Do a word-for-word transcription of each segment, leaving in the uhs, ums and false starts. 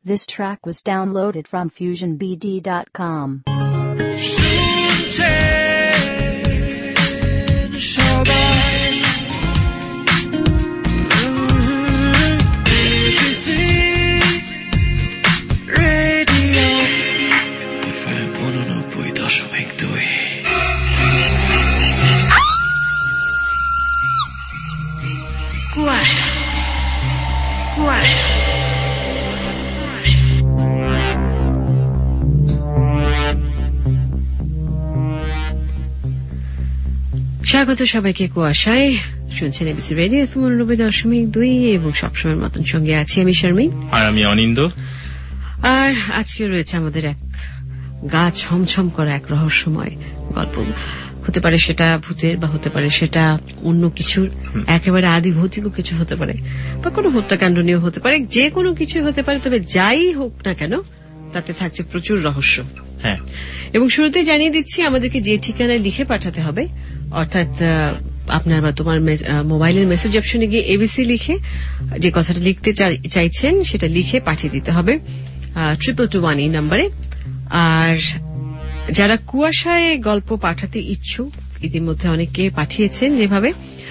This track was downloaded from fusion b d dot com. Kuasha. Kuasha. স্বাগত সবাইকে কুয়াশায়। শুনছেন এবিসি রেডিও এফএম উননব্বই দশমিক দুই এবং সবসময়ের মতন সঙ্গে আছি আমি শারমিন আর আমি অনিন্দ। আর আজকে রয়েছে আমাদের এক গা ছমছম করা এক রহস্যময় গল্প। হতে পারে সেটা ভূতের, বা হতে পারে সেটা অন্য কিছুর, একেবারে আদি ভৌতিক কিছু হতে পারে, বা কোনো হত্যাকাণ্ড নিয়েও হতে পারে, যে কোনো কিছু হতে পারে। তবে যাই হোক না কেন তাতে থাকছে প্রচুর রহস্য। হ্যাঁ, এবং শুরুতে জানিয়ে দিচ্ছি আমাদেরকে যে ঠিকানায় লিখে পাঠাতে হবে, অর্থাৎ আপনার বা তোমার মোবাইলের মেসেজ অপশনে গিয়ে এবিসি লিখে যে কথাটা লিখতে চাইছেন সেটা লিখে পাঠিয়ে দিতে হবে ট্রিপল টু ওয়ান এই নাম্বারে। আর যারা কুয়াশায় গল্প পাঠাতে ইচ্ছুক, ইতিমধ্যে অনেকে পাঠিয়েছেন যেভাবে,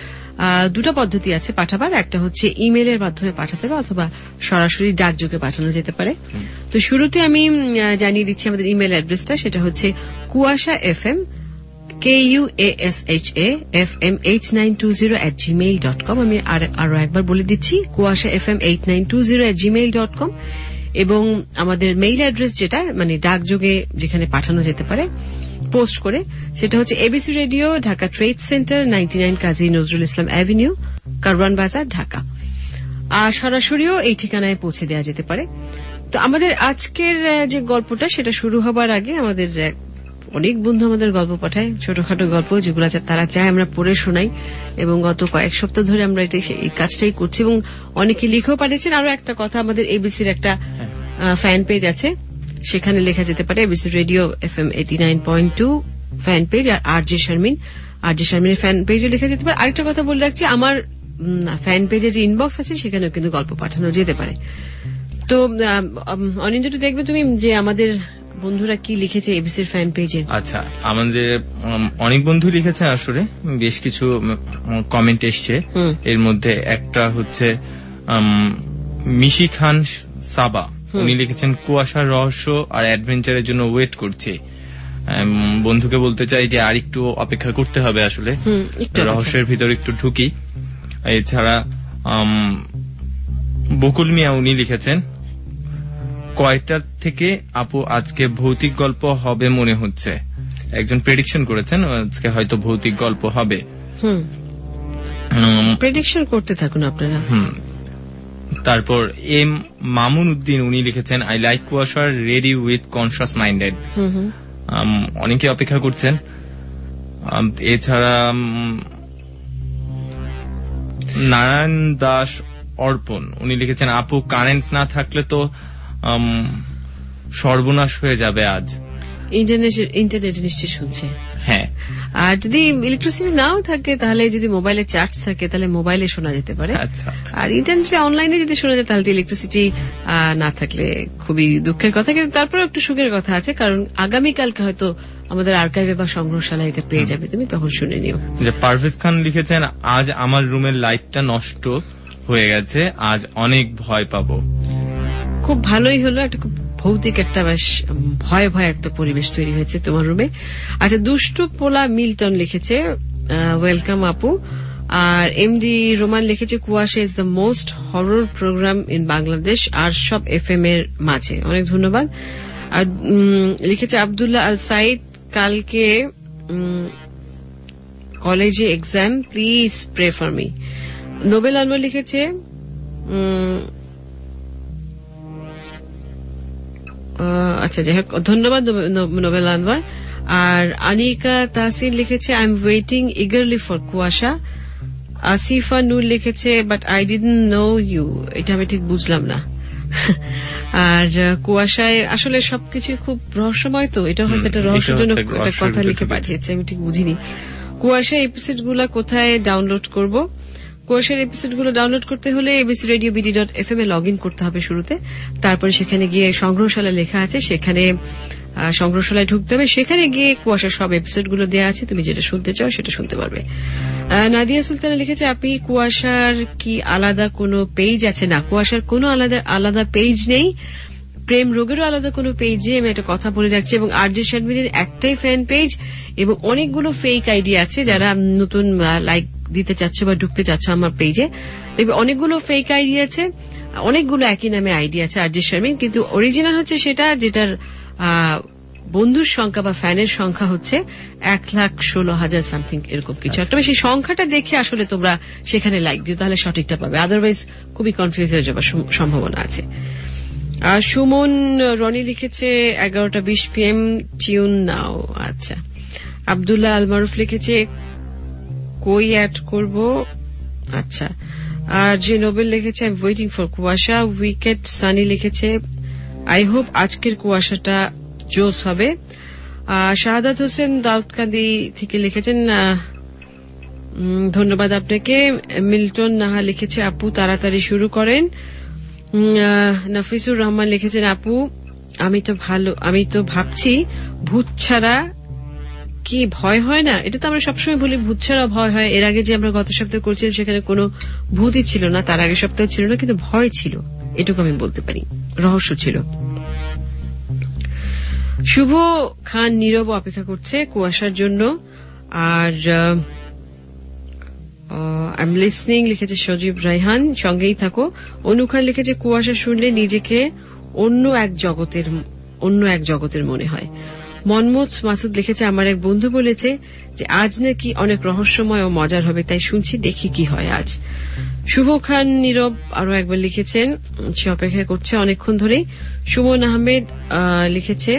দুটা পদ্ধতি আছে পাঠাবার। একটা হচ্ছে ইমেলের মাধ্যমে পাঠাতে হবে, অথবা সরাসরি ডাকযোগে পাঠানো যেতে পারে। তো শুরুতে আমি জানিয়ে দিচ্ছি আমাদের ইমেল অ্যাড্রেসটা, সেটা হচ্ছে Kuasha F M K U A S H A F M eight nine two zero at Gmail dot com. আমি আরো একবার বলে দিচ্ছি, Kuasha F M eight nine two zero at Gmail dot com. এবং আমাদের মেইল অ্যাড্রেস যেটা, মানে ডাকযোগে যেখানে পাঠানো যেতে পারে পোস্ট করে, সেটা হচ্ছে ABC radio, Dhaka trade centre, ninety nine Kazi Nazrul Islam avenue, Karwan Bazar, Dhaka. আর সরাসরিও এই ঠিকানায় পৌঁছে দেওয়া যেতে পারে। তো আমাদের আজকের যে গল্পটা সেটা শুরু হবার আগে আমাদের অনেক বন্ধু আমাদের গল্প পাঠায়, ছোটখাটো গল্প, যেগুলো তারা চায় আমরা পড়ে শোনাই। এবং গত কয়েক সপ্তাহ ধরে আমরা এই কাজটাই করছি এবং অনেকে লিখেও পাঠিয়েছেন। আরো একটা কথা, আমাদের এবিসির একটা ফ্যান পেজ আছে, সেখানে লেখা যেতে পারে ABC radio F M eighty nine point two fan page, আর R J Sharmin, R J শারমিনের ফ্যান পেজও লেখা যেতে পারে। আরেকটা কথা বলে রাখছি, আমার ফ্যান পেজে যে ইনবক্স আছে সেখানেও কিন্তু গল্প পাঠানো যেতে পারে। তো অনিন্দ, দেখবে তুমি যে আমাদের বন্ধুরা কি লিখেছে এবিসির ফ্যান পেজে? আচ্ছা, আমাদের অনেক বন্ধু লিখেছে, আসলে বেশ কিছু কমেন্ট এসছে। এর মধ্যে একটা হচ্ছে মিশি খান সাবা, উনি লিখেছেন কুয়াশার রহস্য আর অ্যাডভেঞ্চারের জন্য ওয়েট করছে। বন্ধুকে বলতে চাই যে আর একটু অপেক্ষা করতে হবে, আসলে রহস্যের ভিতর একটু ঢুকি। এছাড়া বকুল মিয়া, উনি লিখেছেন কয়টার থেকে আপু আজকে ভৌতিক গল্প হবে মনে হচ্ছে। একজন প্রেডিকশন করেছেন আজকে হয়তো ভৌতিক গল্প হবে। প্রেডিকশন করতে থাকুন আপনারা। তারপর এম মামুন উদ্দিন, উনি লিখেছেন আই লাইক কুয়াশার, রেডি উইথ কনসাস মাইন্ডেড। অনেকে অপেক্ষা করছেন। এছাড়া নারায়ণ দাস অর্পণ, উনি লিখেছেন আপু কারেন্ট না থাকলে তো সর্বনাশ হয়ে যাবে আজ। ইন্টারনেট নিশ্চয়ই শুনছে। হ্যাঁ, আর যদি ইলেকট্রিসিটি নাও থাকে, তাহলে যদি মোবাইলে চার্জ থাকে তাহলে মোবাইলে শোনা যেতে পারে। আচ্ছা, আর ইন্টারনেটে অনলাইনে যদি শোনা যায় তাহলে ইলেকট্রিসিটি না থাকলে খুবই দুঃখের কথা। কিন্তু তারপরে একটু সুখের কথা আছে, কারণ আগামীকালকে হয়তো আমাদের আর্কাইভে বা সংগ্রহশালায় এটা পেয়ে যাবে, তুমি তখন শুনে নিও। পারভেজ খান লিখেছেন আজ আমার রুমের লাইটটা নষ্ট হয়ে গেছে, আজ অনেক ভয় পাবো। খুব ভালোই হলো, একটা খুব ভৌতিক একটা বেশ ভয় ভয় একটা পরিবেশ তৈরি হয়েছে তোমার রুমে। আচ্ছা, দুষ্টু পোলা মিল্টন লিখেছে ওয়েলকাম আপু। আর এমডি রোমান লিখেছে Kuasha is the most horror program in Bangladesh, আর সব এফ এম এর মাঝে। অনেক ধন্যবাদ। আর লিখেছে আবদুল্লাহ আল সাইদ, কালকে কলেজে exam, please pray for me. Nobel Anwar লিখেছে আচ্ছা যাই হোক, ধন্যবাদ নোবেল আনওয়ার। আর আনিকা তাহসিন লিখেছে I am waiting eagerly for Kuasha. Asifa Noor লিখেছে but I didn't know you, এটা আমি ঠিক বুঝলাম না। আর কুয়াশায় আসলে সবকিছু খুব রহস্যময়, তো এটা হয়তো একটা রহস্যজনক একটা কথা লিখে পাঠিয়েছে, আমি ঠিক বুঝিনি। কুয়াশা এপিসোড গুলা কোথায় ডাউনলোড করব? কুয়াশার এপিসোডগুলো ডাউনলোড করতে হলে ABC radio BD dot F M এ লগ ইন করতে হবে শুরুতে। তারপরে সেখানে গিয়ে সংগ্রহশালা লেখা আছে, সেখানে সংগ্রহশালায় ঢুকতে হবে। সেখানে গিয়ে কুয়াশার সব এপিসোডগুলো দেওয়া আছে, তুমি যেটা শুনতে চাও সেটা শুনতে পারবে। নাদিয়া সুলতানা লিখেছে, আপনি কুয়াশার কি আলাদা কোনো পেজ আছে? না, কুয়াশার কোনো আলাদা আলাদা পেজ নেই, প্রেম রোগেরও আলাদা কোনো পেজ নেই। আমি একটা কথা বলে রাখছি। এবং আরজে শারমিনের একটাই ফ্যান পেজ এবং অনেকগুলো ফেক আইডি আছে। যারা নতুন লাইক দিতে চাচ্ছ বা ঢুকতে চাচ্ছ আমার পেজে, দেখবে অনেকগুলো ফেক আইডি আছে, অনেকগুলো একই নামে আইডি আছে আরজে শারমিন, কিন্তু অরিজিনাল হচ্ছে সেটা যেটার বন্ধুর সংখ্যা বা ফ্যানের সংখ্যা হচ্ছে এক লাখ ষোলো হাজার সামথিং এরকম কিছু একটা। সেই সংখ্যাটা দেখে আসলে তোমরা সেখানে লাইক দিও, তাহলে সঠিকটা পাবে, আদারওয়াইজ খুবই কনফিউজ হয়ে যাবার সম্ভাবনা আছে। সুমন রনি লিখেছে এগারোটা বিশ পিএম টিউন নাও। আচ্ছা। আব্দুল্লাহ আল মারুফ লিখেছে কই অ্যাড করব। আচ্ছা। আর যে নোবেল লিখেছে I am waiting for Kuasha. Wicket Sunny লিখেছে আই হোপ আজকের কুয়াশাটা জোস হবে। শাহাদাত হোসেন দাউদকান্দি থেকে লিখেছেন ধন্যবাদ আপনাকে। মিল্টন নাহা লিখেছে আপু তাড়াতাড়ি শুরু করেন। নাফিসুর রহমান লিখেছেন আপু আমি তো ভালো আমি তো ভাবছি ভূত ছাড়া কি ভয় হয় না? এটা তো আমরা সবসময় বলি ভূত ছাড়া ভয় হয়। এর আগে যে আমরা গত সপ্তাহে করছিলাম সেখানে কোনো ভূতই ছিল না, তার আগের সপ্তাহে ছিল না, কিন্তু ভয় ছিল, এটুকু আমি বলতে পারি, রহস্য ছিল। শুভ খান নীরব অপেক্ষা করছে কুয়াশার জন্য। আর আই এম লিসনিং লিখেছে সজীব রায়হান, সঙ্গেই থাকো। অনু খান লিখেছে কুয়াশা শুনলে নিজেকে অন্য এক জগতের অন্য এক জগতের মনে হয়। মনমোথ মাসুদ লিখেছে আমার এক বন্ধু বলেছে যে আজ নাকি অনেক রহস্যময় ও মজার হবে, তাই শুনছি, দেখি কি হয় আজ। শুভ খান নীরব আরো একবার লিখেছেন, সে অপেক্ষা করছে অনেকক্ষণ ধরেই। সুমন আহমেদ লিখেছে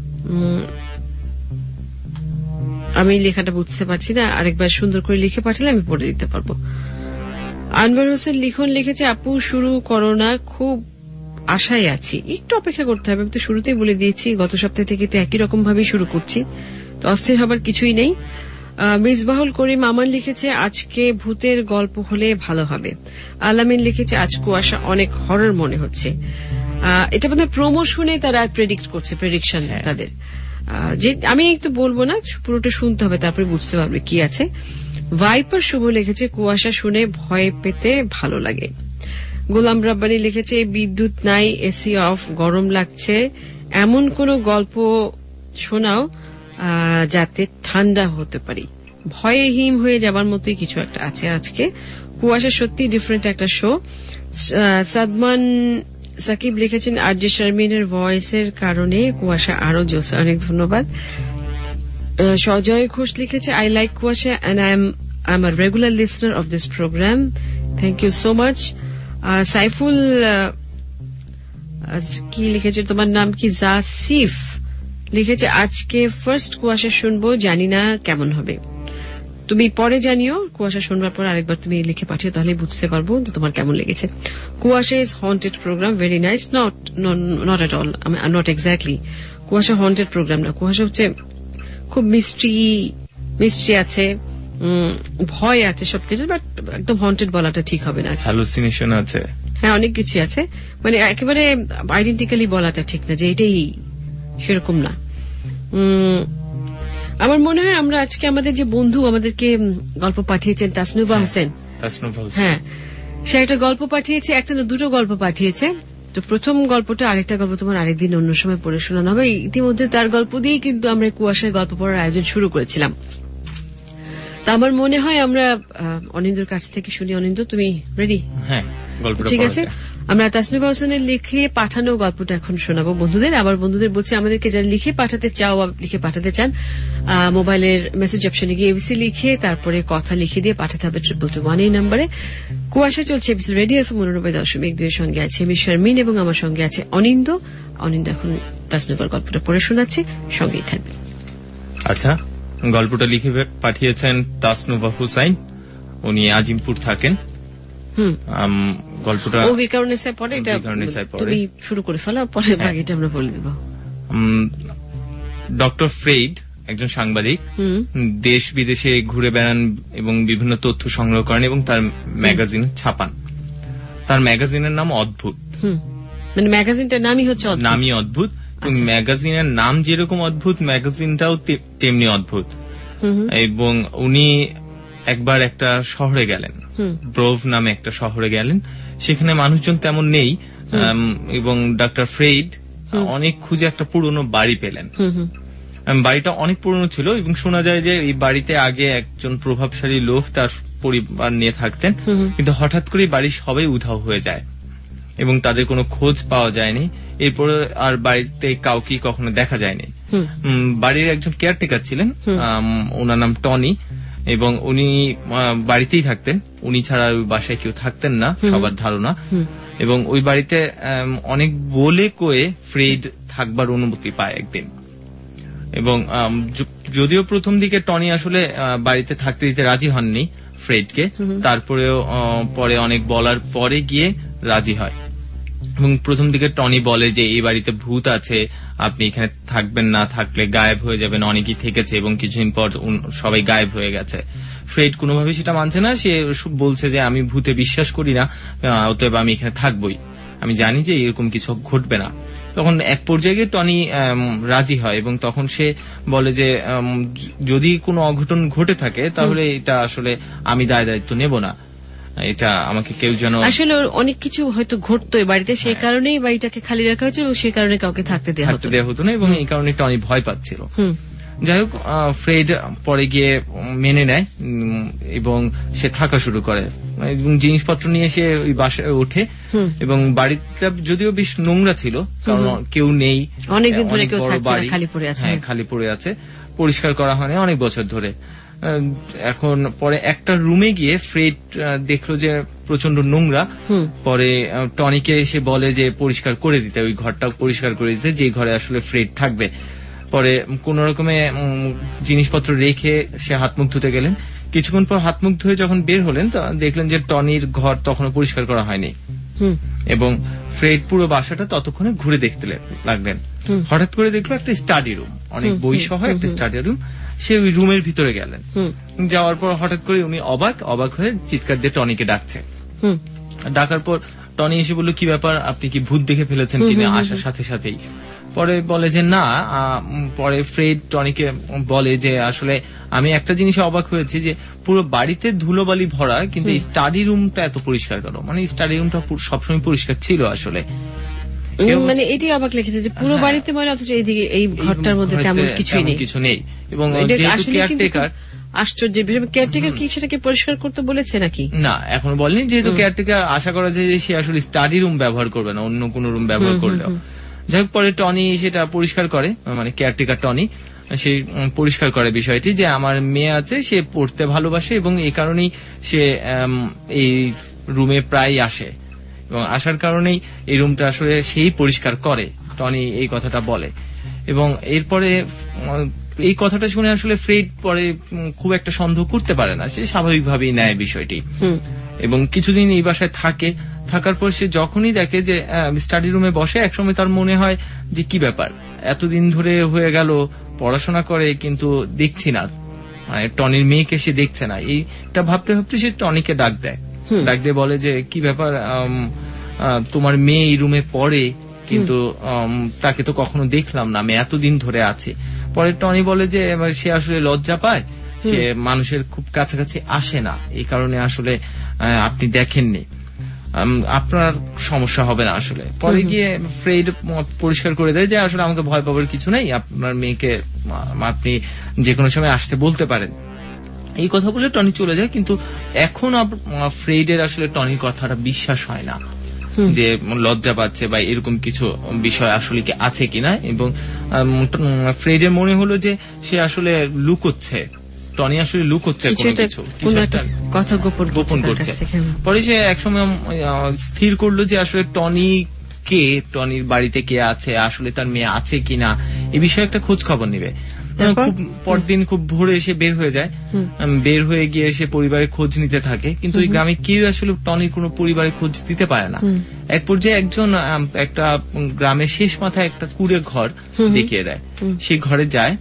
আমি লেখাটা বুঝতে পারছি না, আরেকবার সুন্দর করে লিখে পাঠালে আমি পড়ে দিতে পারবো। আনওয়ার হোসেন লিখন লিখেছে আপু শুরু করো না, খুব আশায় আছি, একটু অপেক্ষা করতে হবে। আমি তো শুরুতেই বলে দিয়েছি গত সপ্তাহ থেকে তো একই রকম ভাবে শুরু করছি, তো অস্থির হবার কিছুই নেই। মিসবাহুল করিম আমান লিখেছে আজকে ভূতের গল্প হলে ভালো হবে। আলামিন লিখেছে আজ কুয়াশা অনেক হরর মনে হচ্ছে। এটা বোধহয় প্রোমো শুনে তারা প্রেডিক্ট করছে, প্রেডিকশন তাদের। যে আমি একটু বলবো না, পুরোটা শুনতে হবে, তারপরে বুঝতে পারবে কি আছে। ভাইপার শুভ লিখেছে কুয়াশা শুনে ভয় পেতে ভালো লাগে। গোলাম রাব্বানি লিখেছে বিদ্যুৎ নাই, এসি অফ, গরম লাগছে, এমন কোন গল্প শোনাও যাতে ঠান্ডা হতে পারি, ভয়ে হিম হয়ে যাবার মতোই কিছু একটা আছে আজকে। কুয়াশা সত্যি ডিফারেন্ট একটা শো। সাদমান সাকিব লিখেছেন আরজে শারমিনের ভয়েসের কারণে কুয়াশা আরো জোস, অনেক ধন্যবাদ। সজয় ঘোষ লিখেছে I like Kuasha and I am I am a regular listener of this program, thank you so much. Saiful কি লিখেছে, তোমার নাম কি? জাসিফ লিখেছে আজকে ফার্স্ট কুয়াশা শুনবো, জানি না কেমন হবে। তুমি পরে জানিও, কুয়াশা শুনবার পর আরেকবার তুমি লিখে পাঠিও, তাহলে বুঝতে পারবো তোমার কেমন লেগেছে। Kuasha is haunted program, very nice. Not not at all, not exactly. Kuasha haunted program না, কুয়াশা হচ্ছে খুব মিস্ট্রি মিস্ট্রি আছে, ভয় আছে সবকিছু, বাট একদম হন্টেড বলাটা ঠিক হবে না। হ্যালুসিনেশন আছে, হ্যাঁ অনেক কিছু আছে, মানে একেবারে আইডেন্টিক্যালি বলাটা ঠিক না যে এটাই, সেরকম না। আমার মনে হয় আমরা আজকে আমাদের যে বন্ধু আমাদেরকে গল্প পাঠিয়েছেন তাসনুভা হোসেন, হ্যাঁ সে একটা গল্প পাঠিয়েছে, একটা না দুটো গল্প পাঠিয়েছে। তো প্রথম গল্পটা, আরেকটা গল্প তোমার আরেকদিন অন্য সময় পড়ে শোনানো হবে। ইতিমধ্যে তার গল্প দিয়েই কিন্তু আমরা কুয়াশায় গল্প পড়ার আয়োজন শুরু করেছিলাম। তা আমার মনে হয় আমরা অনিন্দুর কাছ থেকে শুনি। অনিন্দু তুমি রেডি? হ্যাঁ, ঠিক আছে। আমরা তাসনুভা হোসেনের লিখে পাঠানো গল্পটা এখন শোনাবো বন্ধুদের। আবার বন্ধুদের বলছি আমাদেরকে যারা লিখে পাঠাতে চাও বা লিখে পাঠাতে চান, মোবাইলের মেসেজ অপশনে গিয়ে এবিসি লিখে তারপরে কথা লিখে দিয়ে পাঠাতে হবে ট্রিপল টু ওয়ান এই নাম্বারে। কুয়াশা চলছে এবিসি রেডিও এফএম উননব্বই দশমিক দুই এর সঙ্গে আছে আমি শারমিন এবং আমার সঙ্গে আছে অনিন্দ। অনিন্দ এখন তাসনুভার গল্পটা পড়ে শোনাচ্ছে, সঙ্গেই থাকবে। আচ্ছা, গল্পটা লিখে পাঠিয়েছেন তাসনুভা হুসাইন, উনি আজিমপুর থাকেন। হুম, গল্পটা ও বিকারণেসায় পড়ে, এটা তুমি শুরু করে ফেলো, পরে বাকিটা আমরা বলে দেব। ডক্টর ফ্রেড একজন সাংবাদিক, হুম, দেশ বিদেশে ঘুরে বেড়ান এবং বিভিন্ন তথ্য সংগ্রহ করেন এবং তার ম্যাগাজিন ছাপান। তার ম্যাগাজিনের নাম অদ্ভুত। হুম, মানে ম্যাগাজিনটার নামই হচ্ছে অদ্ভুত। নামই অদ্ভুত এবং আচ্ছা। ম্যাগাজিনের নাম যেরকম অদ্ভুত, ম্যাগাজিনটাও তে- তেমনি অদ্ভুত। হুম, হুম, এবং উনি একবার একটা শহরে গেলেন, হুম, ব্রোভ নামে একটা শহরে গেলেন। সেখানে মানুষজন তেমন নেই আম, এবং ডাক্তার ফ্রেড হুম। অনেক খুঁজে একটা পুরনো বাড়ি পেলেন। হুম, হুম, আম, বাড়িটা অনেক পুরনো ছিল এবং শোনা যায় যে এই বাড়িতে আগে একজন প্রভাবশালী লোক তার পরিবার নিয়ে থাকতেন, হুম, হুম। কিন্তু হঠাৎ করে বাড়ির সবাই উধাও হয়ে যায় এবং তাদের কোনো খোঁজ পাওয়া যায়নি। এরপরে আর বাড়িতে কাউকে কখনো দেখা যায়নি। হুম, উম, বাড়ির একজন কেয়ারটেকার ছিলেন, হুম। আম, ওনার নাম টনি, এবং উনি আহ, বাড়িতেই থাকতেন। উনি ছাড়া ওই বাসায় কেউ থাকতেন না, হুম। সবার ধারণা। হুম। এবং ওই বাড়িতে আম, অনেক বলে কয়ে ফ্রেড থাকবার অনুমতি পায় একদিন। এবং আম, য- যদিও প্রথম দিকে টনি আসলে আহ, বাড়িতে থাকতে দিতে রাজি হননি ফ্রেডকে, হুম। তারপরেও আহ, পরে অনেক বলার পরে গিয়ে রাজি হয়। এবং প্রথম দিকে টনি বলে যে এই বাড়িতে ভূত আছে, আপনি এখানে থাকবেন না, থাকলে গায়েব হয়ে যাবেন। অনেকেই থেকেছে এবং কিছুদিন পর উন- সবাই গায়েব হয়ে গেছে। ফ্রেড কোনোভাবে সেটা মানছে না, সে সু- বলছে যে আমি ভূতে বিশ্বাস করি না, আহ, অতএব আমি এখানে থাকবই, আমি জানি যে এরকম কিছু ঘটবে না। তখন এক পর্যায়ে গিয়ে টনি আম, রাজি হয় এবং তখন সে বলে যে আম, যদি কোনো অঘটন ঘটে থাকে তাহলে এটা আসলে আমি দায় দায়িত্ব নেব না, এটা আমাকে কেউ যেন। আসলে ওর অনেক কিছু হয়তো ঘটতো এই বাড়িতে, সেই হ্যাঁ। কারণেই বাড়িটা খালি রাখা হয়েছিল এবং সেই কারণে কাউকে থাকতে দেওয়া থাকতে হতো। দেওয়া হতো না এবং এই কারণে টনি ভয় পাচ্ছিল। হুম, যাই হোক, আহ, ফ্রেড পরে গিয়ে উম, মেনে নেয় উম, এবং সে থাকা শুরু করে এবং জিনিসপত্র নিয়ে সে ওই বাসায় ওঠে। হুম। এবং বাড়িটা যদিও বেশ নোংরা ছিল, কারণ হুম। কেউ নেই, অনেকদিন ধরে অনেক কেউ বড় থাকছে না, বাড়ি। খালি পড়ে আছে। হ্যাঁ, খালি পড়ে আছে, পরিষ্কার করা হয়নি অনেক বছর ধরে। আহ, এখন পরে একটা রুমে গিয়ে ফ্রেড আহ, দেখলো যে প্রচন্ড নোংরা। হুম। পরে আহ, টনিকে এসে বলে যে পরিষ্কার করে দিতে, ওই ঘরটা পরিষ্কার করে দিতে, যে ঘরে আসলে ফ্রেড থাকবে। পরে কোন রকমে উম, জিনিসপত্র রেখে সে হাত মুখ ধুতে গেলেন। কিছুক্ষণ পর হাত মুখ ধুয়ে যখন বের হলেন তো দেখলেন যে টনির ঘর তখনও পরিষ্কার করা হয়নি। হুম, এবং ফ্রেড পুরো বাসাটা ততক্ষণে ঘুরে দেখতে লাগলেন। হুম। হঠাৎ করে দেখলো একটা স্টাডি রুম, অনেক হুম, বই হুম, সহ হুম, একটা হুম। Study room. সে ওই রুমের ভিতরে গেলেন। হুম, যাওয়ার পর হঠাৎ করে উনি অবাক অবাক হয়ে চিৎকার দিয়ে টনিকে ডাকছে। হুম, ডাকার পর টনি এসে বলল, কি ব্যাপার, আপনি কি ভূত দেখে ফেলেছেন হুম, কিনা? হুম, হুম, আসার সাথে সাথেই পরে বলে যে না। আহ, উম, পরে ফ্রেড টনিকে বলে যে আসলে আমি একটা জিনিসে অবাক হয়েছি যে পুরো বাড়িতে ধুলোবালি ভরা, কিন্তু হুম। স্টাডি রুমটা এত পরিষ্কার কেন? মানে স্টাডি রুমটা পুর- সবসময় পরিষ্কার ছিল আসলে। কেউ উম, মানে এটি অবাক লিখেছে যে পুরো হ্যাঁ। বাড়িতে মানে, অথচ এইদিকে এই ঘরটার মধ্যে ঘরেতে তেমন কিছুই তেমন নেই। কিছু নেই। এবং এটা যেহেতু আসলে কিন্তু কেয়ারটেকার, খুব আশ্চর্য বিষয়। কেয়ারটেকার কি সেটাকে পরিষ্কার করতে বলেছে নাকি? না এখনো বলেনি, যেহেতু হুম। কেয়ারটেকার আশা করা যায় যে সে আসলে স্টাডি রুম ব্যবহার করবে না, অন্য কোন রুম ব্যবহার হুম, হুম, করলেও। হুম। যাই হোক, পরে টনি সেটা পরিষ্কার করে, মানে কেয়ারটেকার টনি সে উম, পরিষ্কার করে বিষয়টি যে আমার মেয়ে আছে, সে পড়তে ভালোবাসে এবং এই কারণেই সে উম, এই রুমে প্রায় আসে এবং আসার কারণেই এই রুমটা আসলে সেই পরিষ্কার করে। টনি এই কথাটা বলে এবং এরপরে উম, এই কথাটা শুনে আসলে ফ্রেড পরে উম, খুব একটা সন্দেহ করতে পারে না, সে স্বাভাবিকভাবেই নেয় বিষয়টি। হুম, এবং কিছুদিন এই বাসায় থাকে। থাকার পর সে যখনই দেখে যে স্টাডি রুমে বসে, একসময় তার মনে হয় যে কি ব্যাপার, এতদিন ধরে হয়ে গেল পড়াশোনা করে কিন্তু দেখছি না, মানে টনির মেয়েকে সে দেখছে না। এইটা ভাবতে ভাবতে সে টনিকে ডাক দেয়। হুম। ডাক দিয়ে বলে যে কি ব্যাপার, আম, আহ, তোমার মেয়ে এই রুমে পড়ে কিন্তু আম, তাকে তো কখনো দেখলাম না, আমি এতদিন ধরে আছি। পরে টনি বলে যে এবার সে আসলে লজ্জা পায়, সে মানুষের খুব কাছাকাছি আসে না, এই কারণে আসলে আহ, আপনি দেখেননি, আম, আপনার সমস্যা হবে না আসলে। পরে গিয়ে ফ্রেড পরিষ্কার করে দেয় যে আসলে আমাকে ভয় পাবার কিছু নেই, আপনার মেয়েকে আম, আপনি যে কোনো সময় আসতে বলতে পারেন। এই কথা বলে টনি চলে যায়। কিন্তু এখন আপ- ফ্রেডের আসলে টনির কথাটা বিশ্বাস হয় না, হুম। যে লজ্জা পাচ্ছে বা এরকম কিছু বিষয় আসলে কি আছে কিনা। এবং আম, ফ্রেডের মনে হলো যে সে আসলে লুকোচ্ছে, টনি আসলে লুকোচ্ছে কিছু কোনো একটা, কিছু, কোনো কিছু একটা একটা কথা গোপন গোপন তার করছে। কাছ থেকে। হুম। পরে সে একসময় আহ, স্থির করলো যে আসলে টনি কে, টনির বাড়িতে কে আছে, আসলে তার মেয়ে আছে কিনা, এই বিষয়ে একটা খোঁজ খবর নিবে। তারপর? খুব পরদিন খুব ভোরে এসে বের হয়ে যায়। হুম। উম, বের হয়ে গিয়ে সে পরিবারের খোঁজ নিতে থাকে, কিন্তু ওই গ্রামে কেউ আসলে টনির কোনো পরিবারের খোঁজ দিতে পারে না। হুম। এক পর্যায়ে একজন আম, একটা উম, গ্রামের শেষ মাথায় একটা কুড়ে ঘর হুম হুম। দেখিয়ে দেয়। হুম। সেই ঘরে যায়,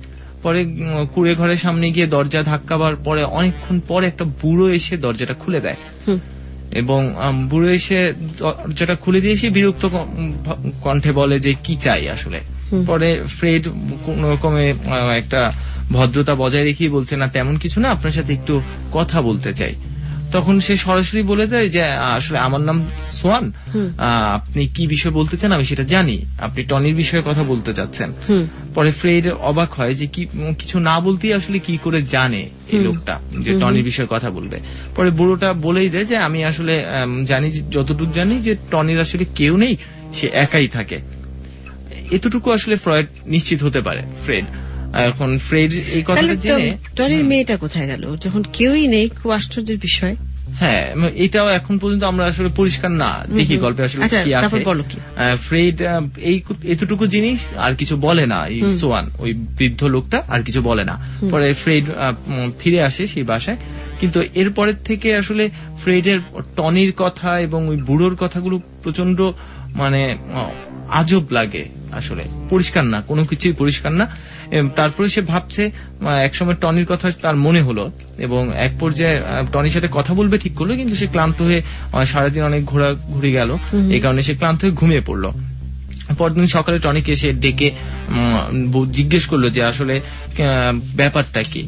পরে কুড়ে ঘরের সামনে গিয়ে দরজা ধাক্কাবার পরে অনেকক্ষণ পরে একটা বুড়ো এসে দরজাটা খুলে দেয় এবং বুড়ো এসে দরজাটা খুলে দিয়ে এসে বিরক্ত কণ্ঠে বলে যে কি চাই আসলে। পরে ফ্রেড কোন রকমে একটা ভদ্রতা বজায় রেখেই বলছে না তেমন কিছু না, আপনার সাথে একটু কথা বলতে চাই। তখন সে সরাসরি বলে দেয় যে আসলে আমার নাম সোয়ান, আপনি কি বিষয় বলতে চান আমি সেটা জানি, আপনি টনির বিষয়ে কথা বলতে চাচ্ছেন। পরে ফ্রেড অবাক হয় যে কি কিছু না বলতেই আসলে কি করে জানে এই লোকটা যে টনির বিষয়ে কথা বলবে। পরে বুড়োটা বলেই দেয় যে আমি আসলে জানি, যতটুকু জানি যে টনির আসলে কেউ নেই, সে একাই থাকে। এতটুকু আসলে ফ্রয়েড নিশ্চিত হতে পারে ফ্রেড। এখন ফ্রেড এই কথাটা জেনে টনির মেয়েটা কোথায় গেল যখন কেউই নেই, খুব আশ্চর্যের বিষয়। হ্যাঁ, এটাও এখন পর্যন্ত আমরা আসলে পরিষ্কার না দেখি গল্পে আসলে কি আছে। ফ্রেড এই এতটুকু জিনিস আর কিছু বলে না, এই সোয়ান ওই বৃদ্ধ লোকটা আর কিছু বলে না। পরে ফ্রেড ফিরে আসে সেই বাসায়, কিন্তু এরপরের থেকে আসলে ফ্রেডের টনির কথা এবং ওই বুড়োর কথাগুলো প্রচন্ড মানে আজব লাগে, আসলে পরিষ্কার না, কোনো কিছুই পরিষ্কার না। তারপরে সে ভাবছে, একসময় টনির কথা তার মনে হলো এবং এক পর্যায়ে টনির সাথে কথা বলবে ঠিক করলো, কিন্তু সে ক্লান্ত হয়ে সারাদিন অনেক ঘোরা ঘুরে গেল, এই কারণে সে ক্লান্ত হয়ে ঘুমিয়ে পড়লো। পরদিন সকালে টনিকে এসে ডেকে জিজ্ঞেস করলো যে আসলে ব্যাপারটা কি,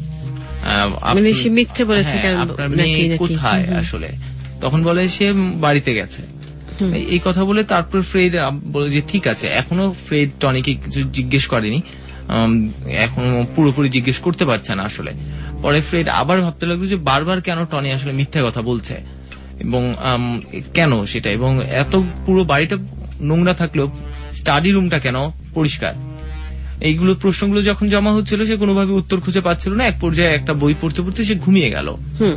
মিথ্যে বলেছে আপনার মেয়ে কোথায় আসলে। তখন বলে সে বাড়িতে গেছে। এই কথা বলে তারপর ফ্রেড বলে যে ঠিক আছে। এখনো ফ্রেড টনিকে কিছু জিজ্ঞেস করেনি, এখনো পুরোপুরি জিজ্ঞেস করতে পারছে না আসলে। পরে ফ্রেড আবার ভাবতে লাগলো যে বারবার কেন টনি আসলে মিথ্যা কথা বলছে এবং কেন সেটা, এবং এত পুরো বাড়িটা নোংরা থাকলেও স্টাডি রুমটা কেন পরিষ্কার। এইগুলো প্রশ্নগুলো যখন জমা হচ্ছিল সে কোনোভাবে উত্তর খুঁজে পাচ্ছিল না। এক পর্যায়ে একটা বই পড়তে পড়তে সে ঘুমিয়ে গেল।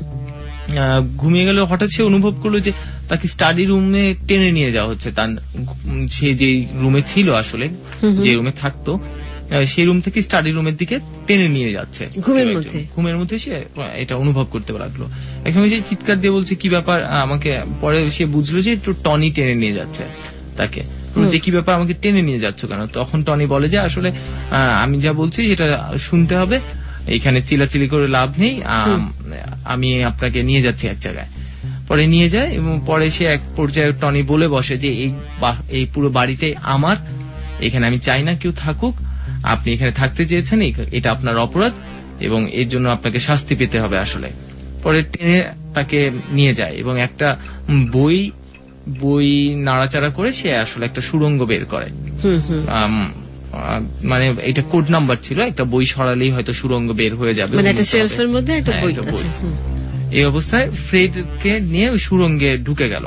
ঘুমিয়ে গেল হঠাৎ সে অনুভব করলো যে তাকে স্টাডি রুমে টেনে নিয়ে যাওয়া হচ্ছে। তার সে যে রুমে ছিল আসলে, যে রুমে থাকতো, সেই রুম থেকে স্টাডি রুমের দিকে টেনে নিয়ে যাচ্ছে ঘুমের মধ্যে। ঘুমের মধ্যে সে এটা অনুভব করতে লাগলো। একসময় সে চিৎকার দিয়ে বলছে কি ব্যাপার আমাকে। পরে সে বুঝলো যে একটু টনি টেনে নিয়ে যাচ্ছে তাকে, যে কি ব্যাপার আমাকে টেনে নিয়ে যাচ্ছ কেন। তখন টনি বলে যে আসলে আমি যা বলছি সেটা শুনতে হবে, এইখানে চিলাচিলি করে লাভ নেই, আমি আপনাকে নিয়ে যাচ্ছি এক জায়গায়। পরে নিয়ে যায় এবং পরে সে এক পর্যায়ে টনি বলে বসে যে এই এই পুরো বাড়িটাই আমার, এখানে আমি চাই না কেউ থাকুক, আপনি এখানে থাকতে চেয়েছেন, এটা আপনার অপরাধ এবং এর জন্য আপনাকে শাস্তি পেতে হবে আসলে। পরে টেনে তাকে নিয়ে যায় এবং একটা বই বই নাড়াচাড়া করে সে আসলে একটা সুড়ঙ্গ বের করে। মানে এটা কোড নাম্বার ছিল, একটা বই সরালেই হয়তো সুড়ঙ্গ বের হয়ে যাবে, মানে একটা শেলফের মধ্যে একটা বই আছে। এই অবস্থায় ফ্রেডকে নিয়ে ওই সুড়ঙ্গে ঢুকে গেল,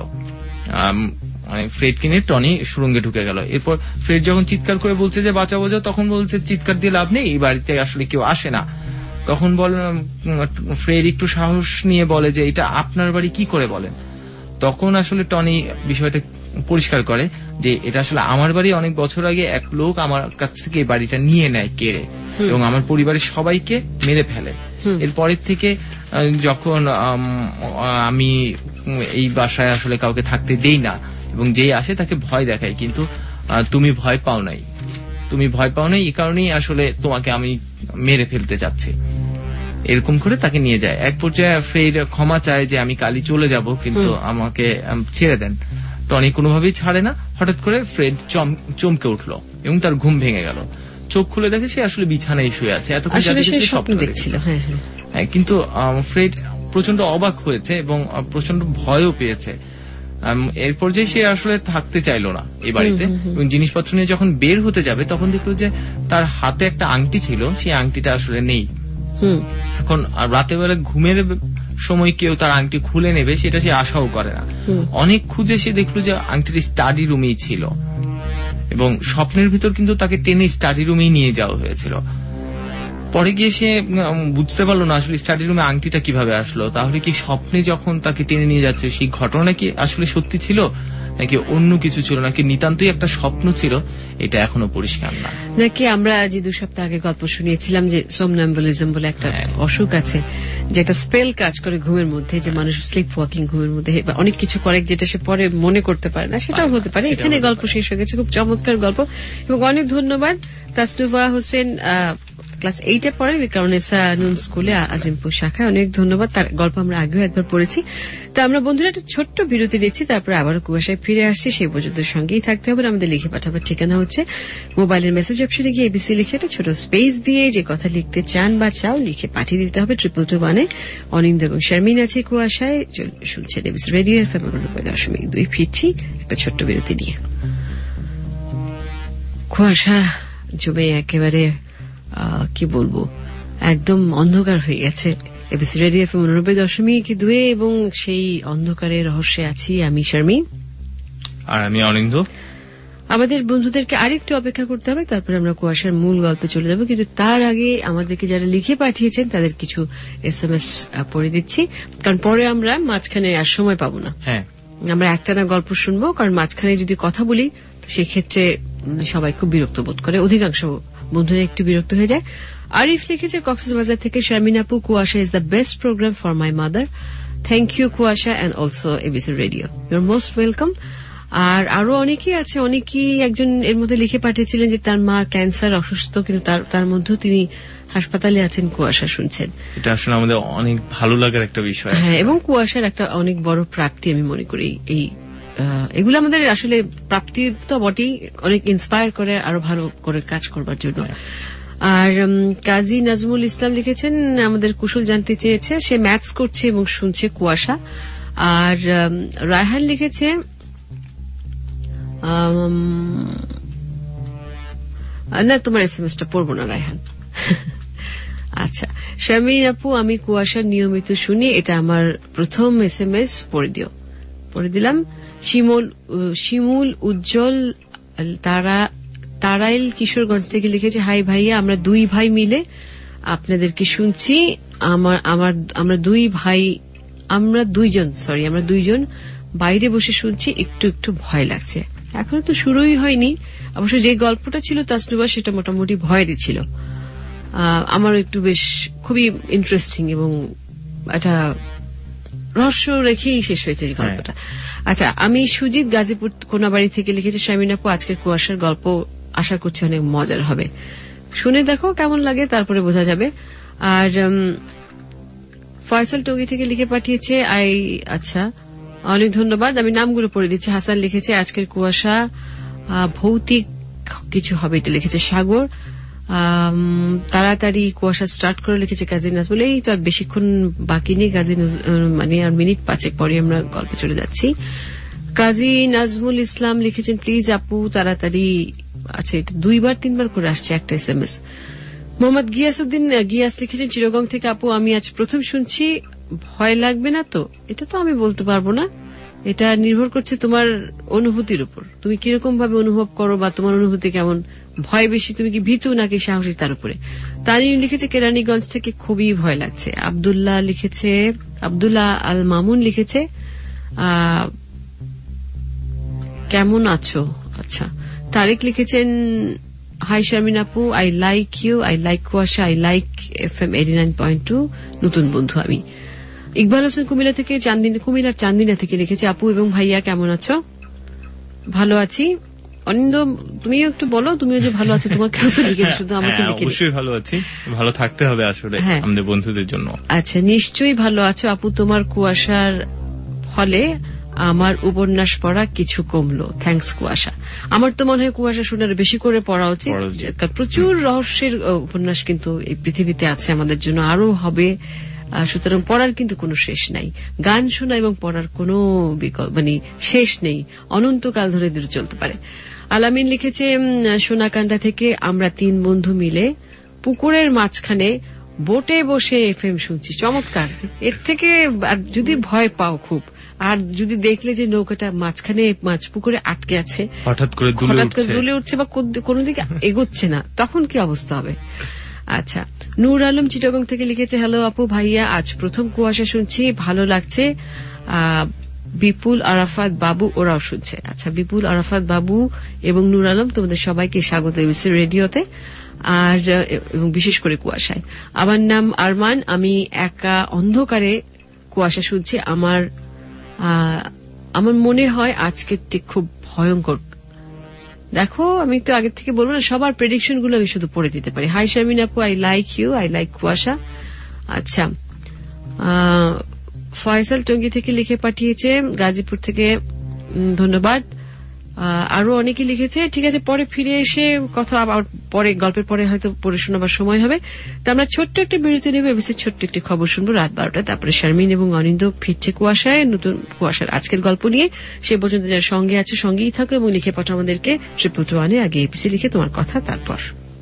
ফ্রেডকে নিয়ে টনি সুড়ঙ্গে ঢুকে গেল। এরপর ফ্রেড যখন চিৎকার করে বলছে যে বাঁচা বাঁচাও, তখন বলছে চিৎকার দিয়ে লাভ নেই, এই বাড়িতে আসলে কেউ আসে না। তখন বল ফ্রেড একটু সাহস নিয়ে বলে যে এটা আপনার বাড়ি কি করে বলেন। তখন আসলে টনি বিষয়টা পরিষ্কার করে যে এটা আসলে আমার বাড়ি, অনেক বছর আগে এক লোক আমার কাছ থেকে এই বাড়িটা নিয়ে নেয় কেড়ে এবং আমার পরিবারের সবাইকে মেরে ফেলে। এরপরের থেকে যখন আমি এই বাসায় আসলে কাউকে থাকতে দেই না এবং যেই আসে তাকে ভয় দেখাই, কিন্তু তুমি ভয় পাও নাই, তুমি ভয় পাও নাই এই কারণেই আসলে তোমাকে আমি মেরে ফেলতে চাচ্ছি। এরকম করে তাকে নিয়ে যায়। এক পর্যায়ে ফ্রেড ক্ষমা চায় যে আমি কালই চলে যাব, কিন্তু আমাকে ছেড়ে দেন। টনি কোনোভাবেই ছাড়ে না। হঠাৎ করে ফ্রেড চমকে উঠলো এবং তার ঘুম ভেঙে গেল। চোখ খুলে দেখে সে আসলে বিছানায় শুয়ে আছে। এতক্ষণ স্বপ্ন দেখছিল। হ্যাঁ, কিন্তু ফ্রেড প্রচন্ড অবাক হয়েছে এবং প্রচন্ড ভয়ও পেয়েছে। এরপর যে সে আসলে থাকতে চাইলো না এই বাড়িতে এবং জিনিসপত্র নিয়ে যখন বের হতে যাবে তখন দেখলো যে তার হাতে একটা আংটি ছিল, সেই আংটিটা আসলে নেই। এখন রাতে বেলা ঘুমের সময় কেউ তার আংটি খুলে নেবে সেটা সে আশাও করে না। অনেক খুঁজে সে দেখলো যে আংটির স্টাডি রুমেই ছিল এবং স্বপ্নের ভিতর কিন্তু তাকে টেনে স্টাডি রুমেই নিয়ে যাওয়া হয়েছিল। পরে গিয়ে সে বুঝতে পারলো না আসলে স্টাডি রুমে আংটিটা কিভাবে আসলো। তাহলে কি স্বপ্নে যখন তাকে টেনে নিয়ে যাচ্ছে সেই ঘটনা কি আসলে সত্যি ছিল নাকি অন্য কিছু ছিল, নাকি নিতান্তই একটা স্বপ্ন ছিল, এটা এখনো পরিষ্কার না। নাকি আমরা আজ দু সপ্তাহ আগে গল্প শুনিয়েছিলাম যে সোমনাম্বুলিজম বলে একটা অসুখ আছে, যে একটা স্পেল কাজ করে ঘুমের মধ্যে, যে মানুষ স্লিপ ওয়াকিং ঘুমের মধ্যে অনেক কিছু করে যেটা সে পরে মনে করতে পারে না, সেটাও হতে পারে। এখানে গল্প শেষ হয়ে গেছে, খুব চমৎকার গল্প এবং অনেক ধন্যবাদ তাসনুভা হোসেন ক্লাস এইটে পড়ে কারণেসা নুন স্কুলে আজিমপুর শাখায়। অনেক ধন্যবাদ, তার গল্প আমরা আগেও একবার পড়েছি। তো আমরা বন্ধুরা একটা ছোট্ট বিরতি দিচ্ছি, তারপরে আবারও কুয়াশায় ফিরে আসছি। সেই পর্যন্ত সঙ্গেই থাকতে হবে। আমাদের লিখে পাঠাবার ঠিকানা হচ্ছে মোবাইলের মেসেজ অপশনে গিয়ে এবিসি লিখে একটা ছোট স্পেস দিয়ে যে কথা লিখতে চান বা চাও লিখে পাঠিয়ে দিতে হবে ট্রিপল টু ওয়ানে। অনিন্দ এবং শারমিন আছে কুয়াশায়, শুনছেন এবিসি রেডিও এফএম নব্বই দশমিক দুই। ফিরছি একটা ছোট্ট বিরতি নিয়ে। কুয়াশা জমে একেবারে কি বলবো একদম অন্ধকার হয়ে গেছে এবিসি রেডিও এফএম নব্বই দশমিক দুই, এবং সেই অন্ধকারের রহস্যে আছি আমি শারমিন আর আমি অনিন্দ। আমাদের বন্ধুদেরকে আরেকটু অপেক্ষা করতে হবে, তারপরে আমরা কুয়াশার মূল গল্পে চলে যাব। কিন্তু তার আগে আমাদেরকে যারা লিখে পাঠিয়েছেন তাদের কিছু এস এম এস পড়ে দিচ্ছি, কারণ পরে আমরা মাঝখানে আর সময় পাবো না। হ্যাঁ, আমরা একটানা গল্প শুনবো, কারণ মাঝখানে যদি কথা বলি সেক্ষেত্রে সবাই খুব বিরক্ত বোধ করে, অধিকাংশ বন্ধুরা একটু বিরক্ত হয়ে যায়। আরিফ লিখেছে কক্সবাজার থেকে, শারমিন আপু, Kuasha is the best program for my mother. Thank you Kuasha and also ABC radio, your most welcome. আর আরো অনেকেই আছে, অনেকেই একজন এর মধ্যে লিখে পাঠিয়েছিলেন যে তার মা ক্যান্সার অসুস্থ, কিন্তু তার মধ্যেও তিনি হাসপাতালে আছেন, কুয়াশা শুনছেন। এটা আসলে আমাদের অনেক ভালো লাগার একটা বিষয়। হ্যাঁ, এবং কুয়াশার একটা অনেক বড় প্রাপ্তি আমি মনে করি। এই এগুলো আমাদের আসলে প্রাপ্তি তো বটেই, অনেক ইন্সপায়ার করে আরো ভালো করে কাজ করবার জন্য। আর কাজী নাজমুল ইসলাম লিখেছেন আমাদের কুশল জানতে চেয়েছে, সে ম্যাথস করছে এবং শুনছে কুয়াশা। আর রায়হান লিখেছে না, তোমার এস এম এসটা পড়বো না রায়হান। আচ্ছা, শারমিন আপু, আমি কুয়াশার নিয়মিত শুনি, এটা আমার প্রথম এস এম এস, পড়ে দিও। পড়ে দিলাম। শিমুল শিমুল উজ্জ্বল তারা তারাইল কিশোরগঞ্জ থেকে লিখেছে, হাই ভাইয়া, আমরা দুই ভাই মিলে আপনাদেরকে শুনছি। আমার আমার আমরা দুই ভাই আমরা দুইজন সরি আমরা দুইজন বাইরে বসে শুনছি, একটু একটু ভয় লাগছে। এখনো তো শুরুই হয়নি। অবশ্য যে গল্পটা ছিল তাসনুবা, সেটা মোটামুটি ভয়েরই ছিল। আমারও একটু বেশ খুবই ইন্টারেস্টিং এবং একটা রহস্য রেখেই শেষ হয়েছে এই গল্পটা। আচ্ছা, আমি সুজিত গাজীপুর কোনাবাড়ি থেকে লিখেছি, শারমিন আপু, আজকের কুয়াশার গল্প আশা করছি অনেক মজার হবে। শুনে দেখো কেমন লাগে, তারপরে বোঝা যাবে। আর ফয়সাল টঙ্গী থেকে লিখে পাঠিয়েছে, আই আচ্ছা অনেক ধন্যবাদ, আমি নামগুলো পড়ে দিচ্ছি। হাসান লিখেছে, আজকের কুয়াশা ভৌতিক কিছু হবে, এটা লিখেছে সাগর। তাড়াতাড়ি কুয়াশা স্টার্ট করে লিখেছে কাজী নাজমুল। এই তো আর বেশিক্ষণ বাকি নেই, কাজী মানে আর মিনিট পাঁচেক পরে আমরা গল্পে চলে যাচ্ছি। কাজী নাজমুল ইসলাম লিখেছেন, প্লিজ আপু তাড়াতাড়ি। আচ্ছা, এটা দুইবার তিনবার করে আসছে একটা S M S. Mohammad Giasuddin Gias লিখেছেন চিরগং থেকে, আপু আমি আজ প্রথম শুনছি, ভয় লাগবে না তো? এটা তো আমি বলতে পারবো না, এটা নির্ভর করছে তোমার অনুভূতির উপর, তুমি কিরকম ভাবে অনুভব করো বা তোমার অনুভূতি কেমন। ভয় বেশি, তুমি কি ভীতু নাকি সাহসী, তার উপরে। তারিম লিখেছে কেরানীগঞ্জ থেকে, খুবই ভয় লাগছে। আব্দুল্লাহ লিখেছে আব্দুল্লাহ আল মামুন লিখেছে কেমন আছো। আচ্ছা, তারেক লিখেছেন, হাই শারমিন আপু, I like you, I like Kuasha, I like F M eighty nine point two, নতুন বন্ধু আমি। ইকবাল হোসেন কুমিল্লা থেকে চান্দিনা কুমিল্লার চান্দিনা থেকে লিখেছে, আপু এবং ভাইয়া কেমন আছো? ভালো আছি। অনিন্দ, তুমিও একটু বলো, তুমিও যে ভালো আছো, তোমাকেও তো লিখেছো, শুধু আমাকে লিখে। অবশ্যই ভালো আছি, ভালো থাকতে হবে আসলে আমাদের বন্ধুদের জন্য। আচ্ছা, নিশ্চয়ই ভালো আছো আপু, তোমার কুয়াশার ফলে আমার উপন্যাস পড়া কিছু কমলো, থ্যাঙ্কস কুয়াশা। আমার তো মনে হয় কুয়াশা শুনে বেশি করে পড়া উচিত, প্রচুর রহস্যের উপন্যাস কিন্তু এই পৃথিবীতে আছে, আমাদের জন্য আরো হবে। সুতরাং পড়ার কিন্তু কোনো শেষ নাই, গান শোনা এবং পড়ার কোনো বিকল্প মানে শেষ নেই, অনন্তকাল ধরে ধরে চলতে পারে। আলামিন লিখেছে সোনাকান্দা থেকে, আমরা তিন বন্ধু মিলে পুকুরের মাঝখানে বোটে বসে এফএম শুনছি, চমৎকার। এর থেকে আর যদি ভয় পাও খুব, আর যদি দেখলে যে নৌকাটা মাঝখানে মাছ পুকুরে আটকে আছে, হঠাৎ করে দুলে উঠছে বা কোন দিকে এগোচ্ছে না, তখন কি অবস্থা হবে। আচ্ছা, নূর আলম চিটাগং থেকে লিখেছে, হ্যালো আপু ভাইয়া, আজ প্রথম কুয়াশা শুনছি, ভালো লাগছে। বিপুল আরাফাত বাবু ওরাও শুনছে। আচ্ছা, বিপুল আরাফাত বাবু এবং নূর আলম, তোমাদের সবাইকে স্বাগত এবিসি রেডিওতে, আর এবং বিশেষ করে কুয়াশায়। আমার নাম আরমান, আমি একা অন্ধকারে কুয়াশা শুনছি। আমার আমার মনে হয় আজকেরটি খুব ভয়ঙ্কর দেখো আমি তো আগে থেকে বলবো না, সবার প্রেডিকশন গুলো আমি শুধু পড়ে দিতে পারি। হাই শারমিন আপু, I like you, I like Kuasha. আচ্ছা, ফয়সাল টঙ্গী থেকে লিখে পাঠিয়েছে, গাজীপুর থেকে ধন্যবাদ। আরো অনেকে লিখেছে। ঠিক আছে, পরে ফিরে এসে কথা আবার পরে গল্পের পরে হয়তো পড়ে শোনাবার সময় হবে। তো আমরা ছোট্ট একটা বিরতি নেব, এবিসির ছোট্ট একটি খবর শুনবো রাত বারোটা। তারপরে শারমিন এবং অনিন্দ ফিরছে কুয়াশায়, নতুন কুয়াশার আজকের গল্প নিয়ে। সে পর্যন্ত যারা সঙ্গে আছে সঙ্গেই থাকো এবং লিখে পাঠাও আমাদেরকে ট্রিপল টু ওয়ানে। আগে এবিসি লিখে তোমার কথা, তারপর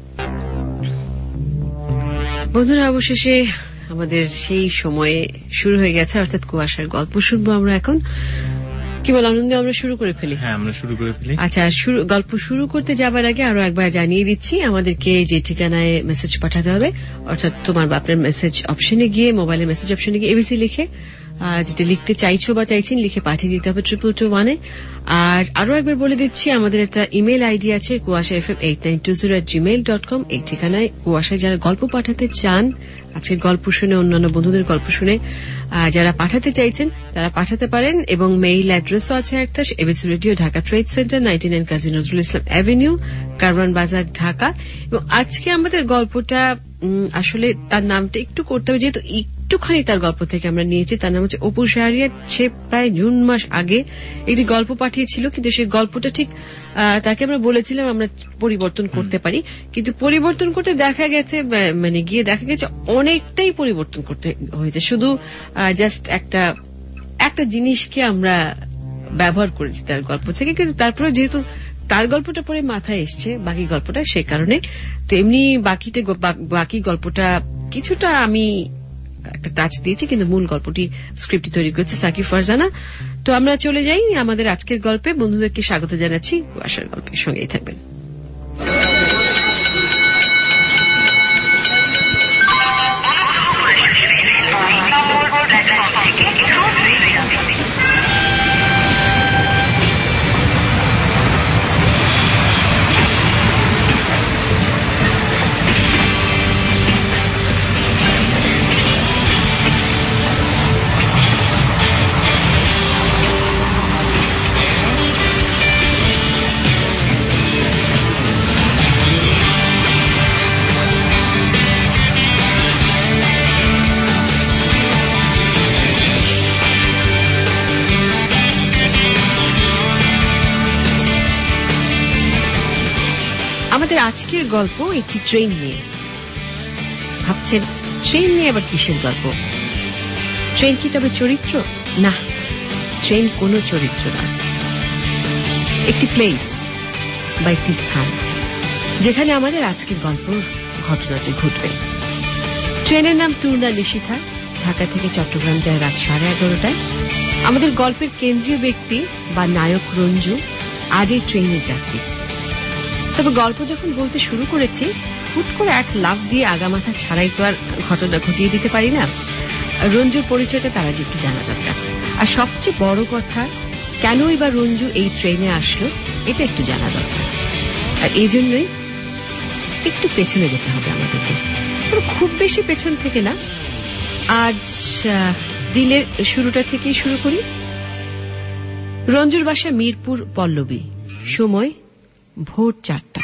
বন্ধুরা অবশেষে আমাদের সেই সময়ে শুরু হয়ে গেছে, অর্থাৎ কুয়াশার গল্প শুনবো আমরা এখন। কি বল আনন্দে, আমরা শুরু করে ফেলি? হ্যাঁ, আমরা শুরু করে ফেলি। আচ্ছা, গল্প শুরু করতে যাবার আগে আরো একবার জানিয়ে দিচ্ছি আমাদেরকে যে ঠিকানায় মেসেজ পাঠাতে হবে, অর্থাৎ তোমার বা আপনার মেসেজ অপশনে গিয়ে, মোবাইলের মেসেজ অপশনে গিয়ে এবিসি লিখে যেটা লিখতে চাইছো বা চাইছেন লিখে পাঠিয়ে দিতে হবে ট্রিপল টু ওয়ানে। আর আরো একবার বলে দিচ্ছি আমাদের একটা ইমেল আইডি আছে, Kuasha F M eight nine two zero Gmail dot com. এই ঠিকানায় কুয়াশায় যারা গল্প পাঠাতে চান, আজকের গল্প শুনে, অন্যান্য বন্ধুদের গল্প শুনে যারা পাঠাতে চাইছেন তারা পাঠাতে পারেন। এবং মেইল অ্যাড্রেসও আছে একটা, ABC radio, Dhaka trade centre, ninety nine Kazi Nazrul Islam avenue, Karwan Bazar, Dhaka. এবং আজকে আমাদের গল্পটা আসলে তার নামটা একটু করতে হবে, যেহেতু একটুখানি তার গল্প থেকে আমরা নিয়েছি। তার নাম হচ্ছে অপু শাহরিয়ার। সে প্রায় জুন মাস আগে একটি গল্প পাঠিয়েছিল, কিন্তু সেই গল্পটা ঠিক তাকে আমরা বলেছিলাম আমরা পরিবর্তন করতে পারি, কিন্তু পরিবর্তন করতে দেখা গেছে, মানে গিয়ে দেখা গেছে অনেকটাই পরিবর্তন করতে হয়েছে। শুধু জাস্ট একটা একটা জিনিসকে আমরা ব্যবহার করেছি তার গল্প থেকে, কিন্তু তারপরে যেহেতু তার গল্পটা পরে মাথায় এসছে বাকি গল্পটা, সে কারণে তো এমনি বাকিটা বাকি গল্পটা কিছুটা আমি একটা টাচ দিয়েছি, কিন্তু মূল গল্পটি স্ক্রিপ্টটি তৈরি করেছে সাকিব ফারজানা। তো আমরা চলে যাই আমাদের আজকের গল্পে। বন্ধুদেরকে স্বাগত জানাচ্ছি কুয়াশার গল্পের, সঙ্গেই থাকবেন। আমাদের আজকের গল্প একটি ট্রেন নিয়ে। ভাবছেন ট্রেন নিয়ে আবার কিসের গল্প? ট্রেন কি তবে চরিত্র? না, ট্রেন কোনো চরিত্র না, একটি প্লেস বা একটি স্থান যেখানে আমাদের আজকের গল্প ঘটনাটি ঘটবে। ট্রেনের নাম টুরনা নিশিথা, ঢাকা থেকে চট্টগ্রাম যায় রাত সাড়ে এগারোটায়। আমাদের গল্পের কেন্দ্রীয় ব্যক্তি বা নায়ক রঞ্জু আজ এই ট্রেনের যাত্রী। তবে গল্প যখন বলতে শুরু করেছি, হুট করে এক লাফ দিয়ে আগামাথা ছাড়াই তো আর ঘটনা ঘটিয়ে দিতে পারি না। রঞ্জুর পরিচয়টা তার আগে একটু জানা দরকার, আর সবচেয়ে বড় কথা কেনই বা রঞ্জু এই ট্রেনে আসলো এটা একটু জানা দরকার। আর এই জন্যই একটু পেছনে যেতে হবে আমাদেরকে, খুব বেশি পেছন থেকে না। আজ দিনের শুরুটা থেকেই শুরু করি। রঞ্জুর বাসা মিরপুর পল্লবী, সময় ভোর চারটা।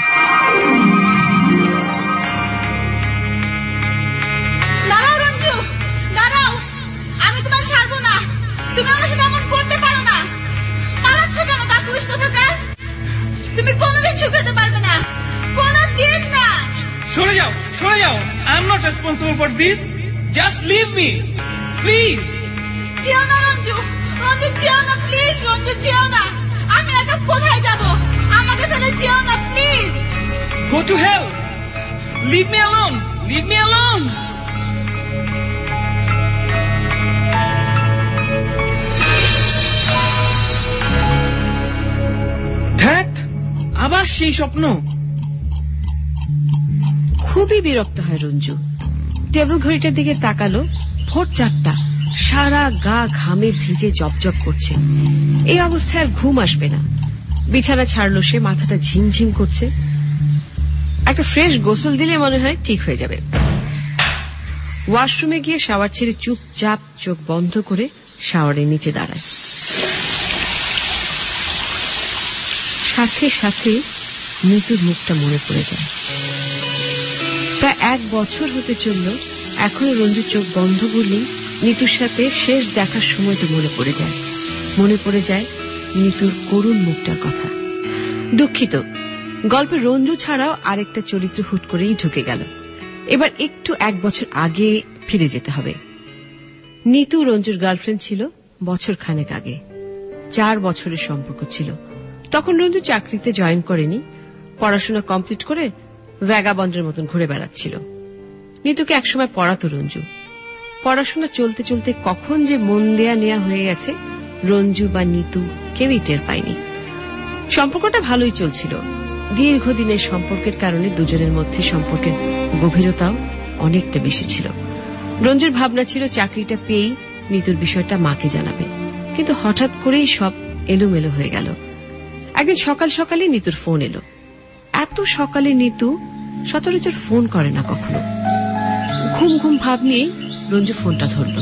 দাঁড়াও রঞ্জু, দাঁড়াও, আমি তোমার ছাড়বো না। তুমি আমার সাথে এমন করতে পারো না। পালাচ্ছ কেন কাপুরুষ কোথাকার? তুমি কোনোদিন সুখ হতে পারবে না, কোনোদিন না। সরে যাও, সরে যাও। I am not responsible for this. Just leave me please. যেও না রঞ্জু, রঞ্জু যেও না প্লিজ, রঞ্জু যেও না। আমি একা কোথায় যাব? আমাকে ফেলে যেও না please. Go to hell. Leave me alone. Leave me alone. ধ্যাৎ, আবার সেই স্বপ্ন। খুবই বিরক্ত হয় রঞ্জু। টেবিল ঘড়িটার দিকে তাকালো, ভোর চারটা, সারা গা ঘামে ভিজে জবজব করছে। এই অবস্থায় আর ঘুম আসবে না। বিছানা ছাড়লো সে, মাথাটা ঝিমঝিম করছে। একটা ফ্রেশ গোসল দিলে মনে হয় ঠিক হয়ে যাবে। ওয়াশরুমে গিয়ে শাওয়ার ছেড়ে চুপচাপ চোখ বন্ধ করে শাওয়ারের নিচে দাঁড়ায়। সাথে সাথে নিতুর মুখটা মনে পড়ে যায়। প্রায় এক বছর হতে চলল, এখনো রঞ্জু চোখ বন্ধ করলেই নিতুর সাথে শেষ দেখার সময়টা মনে পড়ে যায়। মনে পড়ে যায় নিতুর করুণ মুখটার কথা। দুঃখিত, গল্পে রঞ্জু ছাড়াও আরেকটা চরিত্র হুট করেই ঢুকে গেল। এবার একটু এক বছর আগে ফিরে যেতে হবে। নিতু রঞ্জুর গার্লফ্রেন্ড ছিল বছর খানেক আগে। চার বছরের সম্পর্ক ছিল। তখন রঞ্জু চাকরিতে জয়েন করেনি, পড়াশোনা কমপ্লিট করে ভ্যাগাবন্ডের মতন ঘুরে বেড়াচ্ছিল। নিতুকে একসময় পড়াতো রঞ্জু। পড়াশোনা চলতে চলতে কখন যে মন দেয়া নেয়া হয়ে গেছে রঞ্জু বা নিতু কেউই টের পায়নি। সম্পর্কটা ভালোই চলছিল। দীর্ঘদিনের সম্পর্কের কারণে দুজনের মধ্যে সম্পর্কের গভীরতাও অনেকটা বেশি ছিল। রঞ্জুর ভাবনা ছিল চাকরিটা পেয়েই নিতুর বিষয়টা মাকে জানাবে, কিন্তু হঠাৎ করেই সব এলোমেলো হয়ে গেল। একদিন সকাল সকালে নিতুর ফোন এলো। এত সকালে নিতু সচরাচর ফোন করে না কখনো। ঘুম ঘুম ভাব নিয়ে রঞ্জু ফোনটা ধরল।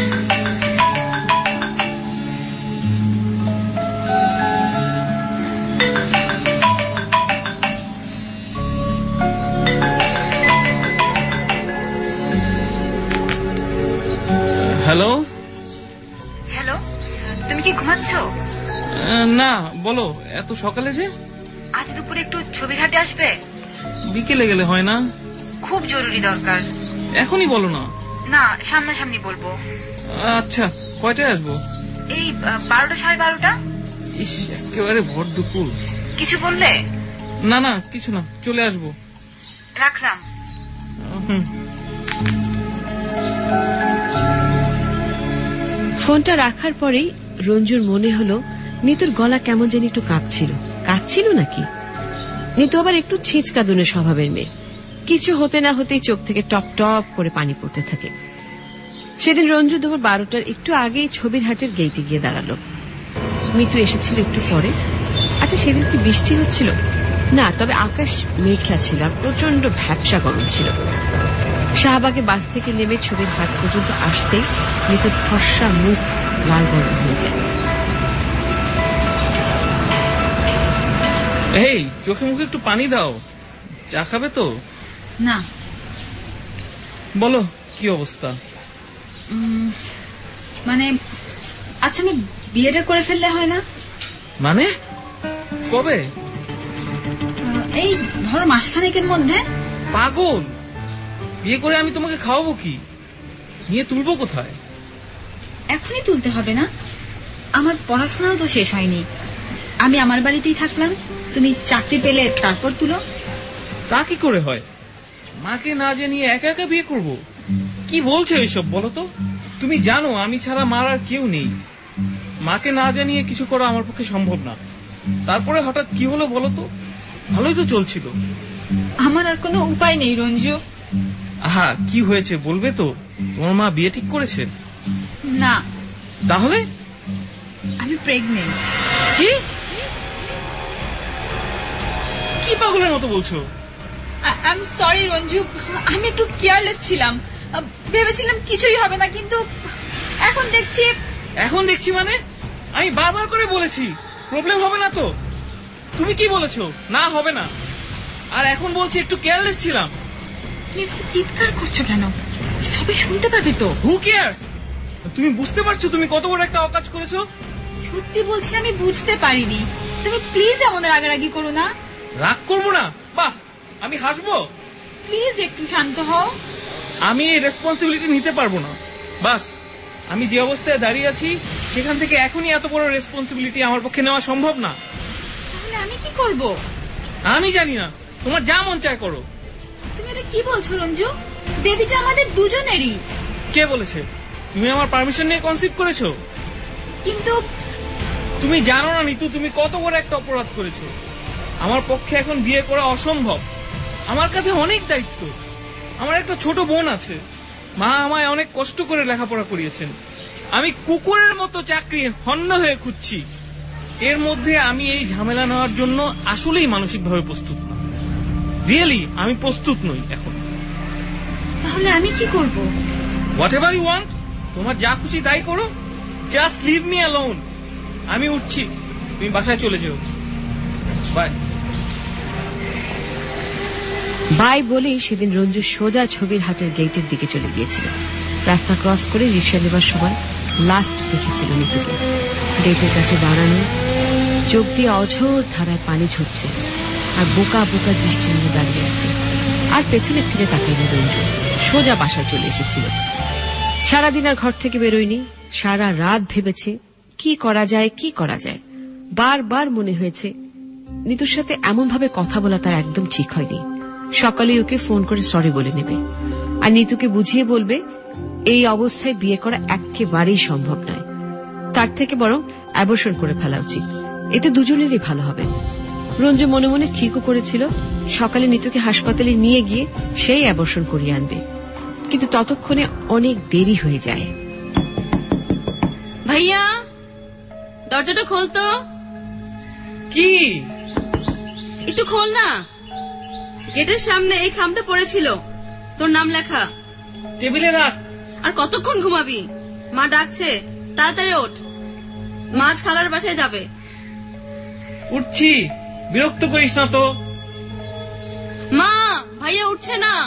হ্যালো হ্যালো, তুমি কি ঘুমাচ্ছ? না, বলো। এত সকালে যে? আজ দুপুরে একটু ছবি ঘাটে আসবে? বিকেলে গেলে হয় না? খুব জরুরি দরকার। এখনই বলো না। না, সামনাসামনি বলবো। আচ্ছা, কয়টায় আসবো? এই বারোটা সাড়ে বারোটা। ইস, একেবারে ভর দুপুর। কিছু বললে? না না, কিছু না, চলে আসবো। রাখলাম। হুম। ফোনটা রাখার পরেই রঞ্জুর মনে হলো নিতুর গলা কেমন যেন একটু কাঁপছিল। কাঁদছিল নাকি? নিতু আবার একটু ছিঁচকাদুনের স্বভাবের মেয়ে। কিছু হতে না হতেই চোখ থেকে টপ টপ করে পানি পড়তে থাকে। সেদিন রঞ্জু দুপুর বারোটার একটু আগেই ছবির হাটের গেইটে গিয়ে দাঁড়ালো। নিতু এসেছিল একটু পরে। আচ্ছা, সেদিন কি বৃষ্টি হচ্ছিল? না, তবে আকাশ মেঘলা ছিল আর প্রচন্ড ভ্যাপসা গরম ছিল। শাহবাগে বাস থেকে নেমে ছবির হাট পর্যন্ত আসতেই নিতুর ফর্সা মুখ লাল বর্ণ হয়ে যায়। এই, চোখে মুখে একটু পানি দাও। চা খাবে তো? না। বলো, কি অবস্থা? মানে, আচ্ছা, আমি বিয়েটা করে ফেললে হয় না? মানে কবে? এই ধরো মাসখানেকের মধ্যে। পাগল! বিয়ে করে আমি তোমাকে খাওয়াবো কি? নিয়ে তুলবো কোথায়? এখনই তুলতে হবে না। আমার পড়াশোনাও তো শেষ হয়নি। আমি আমার বাড়িতেই থাকলাম, তুমি চাকরি পেলে তারপর তুলো। তা কি করে হয়? মাকে না জানিয়ে একা একা বিয়ে করব? কি বলছো এইসব, বলো তো? তুমি জানো আমি ছাড়া মার আর কেউ নেই। মাকে না জানিয়ে কিছু করা আমার পক্ষে সম্ভব না। তারপরে হঠাৎ কি হলো বলো তো? ভালোই তো চলছিল। আমার আর কোনো উপায় নেই রঞ্জু। আহা, কি হয়েছে বলবে তো? তোমার মা বিয়ে ঠিক করেছে? না। তাহলে? আমি প্রেগনেন্ট। কি কি পাগলের মতো বলছো? আই এম সরি রঞ্জু, আমি একটু কেয়ারলেস ছিলাম। ভেবেছিলাম কিছুই হবে না, কিন্তু এখন দেখছি। এখন দেখছি মানে? আমি বারবার করে বলেছি প্রবলেম হবে না তো। তুমি কি বলেছো? না, হবে না। আর এখন বলছি একটু কেয়ারলেস ছিলাম। তুমি চিৎকার করছো কেন? সবাই শুনতে পাবে তো। Who cares? তুমি বুঝতে পারছো তুমি কত বড় একটা অকাজ করেছো? সত্যি বলছি, আমি বুঝতে পারিনি। তুমি প্লিজ এমন রাগারাগি করো না। রাগ করবো না? বাহ, আমি হাসবো? প্লিজ একটু শান্ত হও। আমি এই রেসপন্সিবিলিটি নিতে পারবো না। বাস, আমি যে অবস্থায় দাঁড়িয়ে আছি সেখান থেকে এখনই এত বড় রেসপন্সিবিলিটি আমার পক্ষে নেওয়া সম্ভব না। তাহলে আমি কি করব? আমি জানি না, তোমার যা মন চায় করো। তুমি এটা কি বলছো রঞ্জু? বেবিটা আমাদের দুজনেরই। কে বলেছে? তুমি আমার পারমিশন নিয়ে কনসিভ করেছো? কিন্তু তুমি জানো না নিতু, তুমি কত বড় একটা অপরাধ করেছো। আমার পক্ষে এখন বিয়ে করা অসম্ভব। আমার কাছে অনেক দায়িত্ব। আমার একটা ছোট বোন আছে। মা আমায় অনেক কষ্ট করে লেখাপড়া করিয়েছেন। আমি কুকুরের মতো চাকরি হন্য হয়ে খুঁজছি। এর মধ্যে আমি এই ঝামেলা নেওয়ার জন্য আসলেই মানসিকভাবে প্রস্তুত না। রিয়েলি আমি প্রস্তুত নই এখন। তাহলে আমি কি করব? হোয়াট এভার ইউ ওয়ান্ট, তোমার যা খুশি তাই করো। Just leave me alone. আমি উঠছি, তুমি বাসায় চলে যেও। বাই। বাই বলেই সেদিন রঞ্জু সোজা ছবির হাটের গেটের দিকে চলে গিয়েছিল। রাস্তা ক্রস করে রিক্সা নেবার সময় লাস্ট দেখেছিল নিতুকে গেটের কাছে দাঁড়ানো, চোখ দিয়ে অঝোর ধারায় পানি ঝরছে, আর বোকা বোকা দৃষ্টি নিয়ে দাঁড়িয়ে আছে। আর পেছনে ফিরে তাকায়নি রঞ্জু, সোজা বাসায় চলে এসেছিল। সারাদিন আর ঘর থেকে বেরোয়নি। সারা রাত ভেবেছে কি করা যায় কি করা যায়। বারবার মনে হয়েছে নিতুর সাথে এমন ভাবে কথা বলা তার একদম ঠিক হয়নি। সকালে ওকে ফোন করে সরি বলে নেবে, আর নিতুকে বুঝিয়ে বলবে এই অবস্থায় বিয়ে করা একেবারেই সম্ভব নয়, তার থেকে বরং অ্যাবর্শন করে ফেলা উচিত, এতে দুজনেরই ভালো হবে। রঞ্জু মনে মনে ঠিকও করেছিল সকালে নিতুকে হাসপাতালে নিয়ে গিয়ে সেই অ্যাবর্শন করিয়ে আনবে, কিন্তু ততক্ষণে অনেক দেরি হয়ে যায়। ভাইয়া, দরজাটা খোল তো। কি? একটু খোল না। গেটের সামনে এই খামটা পড়েছিল, তোর নাম লেখা। টেবিলে রাখ। আর কতক্ষণ ঘুমাবি? মা ডাকছে, তাড়াতাড়ি ওঠ, মাছ খালার বাসায় যাবে। উঠছি, বিরক্ত করিস না তো। মা, ভাইয়া উঠছে না।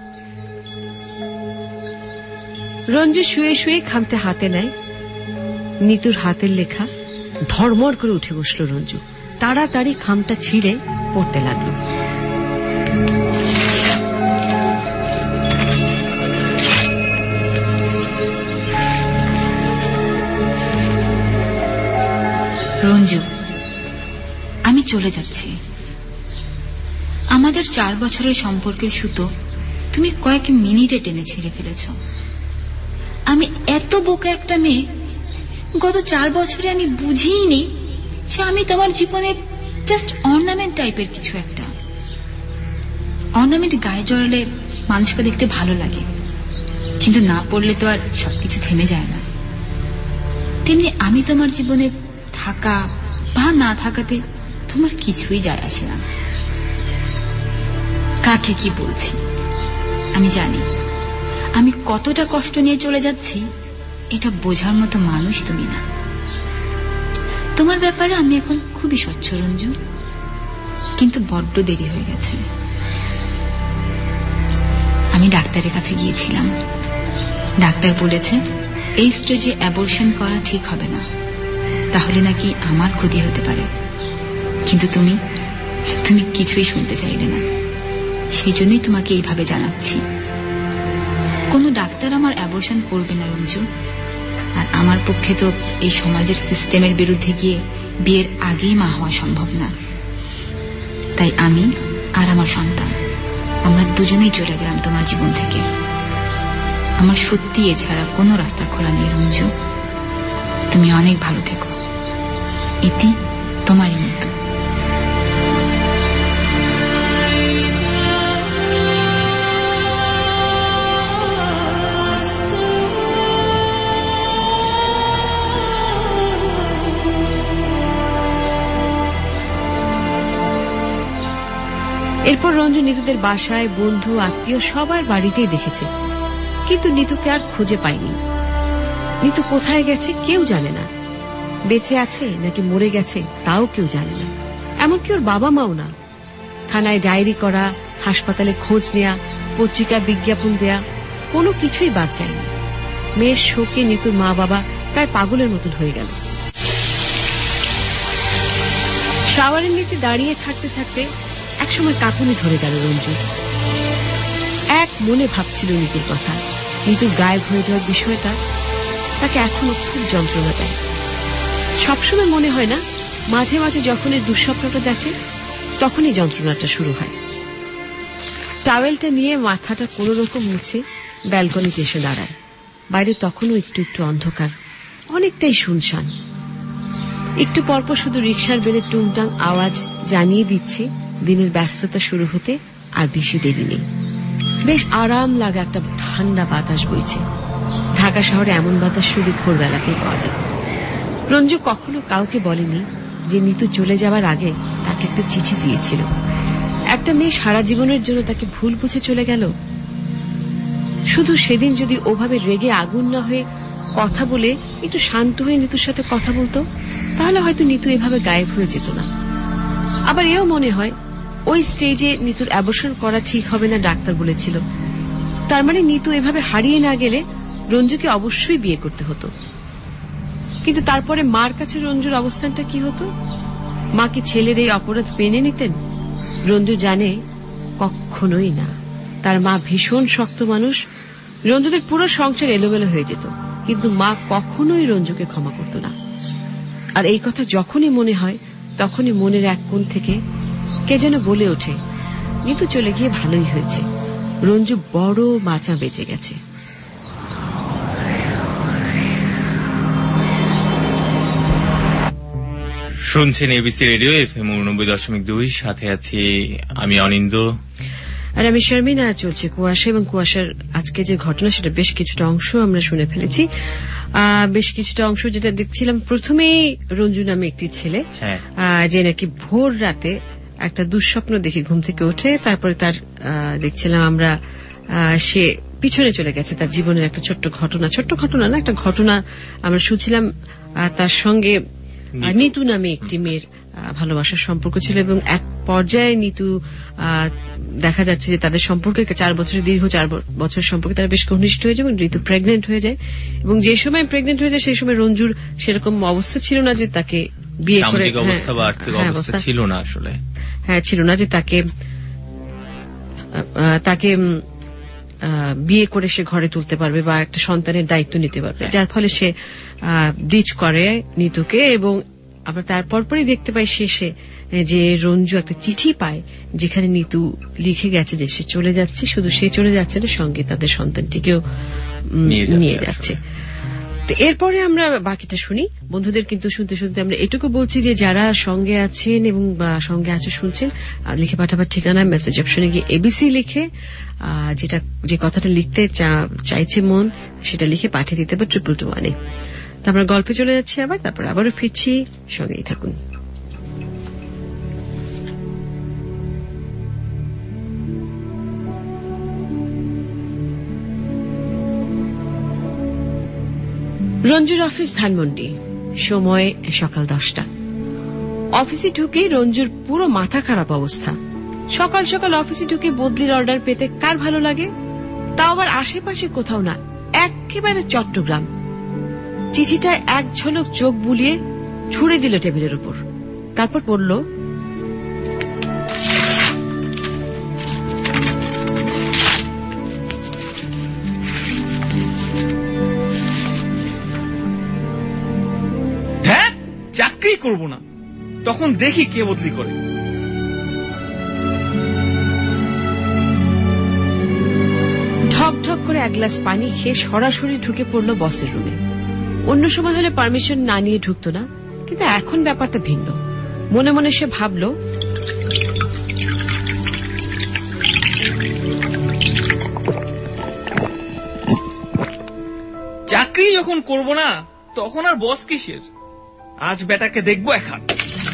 রঞ্জু শুয়ে শুয়ে খামটা হাতে নেয়। নিতুর হাতের লেখা। ধর্মর করে উঠে বসল রঞ্জু, তাড়াতাড়ি খামটা ছিঁড়ে পড়তে লাগল। রঞ্জু, আমি চলে যাচ্ছি। আমাদের চার বছরের সম্পর্কের সুতো তুমি কয়েক মিনিটে টেনে ছিঁড়ে ফেলেছ। আমি এত বোকা একটা মেয়ে, গত চার বছরে আমি বুঝিনি যে আমি তোমার জীবনের জাস্ট অর্নামেন্ট টাইপের কিছু একটা। অর্নামেন্ট গায়ে জড়ালে মানুষকে দেখতে ভালো লাগে, কিন্তু না পড়লে তো আর সবকিছু থেমে যায় না। তেমনি আমি তোমার জীবনে থাকা বা না থাকাতে তোমার কিছুই যায় আসে না। কাকে কি বলছি আমি জানি, আমি কতটা কষ্ট নিয়ে চলে যাচ্ছি এটা বোঝার মতো মানুষ তুমি না। তোমার ব্যাপারে আমি এখন খুবই স্বচ্ছ রঞ্জু, কিন্তু বড্ড দেরি হয়ে গেছে। আমি ডাক্তারের কাছে গিয়েছিলাম, ডাক্তার বলেছে এই স্টেজে অ্যাবর্শন করা ঠিক হবে না, তাহলে নাকি আমার ক্ষতি হতে পারে। কিন্তু তুমি তুমি কিছুই শুনতে চাইলে না, সেই জন্যই তোমাকে এইভাবে জানাচ্ছি। কোনো ডাক্তার আমার অ্যাবর্শন করবে না রঞ্জু, আর আমার পক্ষে তো এই সমাজের সিস্টেমের বিরুদ্ধে গিয়ে বিয়ের আগেই মা হওয়া সম্ভব না। তাই আমি আর আমার সন্তান আমরা দুজনেই চলে গেলাম তোমার জীবন থেকে। আমার সত্যি এছাড়া কোনো রাস্তা খোলা নেই রঞ্জু। তুমি অনেক ভালো থেকো। ইতি, তোমারই নিতু। এরপর রঞ্জু নিতুদের বাসায়, বন্ধু, আত্মীয় সবার বাড়িতেই দেখেছে, কিন্তু নিতুকে আর খুঁজে পায়নি। নিতু কোথায় গেছে কেউ জানে না, বেঁচে আছে নাকি মরে গেছে তাও কেউ জানে না, এমনকি ওর বাবা মাও না। থানায় ডায়েরি করা, হাসপাতালে খোঁজ নেয়া, পত্রিকায় বিজ্ঞাপন দেয়া, কোনো কিছুই বাদ যায়নি। মেয়ের শোকে নিতুর মা বাবা প্রায় পাগলের মতন হয়ে গেল। শাওয়ারের নিচে দাঁড়িয়ে থাকতে থাকতে একসময় কাঁপুনি ধরে গেল রঞ্জু। এক মনে ভাবছিল নিতুর কথা। নিতুর গায়েব হয়ে যাওয়ার বিষয়টা তাকে এখনো খুব যন্ত্রণা দেয়। সবসময় মনে হয় না, মাঝে মাঝে যখন এই দুঃস্বপ্নটা দেখে তখনই যন্ত্রণাটা শুরু হয়। টাওয়েলটা নিয়ে মাথাটা কোনো রকম মুছে ব্যালকনিতে এসে দাঁড়ায়। বাইরে তখনও একটু একটু অন্ধকার, অনেকটাই শুনশান। একটু পরপর শুধু রিকশার বেলের টুংটাং আওয়াজ জানিয়ে দিচ্ছে দিনের ব্যস্ততা শুরু হতে আর বেশি দেরি নেই। বেশ আরাম লাগা একটা ঠান্ডা বাতাস বইছে। ঢাকা শহরে এমন বাতাস শুধু ভোরবেলাতেই পাওয়া যায়। রঞ্জু কখনো কাউকে বলেনি যে নিতু চলে যাওয়ার আগে তাকে একটা চিঠি দিয়েছিল। একটা মেয়ে সারা জীবনের জন্য তাকে ভুল বুঝে চলে গেল। শুধু সেদিন যদি ওভাবে রেগে আগুন না হয়ে কথা বলে একটু শান্ত হয়ে নিতুর সাথে কথা বলতো, তাহলে হয়তো নিতু এভাবে গায়েব হয়ে যেত না। আবার এও মনে হয় ওই স্টেজে নিতুর অ্যাবর্শন করা ঠিক হবে না ডাক্তার বলেছিল। তার মানে নিতু এভাবে হারিয়ে না গেলে রঞ্জুকে অবশ্যই বিয়ে করতে হতো। কিন্তু তারপরে মার কাছে রঞ্জুর অবস্থানটা কি হতো? মা কি ছেলের এই অপরাধ মেনে নিতেন? রঞ্জু জানে কখনোই না। তার মা ভীষণ শক্ত মানুষ। রঞ্জুদের পুরো সংসার এলোমেলো হয়ে যেত, কিন্তু মা কখনোই রঞ্জুকে ক্ষমা করত না। আর এই কথা যখনই মনে হয় তখনই মনের এক কোণ থেকে কে যেন বলে ওঠে, নিতু চলে গিয়ে ভালোই হয়েছে, রঞ্জু বড় বাঁচা বেঁচে গেছে। শুনছেন এবিসি রেডিও এফএম উননব্বই দশমিক দুই, সাথে আছি আমি অনিন্দ আর আমি শারমিনা। চলছে কুয়াশা, এবং কুয়াশার আজকে যে ঘটনা সেটা বেশ কিছুটা অংশ আমরা শুনে ফেলেছি। বেশ কিছুটা অংশ যেটা দেখছিলাম, প্রথমেই রঞ্জু নামে একটি ছেলে যে নাকি ভোর রাতে একটা দুঃস্বপ্ন দেখে ঘুম থেকে ওঠে, তারপরে তার দেখছিলাম আমরা সে পিছনে চলে গেছে, তার জীবনের একটা ছোট্ট ঘটনা, ছোট্ট ঘটনা না একটা ঘটনা আমরা শুনছিলাম। তার সঙ্গে নিতু নামে একটি মেয়ের ভালোবাসার সম্পর্ক ছিল, এবং এক পর্যায়ে নিতু দেখা যাচ্ছে যে তাদের সম্পর্কে চার বছরের দীর্ঘ চার বছরের সম্পর্কে তারা বেশ ঘনিষ্ঠ হয়ে যায় এবং নিতু প্রেগনেন্ট হয়ে যায়। এবং যে সময় প্রেগনেন্ট হয়ে যায় সেই সময় রঞ্জুর সেরকম অবস্থা ছিল না যে তাকে বিয়ে করে, ছিল না আসলে, হ্যাঁ ছিল না যে তাকে তাকে বিয়ে করে সে ঘরে তুলতে পারবে বা একটা সন্তানের দায়িত্ব নিতে পারবে, যার ফলে সে ডিচ করে নিতুকে। এবং আমরা তারপর পরই দেখতে পাই শেষে যে রঞ্জু একটা চিঠি পায় যেখানে নিতু লিখে গেছে যে সে চলে যাচ্ছে, শুধু সে চলে যাচ্ছে না, সঙ্গে তাদের সন্তানটিকেও নিয়ে যাচ্ছে। তো এরপরে আমরা বাকিটা শুনি বন্ধুদের। কিন্তু শুনতে শুনতে আমরা এটুকু বলছি যে যারা সঙ্গে আছেন এবং সঙ্গে আছে শুনছেন, লিখে পাঠাবার ঠিকানা মেসেজ অপশনে গিয়ে এবিসি লিখে যেটা যে কথাটা লিখতে চাইছে মন সেটা লিখে পাঠিয়ে দিতে পারে ট্রিপল টু ওয়ানে। তো আমরা গল্পে চলে যাচ্ছি আবার, তারপর আবারও ফিরছি, সঙ্গেই থাকুন। রঞ্জুর অফিস ধানমন্ডি, সময় সকাল দশটা। অফিসে ঢুকে রঞ্জুর পুরো মাথা খারাপ অবস্থা। সকাল সকাল অফিসে ঢুকে বদলির অর্ডার পেতে কার ভালো লাগে? তাও আবার আশেপাশে কোথাও না, একেবারে চট্টগ্রাম। চিঠিটা এক ঝলক চোখ বুলিয়ে ছুড়ে দিল টেবিলের উপর, তারপর পড়ল, চাকরি করব না, তখন দেখি কে বদলি করে। ঢক ঢক করে এক গ্লাস পানি খেয়ে সরাসরি ঢুকে পড়ল বসের রুমে। অন্য সময় হলে পারমিশন না নিয়ে ঢুকতো না, কিন্তু এখন ব্যাপারটা ভিন্ন। মনে মনে সে ভাবল, চাকরি যখন করব না তখন আর বস কিসের, আজ বেটাকে দেখবো এক হাত।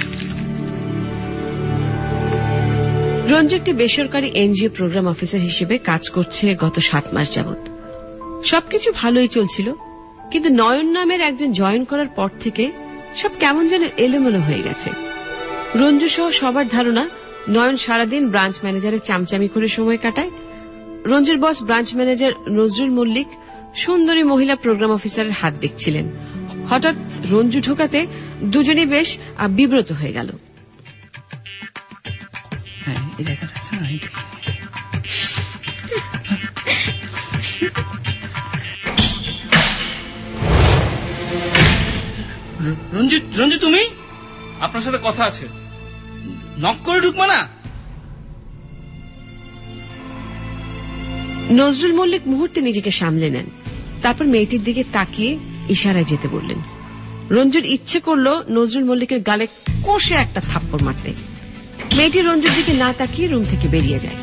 রঞ্জু একটি বেসরকারি এনজিও প্রোগ্রাম অফিসার হিসেবে কাজ করছে গত সাত মাস যাবৎ। সবকিছু ভালোই চলছিল, কিন্তু নয়ন নামের একজন জয়েন করার পর থেকে সব কেমন যেন এলোমেলো হয়ে গেছে। রঞ্জু সহ সবার ধারণা নয়ন সারাদিন ব্রাঞ্চ ম্যানেজারের চামচামি করে সময় কাটায়। রঞ্জুর boss branch manager Nazrul Mallick সুন্দরী মহিলা প্রোগ্রাম অফিসারের হাত দেখছিলেন। হঠাৎ রঞ্জু ঢোকাতে দুজনই বেশ বিব্রত হয়ে গেল। রঞ্জু, রঞ্জু তুমি? আপনার সাথে কথা আছে, নক করে ঢুকবা না? নজরুল মল্লিক মুহূর্তে নিজেকে সামলে নেন, তারপর মেয়েটির দিকে তাকিয়ে ইশারায় যেতে বললেন। রঞ্জুর ইচ্ছে করলো নজরুল মল্লিকের গালে কষে একটা থাপ্পড় মারতে। মেয়েটি রঞ্জুর দিকে না তাকিয়ে রুম থেকে বেরিয়ে যায়।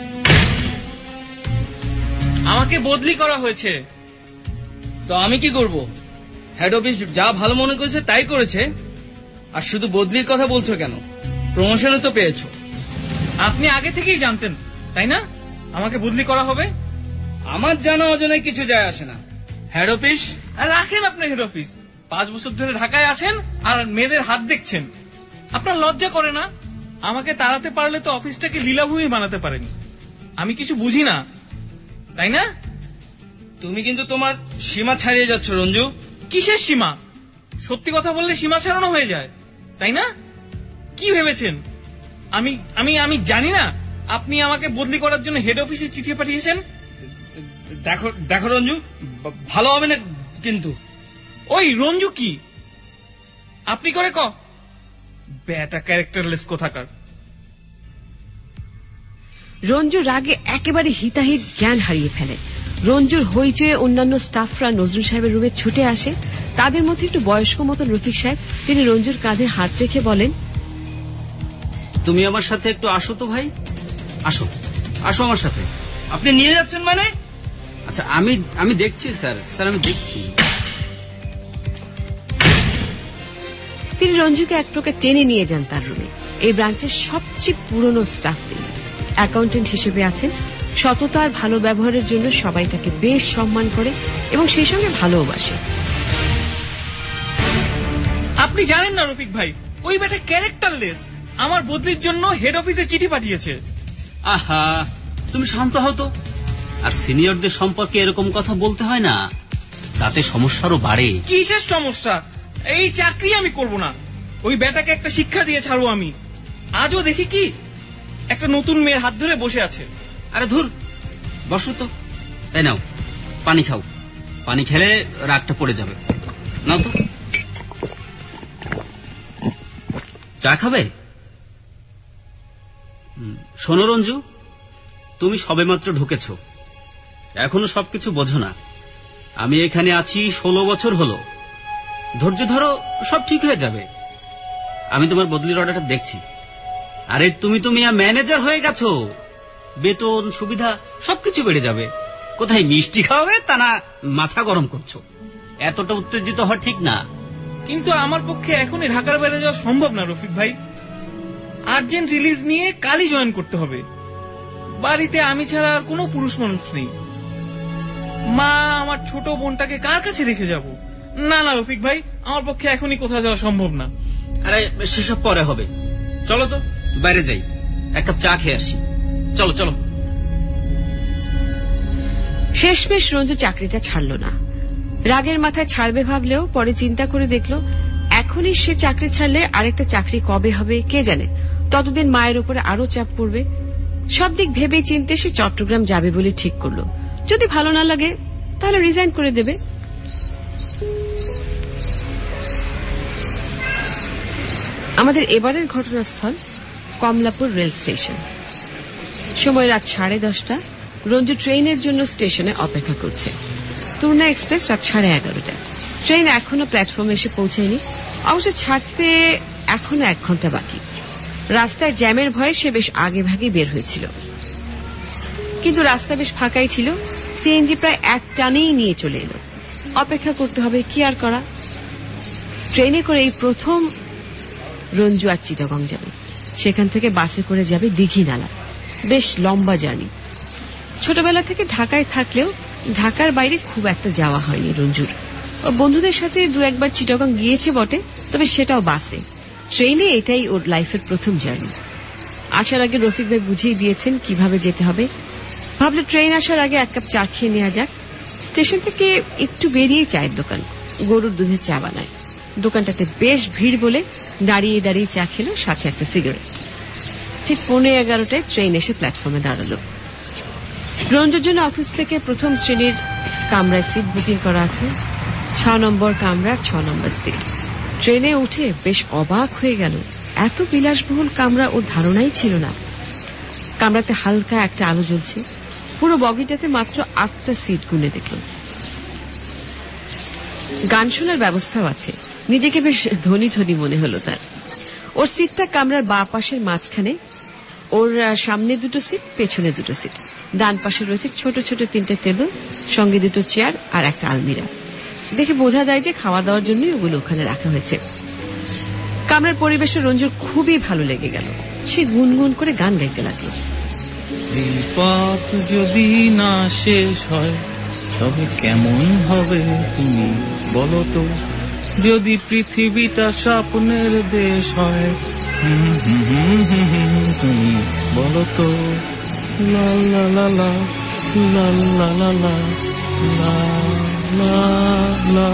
আমাকে বদলি করা হয়েছে, তো আমি কি করব? হেড অফিস যা ভালো মনে করেছে তাই করেছে। আর শুধু বদলির কথা বলছো কেন? প্রমোশনও তো পেয়েছো। আপনি আগে থেকেই জানতেন তাই না আমাকে বদলি করা হবে? আমার জানা অজানায় কিছু যায় আসে না। হেড অফিস রাখেন, আপনার হেড অফিস পাঁচ বছর ধরে ঢাকায় আছেন আর মেয়েদের হাত দেখছেন। আপনার লজ্জা করে না? আমাকে তাড়াতে পারলে তো অফিসটাকে লীলাভূমি বানাতে পারেনি। আমি কিছু বুঝি না, তাই না? তুমি কিন্তু তোমার সীমা ছাড়িয়ে যাচ্ছ রঞ্জু। কিসের সীমা? সত্যি কথা বললে সীমা ছাড়ানো হয়ে যায়, তাই না? কি ভেবেছেন আমি আমি আমি জানি না আপনি আমাকে বদলি করার জন্য হেড অফিসে চিঠি পাঠিয়েছেন? দেখো দেখো রঞ্জু, ভালো হবে না কিন্তু। ওই রঞ্জু কি আপনি করে ক ব্যাটা ক্যারেক্টারলেস কোথাকার। রঞ্জু রাগে একেবারে হিতাহিত জ্ঞান হারিয়ে ফেলে। রঞ্জুর হইচয়ে অন্যান্য স্টাফরা নজরুল সাহেবের রুমে ছুটে আসে। তাদের মধ্যে একটু বয়স্ক মতন রফিক সাহেব, তিনি রঞ্জুর কাঁধে হাত রেখে বলেন, তুমি আমার সাথে একটু আসো তো ভাই, আসো আসো আমার সাথে। আপনি নিয়ে যাচ্ছেন মানে? আচ্ছা আমি আমি দেখছি স্যার, স্যার আমি দেখছি। তিনি রঞ্জুকে এক প্রকার টেনে নিয়ে যান তার রুমে। এই ব্রাঞ্চের সবচেয়ে পুরনো স্টাফ তিনি। অ্যাকাউন্টেন্ট হিসেবে আছেন। সততা আর ভালো ব্যবহারের জন্য সবাই তাকে বেশ সম্মান করে এবং সেই সঙ্গে ভালোবাসে। আপনি জানেন না রফিক ভাই, ওই ব্যাটা ক্যারেক্টারলেস আমার বদলির জন্য হেড অফিসে চিঠি পাঠিয়েছে। আহা, তুমি শান্ত হও তো। আর সিনিয়রদের সম্পর্কে এরকম কথা বলতে হয় না, তাতে সমস্যারও বাড়ে। কিসের সমস্যা? এই চাকরি আমি করব না। ওই ব্যাটাকে একটা শিক্ষা দিয়ে ছাড়বো আমি। আজও দেখি কি একটা নতুন মেয়ের হাত ধরে বসে আছে। আরে ধুর, বসো তো। তাই নাও, পানি খাও। পানি খেলে রাগটা পড়ে যাবে। নাও তো। চা খাবে? শোনো রঞ্জু, তুমি সবেমাত্র ঢুকেছ, এখনো সবকিছু বোঝো না। আমি এখানে আছি ষোলো বছর হলো। ধৈর্য ধরো, সব ঠিক হয়ে যাবে। আমি তোমার বদলির অর্ডারটা দেখছি। আরে তুমি তো মিয়া ম্যানেজার হয়ে গেছো, বেতন সুবিধা সবকিছু বেড়ে যাবে। কোথায় মিষ্টি খাওয়াবে তা না মাথা গরম করছো। এতটা উত্তেজিত হওয়া ঠিক না। কিন্তু আমার পক্ষে এখনই ঢাকার বাইরে যাওয়া সম্ভব না রফিক ভাই। আর্জেন্ট রিলিজ নিয়ে কালই জয়েন করতে হবে। বাড়িতে আমি ছাড়া আর কোনো পুরুষ মানুষ নেই। মা আমার ছোট বোনটাকে কার কাছে রেখে যাব? না না রফিক ভাই, আমার পক্ষে এখনই কোথাও যাওয়া সম্ভব না। আরে সেসব পরে হবে, চলো তো বাইরে যাই, এক কাপ চা খেয়ে আসি। চলো চলো। শেষমেশ রঞ্জু চাকরিটা ছাড়ল না। রাগের মাথায় ছাড়বে ভাবলেও পরে চিন্তা করে দেখলো এখনই সে চাকরি ছাড়লে আরেকটা চাকরি কবে হবে কে জানে। ততদিন মায়ের উপরে আরো চাপ পড়বে। সব দিক ভেবে চিনতে সে চট্টগ্রাম যাবে বলে ঠিক করলো। যদি ভালো না লাগে তাহলে রিজাইন করে দেবে। আমাদের এবারের ঘটনাস্থল কমলাপুর রেল স্টেশন। সময় রাত সাড়ে দশটা। রঞ্জু ট্রেনের জন্য স্টেশনে অপেক্ষা করছে। তুর্না এক্সপ্রেস রাত সাড়ে এগারোটায়। ট্রেন এখনো প্ল্যাটফর্মে এসে পৌঁছায়নি। অবশ্য ছাড়তে এখনো এক ঘন্টা বাকি। রাস্তায় জ্যামের ভয়ে সে বেশ আগে ভাগে বের হয়েছিল, কিন্তু রাস্তা বেশ ফাঁকাই ছিল। সিএনজি প্রায় এক টানেই নিয়ে চলে এলো। অপেক্ষা করতে হবে, কি আর করা। ট্রেনে করে এই প্রথম রঞ্জু আর চিটাগং যাবে। সেখান থেকে বাসে করে যাবে দিঘি নালা। বেশ লম্বা জার্নি। ছোটবেলা থেকে ঢাকায় থাকলেও ঢাকার বাইরে খুব একটা যাওয়া হয়নি রঞ্জুর। বন্ধুদের সাথে দু একবার চিটাগং গিয়েছে বটে, তবে সেটাও বাসে। ট্রেনে এটাই ওর লাইফের প্রথম জার্নি। আসার আগে রফিক ভাই বুঝিয়ে দিয়েছেন কিভাবে যেতে হবে। ভাবলে ট্রেন আসার আগে এক কাপ চা খেয়ে নেওয়া যাক। স্টেশন থেকে একটু বেরিয়ে চায়ের দোকান, গরুর দুধের চা বানায়। দোকানটাতে বেশ ভিড় বলে দাঁড়িয়ে দাঁড়িয়ে চা খেলো, সাথে একটা সিগারেট। ঠিক পৌনে এগারোটায় ট্রেন এসে প্ল্যাটফর্মে দাঁড়ালো। রঞ্জুর জন্য অফিস থেকে প্রথম শ্রেণীর কামরায় সিট বুকিং করা আছে। ছ নম্বর কামরার ছ নম্বর সিট। ট্রেনে উঠে বেশ অবাক হয়ে গেল। এত বিলাসবহুল কামরা ওর ধারণাই ছিল না। কামরাতে হালকা একটা আলো জ্বলছে। পুরো বগিটাতে মাত্র আটটা সিট গুনে দেখল। গান শোনার ব্যবস্থাও আছে। নিজেকে বেশ ধনী ধনী মনে হলো তার। ওর সিটটা কামরার বাঁ পাশের মাঝখানে। ওর সামনে দুটো সিট, পেছনে দুটো সিট। ডান পাশে রয়েছে ছোট ছোট তিনটে টেবিল, সঙ্গে দুটো চেয়ার আর একটা আলমিরা। দেখে বোঝা যায় যে খাওয়া দাওয়ার জন্যই ওগুলো ওখানে রাখা হয়েছে। কামরার পরিবেশে রঞ্জুর খুবই ভালো লেগে গেল। সে গুনগুন করে গান গাইতে লাগলো। এই পথ যদি না শেষ হয় তবে কেমন হবে তুমি বলো তো, যদি পৃথিবীটা স্বপ্নের দেশ হয়, তুমি বলো তো, লা লা লা লা লা লা লা লা লা লা।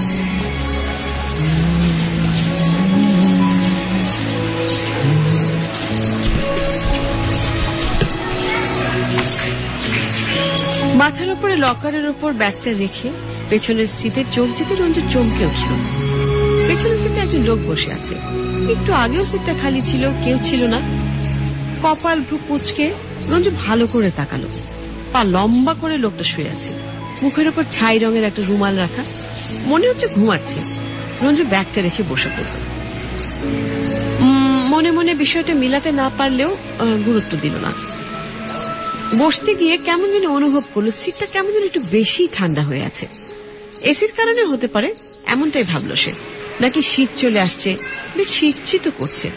মাথার উপরে লকারের উপর ব্যাগটা রেখে পেছনের সিটে চোখ যেতে রঞ্জু চমকে উঠল। পেছনের সিটে একজন লোক বসে আছে। একটু আগেও সিটটা খালি ছিল, কেউ ছিল না। কপাল ভ্রু কুঁচকে রঞ্জু ভালো করে তাকালো। পা লম্বা করে লোকটা শুয়ে আছে, মুখের উপর ছাই রঙের একটা রুমাল রাখা, মনে হচ্ছে ঘুমাচ্ছে। রঞ্জু ব্যাগটা রেখে বসে পড়ল। মনে মনে বিষয়টা মিলাতে না পারলেও গুরুত্ব দিল না। বসতে গিয়ে কেমন যেন অনুভব করলো সিটটা কেমন যেন একটু বেশি ঠান্ডা হয়ে আছে। এসির কারণে হতে পারে, এমনটাই ভাবলো সে। নাকি শীত চলে আসছে, বেশ শীত শীত করছে।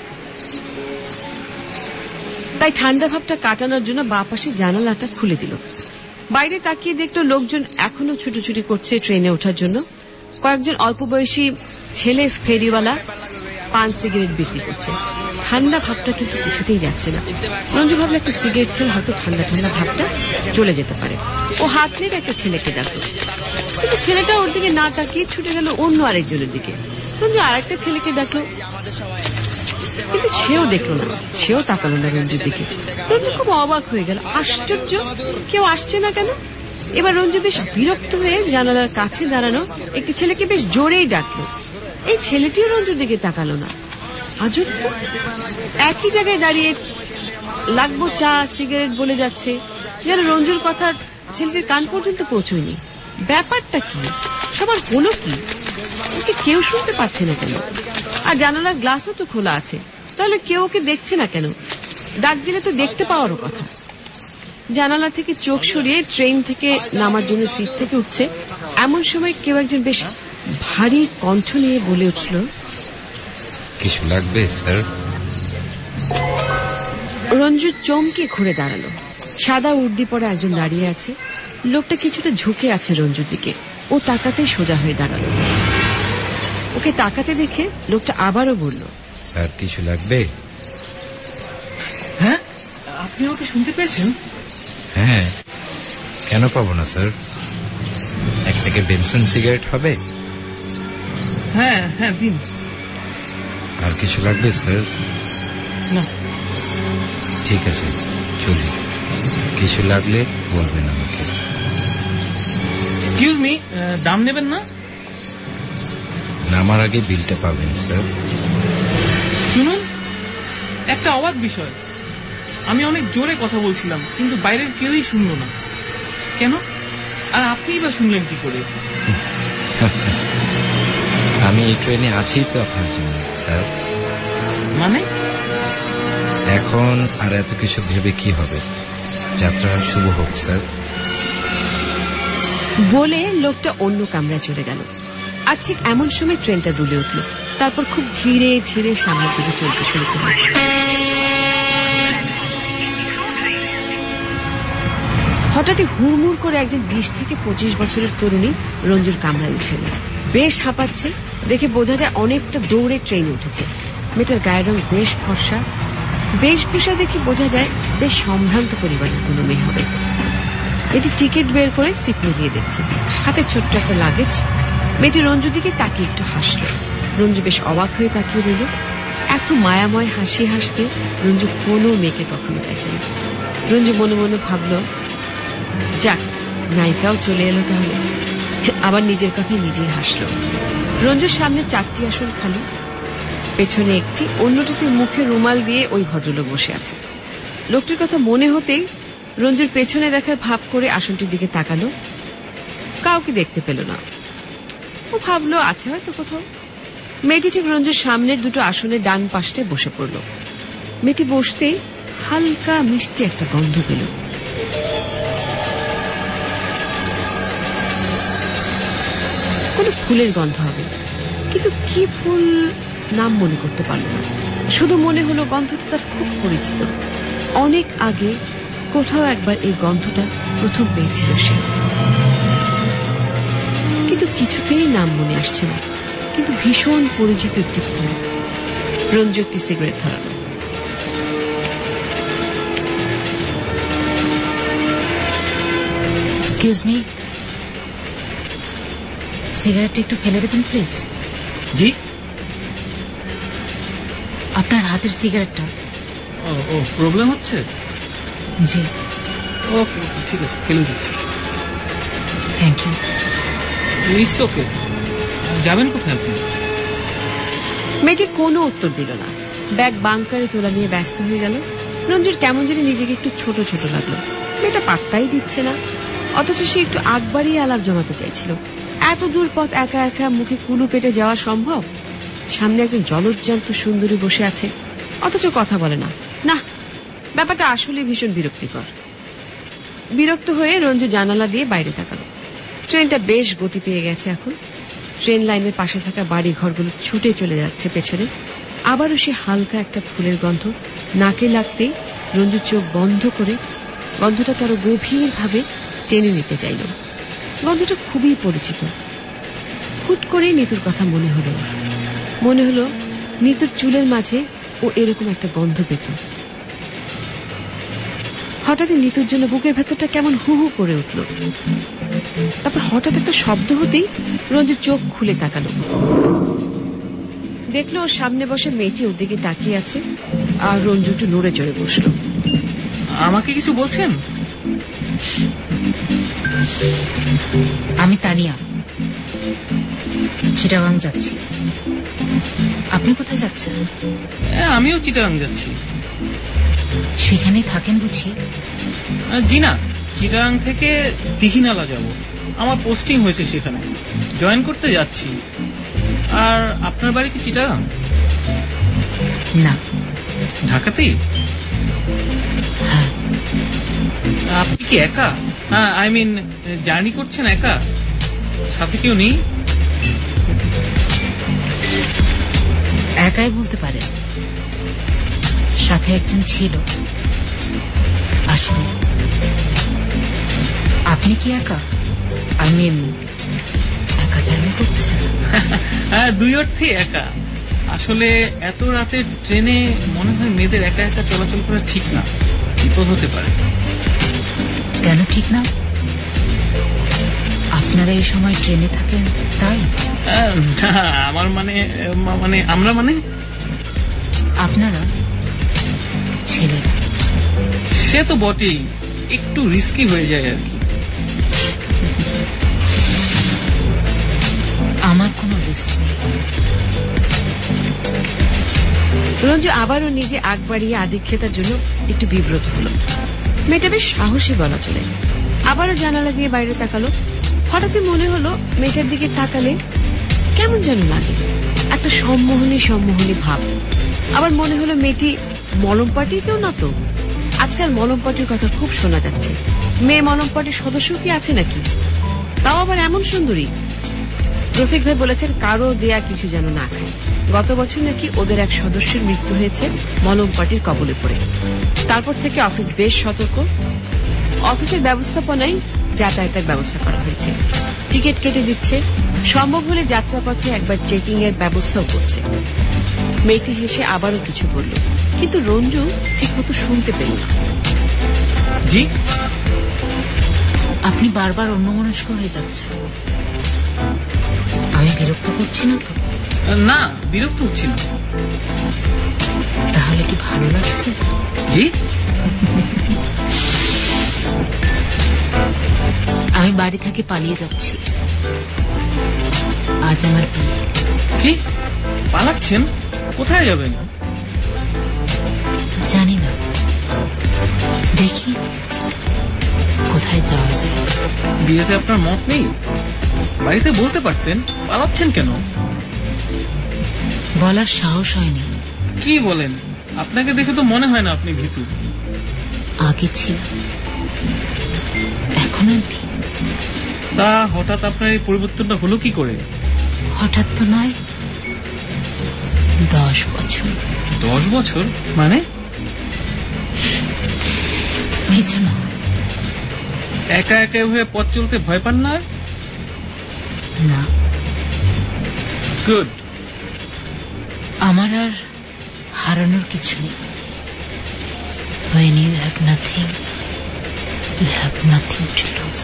তাই ঠান্ডা ভাবটা কাটানোর জন্য বাঁ পাশে জানালাটা খুলে দিল। বাইরে তাকিয়ে দেখলো লোকজন এখনো ছুটোছুটি করছে ট্রেনে ওঠার জন্য। কয়েকজন অল্প বয়সী ছেলে ফেরিওয়ালা পান সিগারেট বিক্রি করছে। ঠান্ডা ভাবটা কিন্তু কিছুতেই যাচ্ছে না। রঞ্জু ভাবলো একটা সিগারেট খেলে হয়তো ঠান্ডা ঠান্ডা ভাবটা চলে যেতে পারে। ও হাত নেড়ে একটা ছেলেকে ডাকলো, কিন্তু ছেলেটা ওর দিকে না তাকিয়ে ছুটে গেল অন্য আরেকজনের দিকে। রঞ্জু আরেকটা ছেলেকে ডাকলো, কিন্তু সেও দেখলো না, সেও তাকালো না রঞ্জুর দিকে। রঞ্জু খুব অবাক হয়ে গেল, আশ্চর্য, কেউ আসছে না কেন। এবার রঞ্জু বেশ বিরক্ত হয়ে জানালার কাছে দাঁড়ানো একটি ছেলেকে বেশ জোরেই ডাকলো। এই ছেলেটিও রঞ্জুর দিকে তাকালো না। আজব, একই জায়গায় দাঁড়িয়ে লাগবো চা সিগারেট বলে যাচ্ছে, যেন রঞ্জুর কথা ছেলেটির কান পর্যন্ত পৌঁছয়নি। ব্যাপারটা কি, সবার হলো কি? ওকে কেউ শুনতে পাচ্ছে না কেন? আর জানালার গ্লাসও তো খোলা আছে, তাহলে কেউ ওকে দেখছে না কেন? ডাক দিলে তো দেখতে পাওয়ারও কথা। জানালা থেকে চোখ সরিয়ে ট্রেন থেকে নামার জন্য সিট থেকে উঠছে, এমন সময় কেউ একজন বেশ ভারী কণ্ঠ নিয়ে বলে উঠল, কিছু লাগবে স্যার? রঞ্জু চমকে ঘুরে দাঁড়ালো। সাদা উর্দি পরে একজন দাঁড়িয়ে আছে। লোকটা কিছুটা ঝুঁকে আছে রঞ্জুর দিকে। ও তাকাতে সোজা হয়ে দাঁড়ালো। ওকে তাকাতে দেখে লোকটা আবারও বলল, স্যার কিছু লাগবে? হ্যাঁ, আপনি আমাকে শুনতে পেয়েছেন? হ্যাঁ, কেন পাবো না স্যার। এক প্যাকেট বেনসন সিগারেট হবে? হ্যাঁ হ্যাঁ দিন। আর কিছু লাগবে স্যার? না। ঠিক আছে, চলি। কিছু লাগলে বলবেন আমাকে। এক্সকিউজ মি, দাম নেবেন না? নামার আগে বিলটা পাবেন স্যার। শুনুন, একটা অবাক বিষয়, আমি অনেক জোরে কথা বলছিলাম, কিন্তু বাইরের কেউই শুনলো না। কেন? আর আপনি বা শুনলেন কি করে? আমি এই ট্রেনে আছি তো আপনার জন্য স্যার। মানে? এখন আর এত কিছু ভেবে কি হবে? যাত্রা শুভ হোক স্যার। বলে লোকটা অন্য কামরায় চলে গেল। আর ঠিক এমন সময় ট্রেনটা দুলে উঠল, তারপর খুব ধীরে ধীরে সামনের দিকে চলতে শুরু করল। হঠাৎই হুড়মুড় করে একজন বিশ থেকে পঁচিশ বছরের তরুণী রঞ্জুর কামরায় উঠে এল। বেশ হাঁপাচ্ছে, দেখে বোঝা যায় অনেকটা দৌড়ে ট্রেনে উঠেছে। মেয়েটার গায়ের রং বেশ ফর্সা, বেশভূষা দেখে বোঝা যায় বেশ সম্ভ্রান্ত পরিবারের কোনো মেয়ে হবে। মেয়েটি টিকিট বের করে সিট মিলিয়ে দেখছে, হাতে ছোট্ট একটা লাগেজ। মেয়েটি রঞ্জুর দিকে তাকিয়ে একটু হাসল। রঞ্জু বেশ অবাক হয়ে তাকিয়ে রইল। এত মায়াময় হাসি হাসতে রঞ্জু কোনো মেয়েকে কখনো দেখেনি। রঞ্জু মনে মনে ভাবল, যাক, নায়িকাও চলে এলো তাহলে। আবার নিজের কথায় নিজেই হাসল। রঞ্জুর সামনে চারটি আসন খালি, পেছনে একটি, অন্যটিতে মুখে রুমাল দিয়ে ওই ভদ্রলোক বসে আছে। লোকটির কথা মনে হতেই রঞ্জুর পেছনে দেখার ভাব করে আসনটির দিকে তাকালো। কাউকে দেখতে পেল না। ও ভাবলো আছে হয়তো কোথাও। মেয়েটি ঠিক রঞ্জুর সামনের দুটো আসনের ডান পাশে বসে পড়ল। মেয়েটি বসতেই হালকা মিষ্টি একটা গন্ধ পেল। কোনো ফুলের গন্ধ হবে, কিন্তু কি ফুল নাম মনে করতে পারল না। শুধু মনে হলো গন্ধটা তার খুব পরিচিত। অনেক আগে কোথাও একবার এই গন্ধটা প্রথম পেয়েছিল সে, কিন্তু কিছুতেই নাম মনে আসছে না। কিন্তু ভীষণ পরিচিত একটি ফুল। রঞ্জু একটি সিগারেট ধরালো। এক্সকিউজ মি, সিগারেটটা একটু ফেলে দেবেন প্লিজ। জি, আপনার হাতের সিগারেটটা। ও ও প্রবলেম হচ্ছে? জি। ওকে, ঠিক আছে, ফেলে দিচ্ছি। Thank you. It's okay. যাবেন কোথায় আপনি? মেয়েটি কোনো উত্তর দিল না, ব্যাগ বাংকারে তোলা নিয়ে ব্যস্ত হয়ে গেল। রঞ্জুর কেমন যেন নিজেকে একটু ছোট ছোট লাগলো। মেয়েটা পাত্তাই দিচ্ছে না, অথচ সে একটু আগ বাড়িয়ে আলাপ জমাতে চাইছিল। এত দূর পথ একা একা মুখে কুলু পেটে যাওয়া সম্ভব? সামনে একজন জলজ্জান্ত সুন্দরী বসে আছে, অথচ কথা বলে না। না, ব্যাপারটা আসলে ভীষণ বিরক্তিকর। বিরক্ত হয়ে রঞ্জু জানালা দিয়ে বাইরে তাকালো। ট্রেনটা বেশ গতি পেয়ে গেছে এখন। ট্রেন লাইনের পাশে থাকা বাড়ি ঘরগুলো ছুটে চলে যাচ্ছে পেছনে। আবারও সে হালকা একটা ফুলের গন্ধ নাকে লাগতেই রঞ্জু চোখ বন্ধ করে গন্ধটা তারও গভীর ভাবে টেনে নিতে চাইল। গন্ধটা খুবই পরিচিত। হুট করেই নিতুর কথা মনে হলো। মনে হলো নিতুর চুলের মাঝে ও এরকম একটা গন্ধ পেত। হঠাৎ নিতুর জন্য বুকের ভেতরটা কেমন হু হু করে উঠল। তারপর হঠাৎ একটা শব্দ হতেই রঞ্জু চোখ খুলে তাকালো। দেখলো ওর সামনে বসে মেয়েটি ওর দিকে তাকিয়ে আছে, আর রঞ্জু একটু নড়ে চড়ে বসলো। আমাকে কিছু বলছেন? আমি তানিয়া, চিটাগাং যাচ্ছি। আপনি কোথায় যাচ্ছেন? আমিও চিটাগাং যাচ্ছি। সেখানেই থাকেন বুঝি? জি না, চিটাগাং থেকে দিঘিনালা যাব। আমার পোস্টিং হয়েছে সেখানে, জয়েন করতে যাচ্ছি। আর আপনার বাড়ি কি চিটাগাং? না, ঢাকাতেই। হ্যাঁ। আপনি কি একা? আই মিন জার্নি করছেন একা? সাথে কেউ নেই? একাই বলতে পারেন, সাথে একজন ছিল, আসেনি। আপনি কি একা? আই মিন একা জার্নি করছেন? দুই অর্থে একা। আসলে এত রাতে ট্রেনে মনে হয় মেয়েদের একা একা চলাচল করা ঠিক না, বিপদ হতে পারে। কেন ঠিক না? আপনারা এই সময় ট্রেনে থাকেন তাই? আমার মানে মানে আমরা মানে আপনারা ছেলেরা। সে তো বটেই, একটু রিস্কি হয়ে যায় আর কি। আমার কোনো রিস্ক নেই। রঞ্জু আবারও নিজে আগ বাড়িয়ে আদিক্ষেতার জন্য একটু বিব্রত হলো। মেয়েটা বেশ সাহসী বলা চলে। আবারও জানালা দিয়ে বাইরে তাকালো। হঠাৎই মনে হলো মেয়েটার দিকে তাকালে কেমন যেন লাগে, একটা সম্মোহনী সম্মোহনী ভাব। আবার মনে হলো মেয়েটি মলম পার্টির কেউ না তো। আজকাল মলম পার্টির কথা খুব শোনা যাচ্ছে। মেয়ে মলম পার্টির সদস্য কি আছে নাকি? তাও আবার এমন সুন্দরী। রফিক ভাই বলেছেন কারো দেয়া কিছু যেন না খায়। গত বছর নাকি ওদের এক সদস্যের মৃত্যু হয়েছে মলম পার্টির কবলে পড়ে। তারপর থেকে অফিস বেশ সতর্ক। অফিসের ব্যবস্থাপনায় যাতায়াতের ব্যবস্থা করা হয়েছে, টিকিট কেটে দিচ্ছে, সম্ভব হলে যাত্রাপথে একবার চেকিং এর ব্যবস্থাও করছে। মেয়েটি হেসে আবারও কিছু বলল, কিন্তু রঞ্জু ঠিক মতো শুনতে পেল না। জি, আপনি বারবার অন্যমনস্ক হয়ে যাচ্ছেন। আমি বিরক্ত করছি না তো? না, বিরক্ত হচ্ছি না। তাহলে কি ভালো লাগছে? জি, আমি বাড়ি থেকে পালিয়ে যাচ্ছি। আজ আমার বিয়ে। কি পালাচ্ছেন? কোথায় যাবেন? জানি না, দেখি কোথায় যাওয়া যায়। বিয়েতে আপনার মত নেই? বাড়িতে বলতে পারতেন। পালাচ্ছেন কেন? বলার সাহস হয়নি। কি বলেন? আপনাকে দেখে তো মনে হয় না আপনি ভীতু। আগে ছিল, এখন আর নেই। তা হঠাৎ আপনার এই পরিবর্তনটা হলো কি করে? হঠাৎ তো নয়, দশ বছর। দশ বছর মানে? কিছু না। একা একা হয়ে পথ চলতে ভয় পান না? না। গুড। আমার আর হারানোর কিছু নেই। When you have nothing, you have nothing to lose.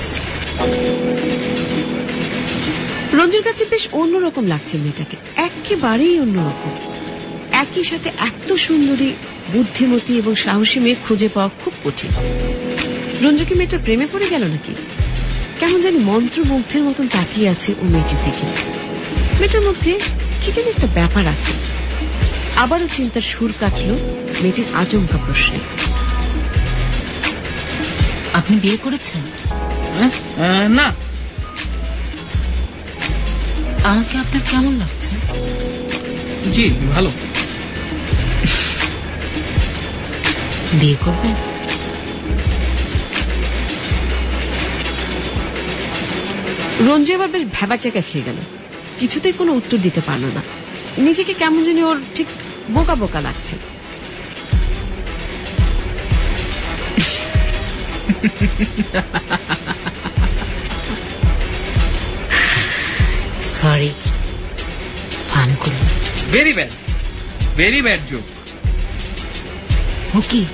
রঞ্জুর কাছে বেশ অন্যরকম লাগছে মেয়েটাকে, একেবারেই অন্যরকম। একই সাথে এত সুন্দরী, বুদ্ধিমতী এবং সাহসী মেয়ে খুঁজে পাওয়া খুব কঠিন। রঞ্জু কি মেয়েটার প্রেমে পড়ে গেল নাকি? কেমন জানি মন্ত্রমুগ্ধের মতন তাকিয়ে আছে ও মেয়েটির দিকে। মেয়েটার মধ্যে কি জানি একটা ব্যাপার আছে। আবারও চিন্তার সুর কাটল মেয়েটির আচমকা প্রশ্নে। আপনি বিয়ে করেছেন? না। আমাকে আপনার কেমন লাগছে? জি ভালো। বিয়ে করবেন? রঞ্জু এবার বেশ ভ্যাবাচেকা খেয়ে গেল, কিছুতেই কোনো উত্তর দিতে পারল না। নিজেকে কেমন জানি ওর ঠিক বোকা বোকা লাগছে। সরি, ফান করলাম। Very bad, very bad joke. Okay,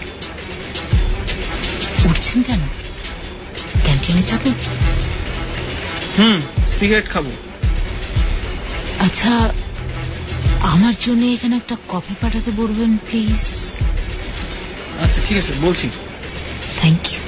উঠছেন কেন? ক্যান্টিনে যাবো? হুম, সিগারেট খাবো। আচ্ছা, আমার জন্য এখানে একটা কফি পাঠাতে বলবেন প্লিজ। আচ্ছা ঠিক আছে, বলছি। Thank you.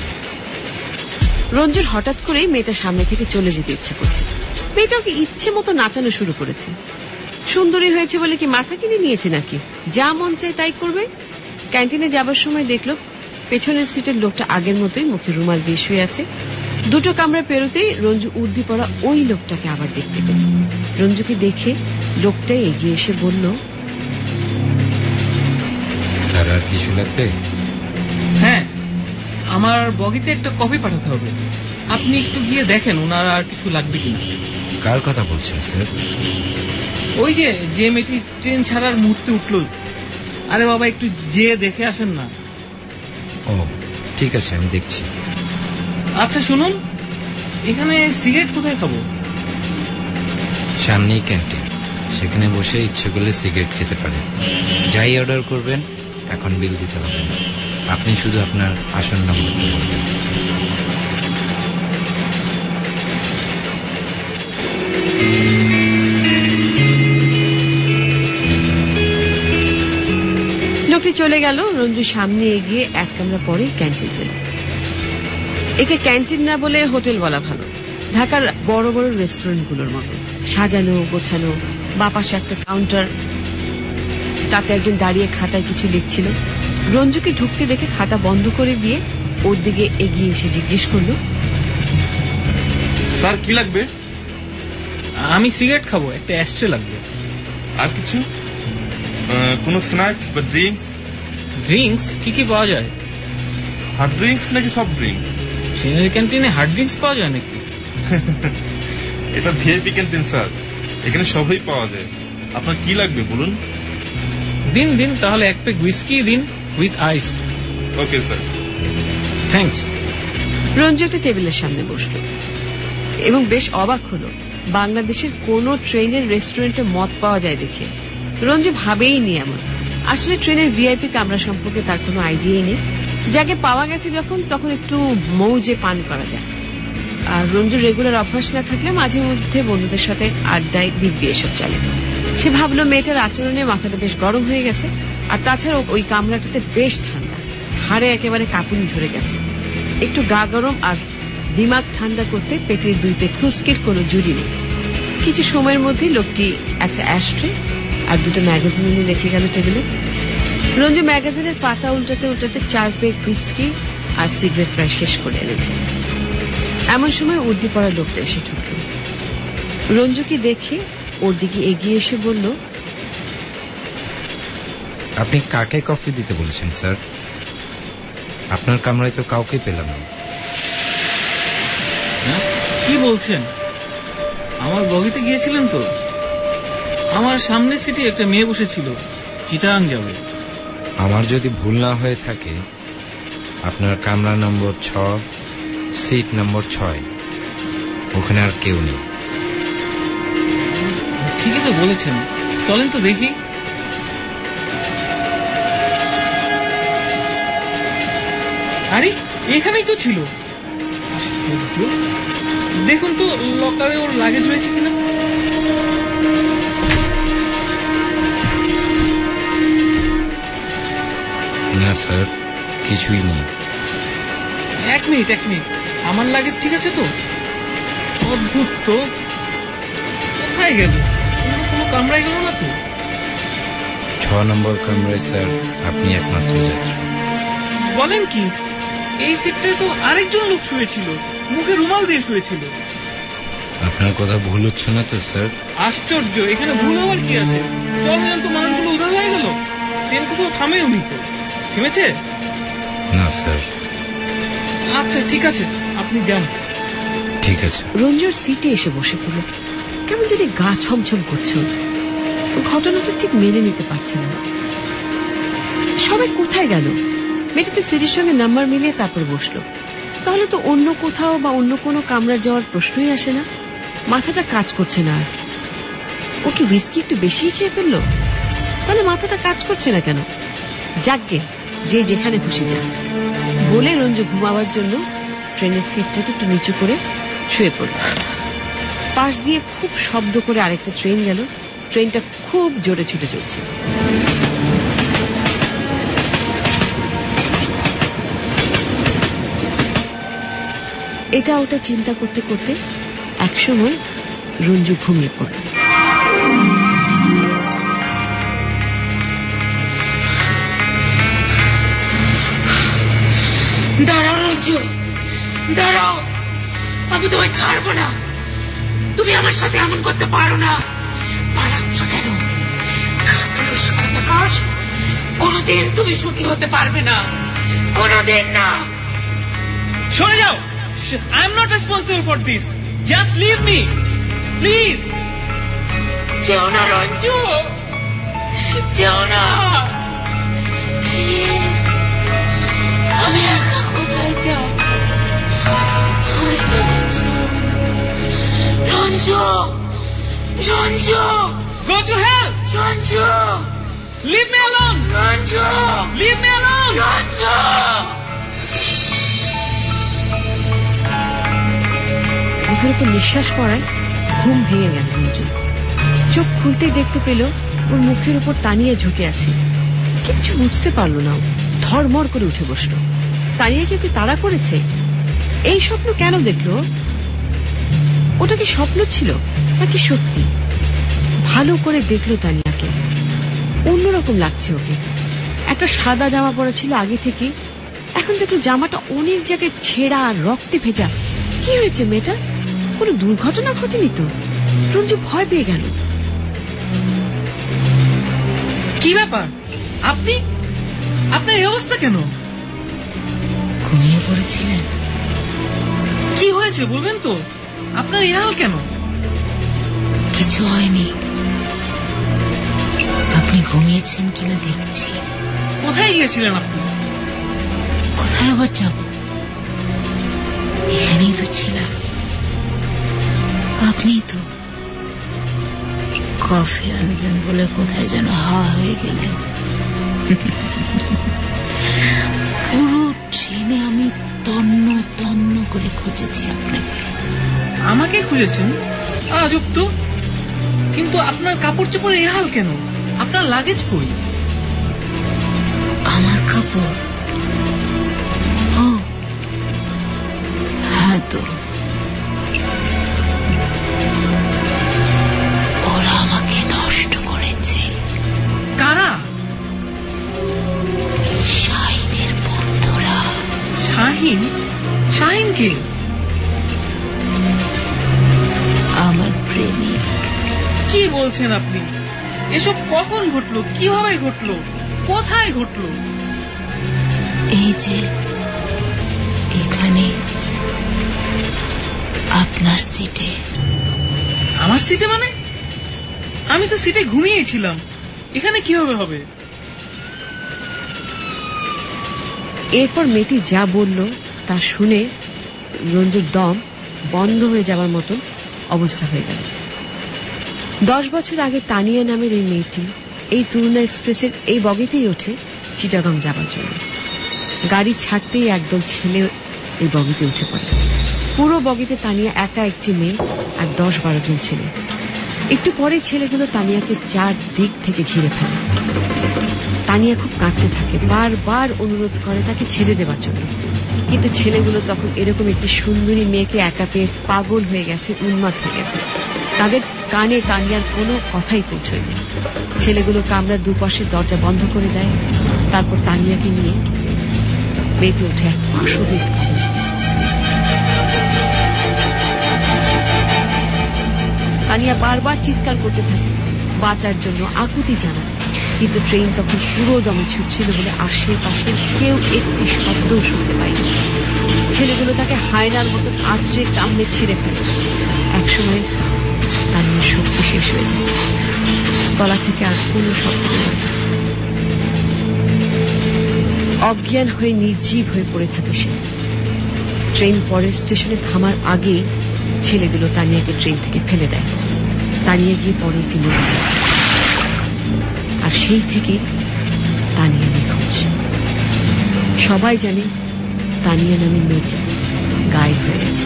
রঞ্জুর হঠাৎ করেই মেয়েটা সামনে থেকে চলে যেতে ইচ্ছে করছে। মেয়েটাকে ইচ্ছে মতো নাচানো শুরু করেছে। সুন্দরী হয়েছে বলে কি মাথা কিনে নিয়েছে নাকি? যা মন চায় তাই করবে। ক্যান্টিনে যাবার সময় দেখলো পেছনের সিটের লোকটা আগের মতোই মুখে রুমাল দিয়ে শুয়ে আছে। দুটো কামরা পেরোতেই রঞ্জু উর্দি পড়া ওই লোকটাকে আবার দেখতে পেল। রঞ্জুকে দেখে লোকটাই এগিয়ে এসে বলল, স্যার আর কিছু লাগবে? হ্যাঁ, আমার বগিতে একটা কফি পাঠাতে হবে। আপনি একটু গিয়ে দেখেন ওনার আর কিছু লাগবে কিনা। কার কথা বলছেন স্যার? ওই যে যে মেয়েটি ট্রেন ছাড়ার মুহূর্তে উঠল। আরে বাবা, একটু যেয়ে দেখে আসেন না। ও ঠিক আছে, আমি দেখছি। আচ্ছা শুনুন, এখানে সিগারেট কোথায় খাবো? সামনেই ক্যান্টিন, সেখানে বসে ইচ্ছে করলে সিগারেট খেতে পারেন। যাই অর্ডার করবেন এখন বিল দিতে হবে না, আপনি শুধু আপনার আসন নম্বরটা বলবেন। লোকটি চলে গেল। রঞ্জু সামনে এগিয়ে এক কামরা পরে ক্যান্টিন পেল। একে ক্যান্টিন না বলে হোটেল বলা ভালো। ঢাকার বড় বড় রেস্টুরেন্ট গুলোর মতো সাজানো গোছানো। বাপাশে একটা কাউন্টার, তাতে একজন দাঁড়িয়ে খাতায় কিছু লিখছিল। রঞ্জুকে ঢুকতে দেখে খাতা বন্ধ করে দিয়ে ওর দিকে এগিয়ে এসে জিজ্ঞেস করলো, স্যার কি লাগবে? আমি সিগারেট খাবো, একটা অ্যাস্ট্রে লাগবে। আর কিছু? কোন স্ন্যাক্স বা ড্রিঙ্কস? ড্রিঙ্কস কি কি পাওয়া যায়? হার্ড ড্রিঙ্কস নাকি সফট ড্রিঙ্কস? ট্রেনের ক্যান্টিনে হার্ড ড্রিঙ্কস পাওয়া যায় নাকি? এটা ভিআইপি ক্যান্টিন স্যার, এখানে সবই পাওয়া যায়। আপনার কি লাগবে বলুন? দিন দিন তাহলে এক প্যাক হুইস্কি দিন with ice. Okay sir, thanks. Ranju একটা টেবিলের সামনে বসল এবং বেশ অবাক হলো বাংলাদেশের কোন ট্রেনের রেস্টুরেন্টে মদ পাওয়া যায় দেখে। রঞ্জু ভাবেই নি এমন। আসলে ট্রেনের ভিআইপি কামরা সম্পর্কে তার কোনো আইডিয়াই নেই। যাকে পাওয়া গেছে যখন, তখন একটু মৌজে পান করা যায়। আর রঞ্জুর রেগুলার অভ্যাস না থাকলে মাঝে মধ্যে বন্ধুদের সাথে আড্ডায় দিব্যি এসব চলে। সে ভাবলো মেয়েটার আচরণে মাথাটা বেশ গরম হয়ে গেছে। আর তাছাড়া ওই কামরাটাতে বেশ ঠান্ডা, হাড়ে একেবারে কাঁপুনি ধরে গেছে। একটু গা গরম আর দিমাগ ঠান্ডা করতে পেটের দুই পেট খুস্কির কোনো জুড়ি নেই। কিছু সময়ের মধ্যে লোকটি একটা অ্যাস্ট্রে আর দুটো ম্যাগাজিন নিয়ে রেখে গেল টেবিলে। রঞ্জু ম্যাগাজিনের পাতা উল্টাতে উল্টাতে চার পেক হুইস্কি আর সিগারেট প্রায় শেষ করে এনেছে। এমন সময় উর্দি পড়া লোকটা এসে ঢুকল। রঞ্জুকে দেখে ওর দিকে এগিয়ে এসে বলল, আপনি কাকে কফি দিতে বলেছেন স্যার? আপনার কামরায় তো কাউকে পেলাম না। কি বলছেন? আমার বগিতে গিয়েছিলেন তো? আমার সামনের সিটে একটা মেয়ে বসেছিল, চিটাগাং যাবে। আমার যদি ভুল না হয়ে থাকে, আপনার কামরা নম্বর ছ, সিট নম্বর ছয়, ওখানে আর কেউ নেই। ঠিকই তো বলেছেন, চলেন তো দেখি। আরে এখানেই তো ছিল। আশ্চর্য, দেখুন তো লকারে ওর লাগেজ রয়েছে কিনা। না স্যার, কিছুই নেই। এক মিনিট এক মিনিট আমার লাগেজ ঠিক আছে তো? অদ্ভুত তো, কোথায় গেল? কোনো কামরায় গেল না তো? ছ নম্বর কামরায় স্যার, আপনি একমাত্র যাত্রী। বলেন কি? এই সিটটায় তো আরেকজন লোক শুয়েছিল, মুখে রুমাল দিয়ে শুয়েছিল। আপনার কথা ভুল হচ্ছে না তো স্যার? আশ্চর্য, এখানে ভুল হওয়ার কি আছে? চললেন তো মানুষগুলো উধাও হয়ে গেল। ট্রেন কোথাও থামেও নি তো। থেমেছে? না স্যার। আচ্ছা ঠিক আছে, আপনি যান। ঠিক আছে। রঞ্জুর সিটে এসে বসে পড়ল। কেমন যদি গা ছমছম করছে। ঘটনাটা ঠিক মেনে নিতে পারছে না। সবাই কোথায় গেল? মেয়েটাতে সিটির সঙ্গে নাম্বার মিলিয়ে তারপর বসলো। তাহলে তো অন্য কোথাও বা অন্য কোনো কামরায় যাওয়ার প্রশ্নই আসে না। মাথাটা কাজ করছে না আর। ও কি হুইস্কি একটু বেশি খেয়ে ফেললো? তাহলে মাথাটা কাজ করছে না কেন? যাকগে, যে যেখানে খুশি যাক বলে রঞ্জু ঘুমাবার জন্য ট্রেনের সিটটাকে একটু নিচু করে শুয়ে পড়ল। পাশ দিয়ে খুব শব্দ করে আরেকটা ট্রেন গেল। ট্রেনটা খুব জোরে ছুটে চলছে। এটা ওটা চিন্তা করতে করতে একসময় রঞ্জু ঘুমিয়ে পড়ল। দাঁড়াও রঞ্জু, দাঁড়াও, আমি তোমায় ছাড়বো না। তুমি আমার সাথে এমন করতে পারো না। পালাচ্ছ কেন? কোনদিন তুমি সুখী হতে পারবে না, কোনদিন না। সরে যাও। I am not responsible for this. Just leave me, please. যেও না রঞ্জু, যেও না। Please. আমি একা কোথায় যাব? Ranju, Ranju, go to hell. Ranju, leave me alone. Ranju, leave me alone. Ranju. মুখের উপর নিঃশ্বাস পড়ায় ঘুম ভেঙে গেল রঞ্জু। চোখ খুলতেই দেখতে পেল ওর মুখের উপর তানিয়া ঝুঁকে আছে। কিচ্ছু বুঝতে পারল না। ধর্মর করে উঠে বসলো। তানিয়াকে কি তাড়া করেছে? এই স্বপ্ন কেন দেখলো? ওটা কি স্বপ্ন ছিল নাকি সত্যি? ভালো করে দেখলো তানিয়াকে। অন্যরকম লাগছে ওকে। একটা সাদা জামা পরা ছিল আগে থেকে, এখন দেখলো জামাটা অনেক জায়গায় ছেঁড়া আর রক্তে ভেজা। কি হয়েছে মেয়েটা? কোনো দুর্ঘটনা ঘটেনি তো? রঞ্জু ভয় পেয়ে গেল। কি ব্যাপার? আপনি আপনার এই অবস্থা কেন? ঘুমিয়ে পড়েছিলেন? কি হয়েছে বলবেন তো? আপনার এই হাল কেন? কিছু হয়নি। আপনি ঘুমিয়েছেন কিনা দেখছি। কোথায় গিয়েছিলেন আপনি? কোথায় আবার যাব? এখানেই তো ছিলাম। আপনি তো কফি আনবেন বলে কোথায় যেন হাওয়া হয়ে গেলেন। পুরো ট্রেনে আমি তন্ন তন্ন করে খুঁজেছি আপনাকে। আমাকে খুঁজেছেন? আজব তো। কিন্তু আপনার কাপড় চোপড় এই হাল কেন? আপনার লাগেজ কই? আমার কাপড়? ও হ্যাঁ তো, ওরা আমাকে নষ্ট করেছে। কারা? শাহিনের বন্ধুরা। শাহিন? শাহিন কে? আমার প্রেমিক। কি বলছেন আপনি? এসব কখন ঘটলো? কিভাবে ঘটলো? কোথায় ঘটলো? এই যে এখানে, আপনার সিটে। আমার সিটে মানে? আমি তো সিটে ঘুমিয়েছিলাম। এখানে কিভাবে হবে? এরপর মেয়েটি যা বলল তা শুনে রঞ্জুর দম বন্ধ হয়ে যাওয়ার মতন অবস্থা হয়ে গেল। দশ বছর আগে তানিয়া নামের এই মেয়েটি এই তুরুনা এক্সপ্রেসের এই বগিতেই ওঠে চিটাগাং যাবার জন্য। গাড়ি ছাড়তেই একদল ছেলে এই বগিতে উঠে পড়ে। পুরো বগিতে তানিয়া একা একটি মেয়ে আর দশ বারো জন ছেলে। একটু পরে ছেলেগুলো তানিয়াকে চার দিক থেকে ঘিরে ফেলে। তানিয়া খুব কাঁদতে থাকে, বারবার অনুরোধ করে তাকে ছেড়ে দেবার জন্য, কিন্তু ছেলেগুলো তখন এরকম একটি সুন্দরী মেয়েকে একা পেয়ে পাগল হয়ে গেছে, উন্মাদ হয়ে গেছে। তাদের কানে তানিয়ার কোনো কথাই পৌঁছয়নি। ছেলেগুলো কামরার দুপাশের দরজা বন্ধ করে দেয়, তারপর তানিয়াকে নিয়ে মেতে ওঠে এক পাশবিক আলো। তানিয়া বারবার চিৎকার করতে থাকে, বাঁচার জন্য আকুতি জানায়, কিন্তু ট্রেন তখন পুরো দমে ছুটছিল বলে আশেপাশে কেউ একটি শব্দ শুনতে পায়নি। ছেলেগুলো তাকে হায়নার মতন আঁচড়ে কামড়ে ছিঁড়ে ফেলে। একসময় তানিয়ার শক্তি শেষ হয়ে যায়, গলা থেকে আর কোনো শব্দ নেই। অজ্ঞান হয়ে নির্জীব হয়ে পড়ে থাকে সে। ট্রেন পরের স্টেশনে থামার আগে ছেলেগুলো তানিয়াকে ট্রেন থেকে ফেলে দেয়। তানিয়া গিয়ে পরে একটি নদী, আর সেই থেকে তানিয়া নিখোঁজ। সবাই জানে তানিয়া নামের মেয়েটি গায়েব হয়ে গেছে।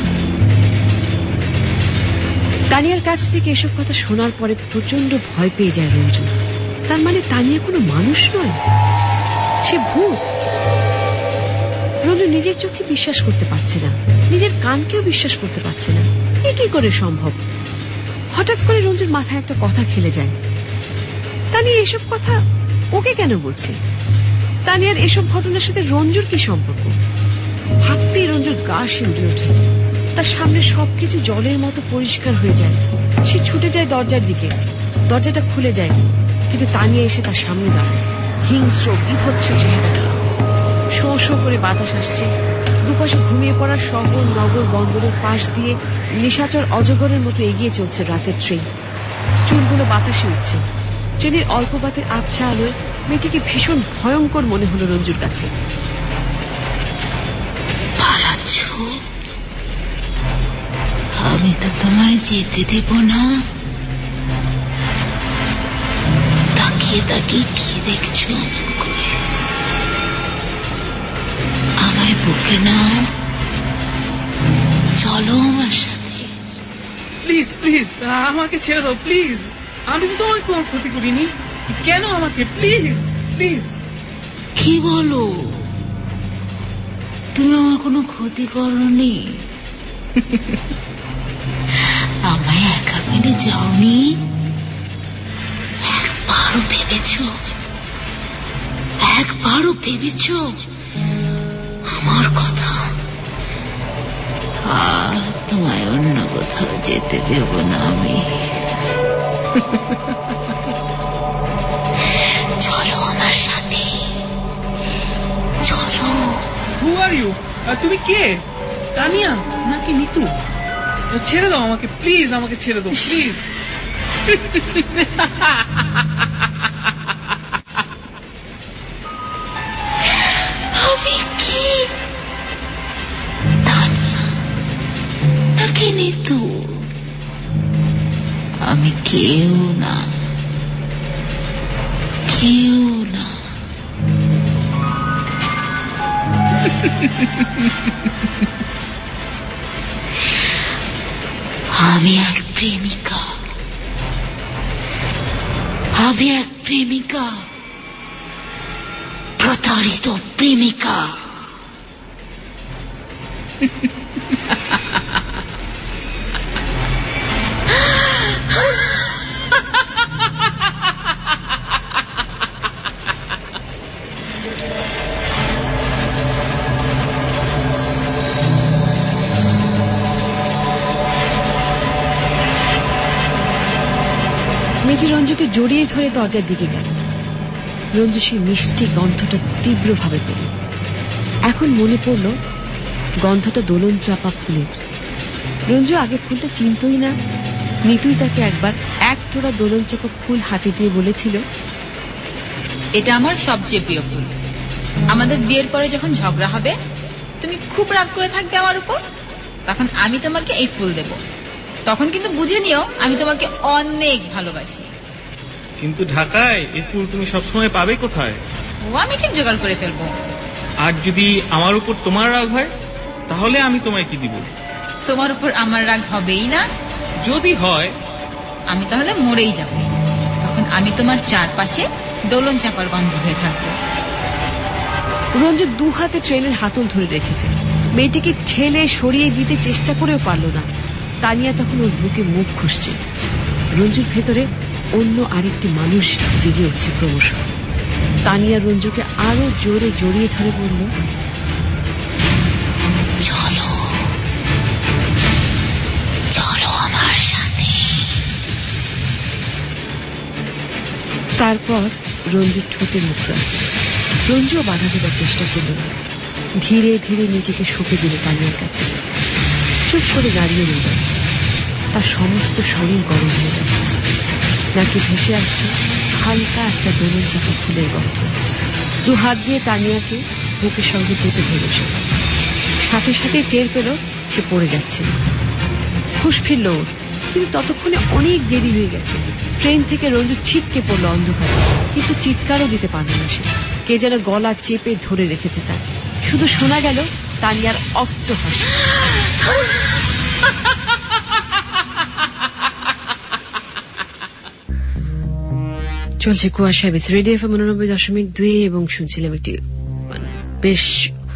তানিয়ার কাছ থেকে এসব কথা শোনার পরে প্রচন্ড ভয় পেয়ে যায় রঞ্জু। তার মানে তানিয়া কোনো মানুষ নয়, সে ভূত। রঞ্জু নিজের চোখে বিশ্বাস করতে পারছে না, নিজের কানকেও বিশ্বাস করতে পারছে না। এ কি করে সম্ভব? হঠাৎ করে রঞ্জুর মাথায় একটা কথা খেলে যায়। তানিয়া এসব কথা ওকে কেন বলছে? তানিয়ার এসব ঘটনার সাথে রঞ্জুর কি সম্পর্ক? ভাবতেই রঞ্জুর গা শিউরে ওঠে। তার সামনে সবকিছু জলের মতো পরিষ্কার হয়ে যায়। সে ছুটে যায় দরজার দিকে, দরজাটা খুলে যায়, কিন্তু তানিয়া এসে তার সামনে দাঁড়ায়। হিংস্র বিভৎস চেহারাটা, শো শো করে বাতাস আসছে। দুপাশে ঘুমিয়ে পড়া শহর নগর বন্দরের পাশ দিয়ে নিশাচর অজগরের মতো এগিয়ে চলছে রাতের ট্রেন। চুলগুলো বাতাসে উঠছে। ট্রেনের অল্প বাতের আবছা আলোয় মেয়েটিকে ভীষণ ভয়ঙ্কর মনে হলো রঞ্জুর কাছে। আমি তো তোমায় যেতে দেব না। তাকিয়ে তাকিয়ে কি দেখছো? আমায় বুকে নাও, চলো আমার সাথে। প্লিজ প্লিজ আমাকে ছেড়ে দাও প্লিজ। আমি তো তোমাকে কোনো ক্ষতি করিনি, কেন আমাকে? Please please. কি বলো? তুমি আমার কোনো ক্ষতি করনি? আমায় একা মেনে যাওনি? একবারও ভেবেছ? একবারও ভেবেছ আমার কথা? আর তোমায় অন্য কোথাও যেতে দেব না আমি। চলো আমার সাথে, চলো। Who are you? তুমি কে? তানিয়া নাকি নিতু? ছেড়ে দাও আমাকে প্লিজ, আমাকে ছেড়ে দাও প্লিজ। আমি কি তানিয়া নাকি নিতু? আমি কেউ না, কেউ না। আমি এক প্রেমিকা, আমি এক প্রেমিকা, প্রতারিত প্রেমিকা। মেয়েটি রঞ্জুকে জড়িয়ে ধরে দরজার দিকে গেল। রঞ্জু সেই মিষ্টি গন্ধটা তীব্রভাবে পেল। এখন মনে পড়ল গন্ধটা দোলন চাপা ফুলের। রঞ্জু আগে ফুলটা চিনতই না। নিতুই তাকে একবার এক টোড়া দোলন চাপা ফুল হাতে দিয়ে বলেছিল, এটা আমার সবচেয়ে প্রিয় ফুল। আমাদের বিয়ের পরে যখন ঝগড়া হবে, তুমি খুব রাগ করে থাকবে আমার উপর, তখন আমি তোমাকে এই ফুল দেব। তখন কিন্তু বুঝে নিও আমি তোমাকে অনেক ভালোবাসি। কিন্তু ঢাকায় এই ফুল তুমি সবসময় পাবে কোথায়? ও আমি ঠিক জোগাড় করে ফেলবো। আর যদি আমার উপর তোমার রাগ হয় তাহলে আমি তোমায় কি দিব? তোমার উপর আমার রাগ হবেই না। যদি হয় আমি তাহলে মরেই যাব। তখন আমি তোমার চারপাশে দোলন চাপার গন্ধ হয়ে থাকবো। রঞ্জু দু হাতে ট্রেনের হাতল ধরে রেখেছে, মেয়েটিকে ঠেলে সরিয়ে দিতে চেষ্টা করেও পারল না। তানিয়া তখন ওর বুকে মুখ খুঁজছে। রঞ্জুর ভেতরে অন্য আরেকটি মানুষ জেগে উঠছে ক্রমশ। তানিয়া রঞ্জুকে আরো জোরে জড়িয়ে ধরে বলল, চলো চলো আমার সাথে। তারপর রঞ্জুর ঠোঁটে মুখ রাখল। রঞ্জুও বাধা দেবার চেষ্টা করল না। ধীরে ধীরে নিজেকে সঁপে দিল তানিয়ার কাছে। চুপ করে দাঁড়িয়ে রইল। তার সমস্ত শরীর গরম হয়ে গেল। নাকি ভেসে আসছে হালকা একটা দোলন চাপা ফুলের গন্ধ। দু হাত দিয়ে তানিয়াকে বুকের সঙ্গে চেপে ধরে সে। সাথে সাথে টের পেল সে পড়ে যাচ্ছে। হুঁশ ফিরল ওর, কিন্তু ততক্ষণে অনেক দেরি হয়ে গেছে। ট্রেন থেকে রঞ্জু ছিটকে পড়ল অন্ধকারে, কিন্তু চিৎকারও দিতে পারল না সে। কে যেন গলা চেপে ধরে রেখেছে তার। শুধু শোনা গেল তানিয়ার অট্ট হাসি। চলছে কুয়াশা বেশ রেডিও এফএম উননব্বই দশমিক দুই এবং শুনছিলাম একটি বেশ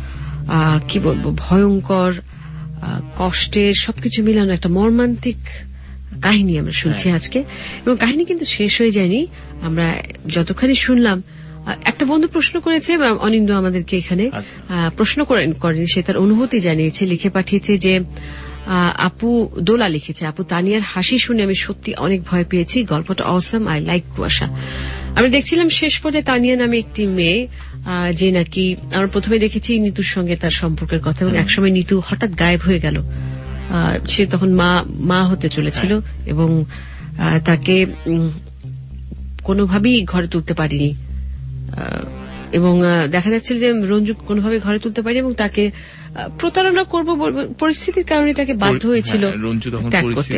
কি বলবো ভয়ঙ্কর কষ্টের সবকিছু মিলানো একটা মর্মান্তিক কাহিনী আমরা শুনছি আজকে। এবং কাহিনী কিন্তু শেষ হয়ে যায়নি। আমরা যতখানি শুনলাম, একটা বন্ধু প্রশ্ন করেছে, অনিন্দ আমাদেরকে এখানে প্রশ্ন করেনি, সে তার অনুভূতি জানিয়েছে, লিখে পাঠিয়েছে যে আপু দোলা লিখেছে, আপু তানিয়ার হাসি শুনে আমি সত্যি অনেক ভয় পেয়েছি, গল্পটা অসাম, আই লাইক কুয়াশা। আমি দেখছিলাম শেষ পর্যায়ে তানিয়া নামে একটি মেয়ে যে নাকি আমরা প্রথমে দেখেছি নিতুর সঙ্গে তার সম্পর্কের কথা, এবং একসময় নিতু হঠাৎ গায়েব হয়ে গেল। সে তখন মা মা হতে চলেছিল এবং তাকে কোনোভাবেই ঘরে তুলতে পারিনি, এবং দেখা যাচ্ছিল যে রঞ্জু কোনোভাবে ঘরে তুলতে পারি এবং তাকে প্রতারণা করব পরিস্থিতির কারণে তাকে বাধ্য হয়েছিল ত্যাগ করতে।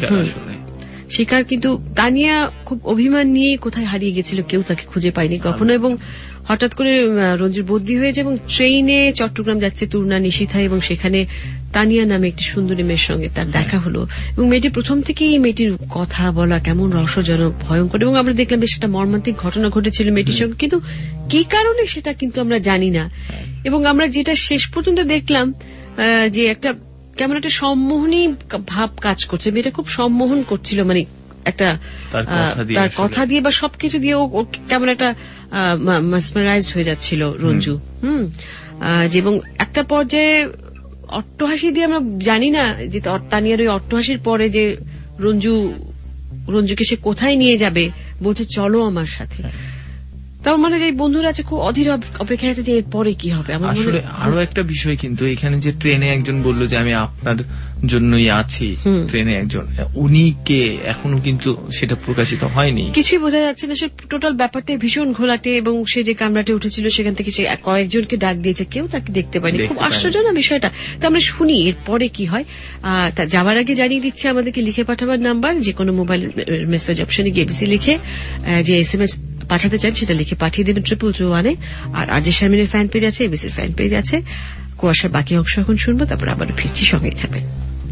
শিকার কিন্তু তানিয়া খুব অভিমান নিয়ে কোথায় হারিয়ে গেছিল, কেউ তাকে খুঁজে পায়নি কখনো। এবং হঠাৎ করে রঞ্জুর বদলি হয়েছে এবং ট্রেনে চট্টগ্রাম যাচ্ছে তুর্না নিশিথা, এবং সেখানে তানিয়া নামে একটি সুন্দরী মেয়ের সঙ্গে তার দেখা হলো। এবং মেয়েটি প্রথম থেকেই মেয়েটির কথা বলা কেমন রহস্যজনক, ভয়ঙ্কর, এবং আমরা দেখলাম বেশ একটা মর্মান্তিক ঘটনা ঘটেছিল মেয়েটির সঙ্গে, কিন্তু কি কারণে সেটা কিন্তু আমরা জানি না। এবং আমরা যেটা শেষ পর্যন্ত দেখলাম যে একটা কেমন একটা সম্মোহনী ভাব কাজ করছে, মেয়েটা খুব সম্মোহন করছিল, মানে একটা তার কথা দিয়ে বা সবকিছু দিয়ে ও কেমন একটা মেসমারাইজড হয়ে যাচ্ছিল রঞ্জু। হুম এবং একটা পর্যায়ে অট্টহাসি দিয়ে আমরা জানি না যে তানিয়ার ওই অট্টহাসির পরে যে রঞ্জু রঞ্জুকে সে কোথায় নিয়ে যাবে, বলছে চলো আমার সাথে। তার মানে যে বন্ধুরা আছে খুব অধীর অপেক্ষায় আছে যে এরপরে কি হবে। আসলে আরো একটা বিষয় কিন্তু এখানে যে ট্রেনে একজন বলল যে আমি আপনার জন্যই আছি, ট্রেনে একজন, উনি কে এখনো কিন্তু সেটা প্রকাশিত হয়নি, কিছুই বোঝা যাচ্ছে না। সে টোটাল ব্যাপারটা ভীষণ ঘোলাটে, এবং সে যে কামরাতে উঠেছিল সেখান থেকে সে কয়েকজনকে ডাক দিয়েছে, কেউ তাকে দেখতে পায়নি। খুব আশ্চর্য না বিষয়টা। তো আমরা শুনি এরপরে কি হয়। তা যাওয়ার আগে জানিয়ে দিচ্ছে আমাদেরকে লিখে পাঠাবার নাম্বার, যে কোনো মোবাইল মেসেজ অপশনে গিয়ে এবিসি লিখে যে এস এম এস পাঠাতে চান সেটা লিখে পাঠিয়ে দেবেন ট্রিপল টু ওয়ানে। আর আর যে শারমিনের ফ্যান পেজ আছে, এবিসির ফ্যান পেজ আছে। কুয়াশার বাকি অংশ এখন শুনবো, তারপর আবার ফিরছি, সঙ্গেই থাকবেন।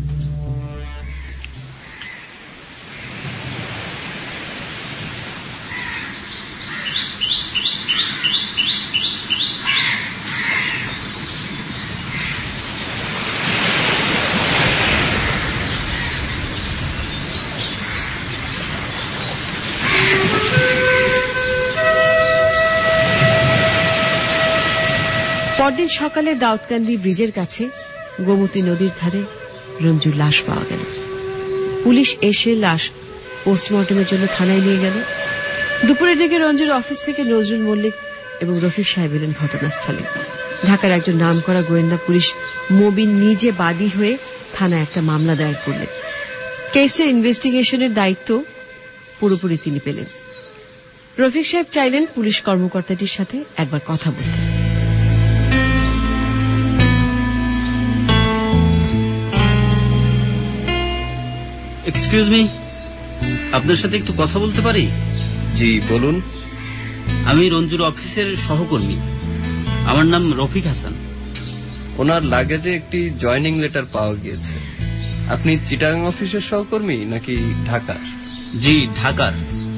পরদিন সকালে দাউদকান্দি ব্রিজের কাছে গোমতী নদীর ধারে রঞ্জুর লাশ পাওয়া গেল। পুলিশ এসে লাশ পোস্টমর্টমের জন্য থানায় নিয়ে গেল। দুপুরের দিকে রঞ্জুর অফিস থেকে নজরুল মল্লিক এবং রফিক সাহেব এলেন ঘটনাস্থলে। ঢাকার একজন নামকরা গোয়েন্দা পুলিশ মবিন নিজে বাদী হয়ে থানায় একটা মামলা দায়ের করলেন। কেসের ইনভেস্টিগেশনের দায়িত্ব পুরোপুরি তিনি পেলেন। রফিক সাহেব চাইলেন পুলিশ কর্মকর্তাটির সাথে একবার কথা বলতে। এক্সকিউজ মি, আপনার সাথে একটু কথা বলতে পারি? জি বলুন। আমি রঞ্জুর অফিসের সহকর্মী, আমার নাম রফিক হাসান। ওনার লাগেজে একটি জয়নিং লেটার পাওয়া গিয়েছে। আপনি চিটাগাং অফিসের সহকর্মী নাকি ঢাকার? জি ঢাকার।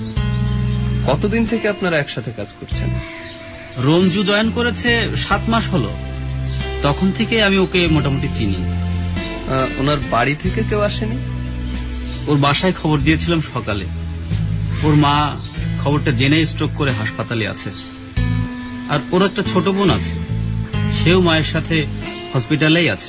কতদিন থেকে আপনারা একসাথে কাজ করছেন? রঞ্জু জয়েন করেছে সাত মাস হলো, তখন থেকে আমি ওকে মোটামুটি চিনি। ওনার বাড়ি থেকে কেউ আসেনি? ওর বাসায় খবর দিয়েছিলাম সকালে। ওর মা খবরটা জেনে স্ট্রোক করে হাসপাতালে আছে, আর ওর একটা ছোট বোন আছে, সেও মায়ের সাথে হসপিটালেই আছে।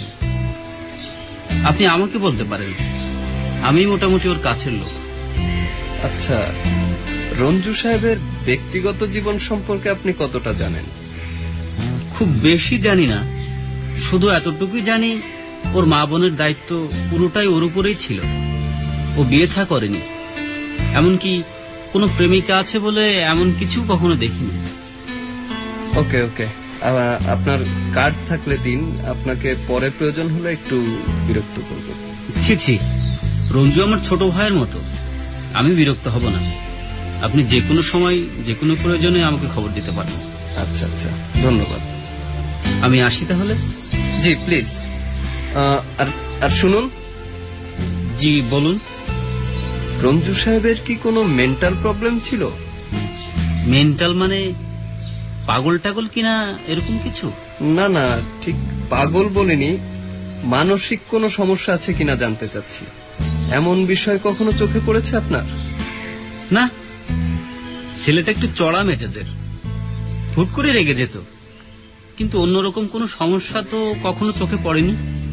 আপনি আমাকে বলতে পারেন, আমি মোটামুটি ওর কাছের লোক। আচ্ছা, রঞ্জু সাহেবের ব্যক্তিগত জীবন সম্পর্কে আপনি কতটা জানেন? খুব বেশি জানি না, শুধু এতটুকুই জানি ওর মা বোনের দায়িত্ব পুরোটাই ওর উপরেই ছিল। ও বিয়ে থা করেনি, এমনকি কোনো প্রেমিকা আছে বলে এমন কিছু কখনো দেখিনি। ওকে ওকে, আপনার কার্ড থাকলে দিন, আপনাকে পরে প্রয়োজন হলে একটু বিরক্ত করব। ছি ছি, রঞ্জু আমার ছোট ভাইয়ের মতো, আমি বিরক্ত হব না। আপনি যে কোনো সময় যে কোনো প্রয়োজনে আমাকে খবর দিতে পারেন। আচ্ছা আচ্ছা, ধন্যবাদ। আমি আসি তাহলে। জি প্লিজ। আর আর শুনুন। জি বলুন। রঞ্জু সাহেবের কি কোনো মেন্টাল প্রবলেম ছিল? মেন্টাল মানে পাগল টাগল কিনা এরকম কিছু? না না, ঠিক পাগল বলিনি, মানসিক কোনো সমস্যা আছে কিনা জানতে চাচ্ছি। এমন বিষয় কখনো চোখে পড়েছে আপনার? না, ছেলেটা একটু চড়া মেজাজের, হুট করে রেগে যেত, কিন্তু অন্যরকম কোনো সমস্যা তো কখনো চোখে পড়েনি।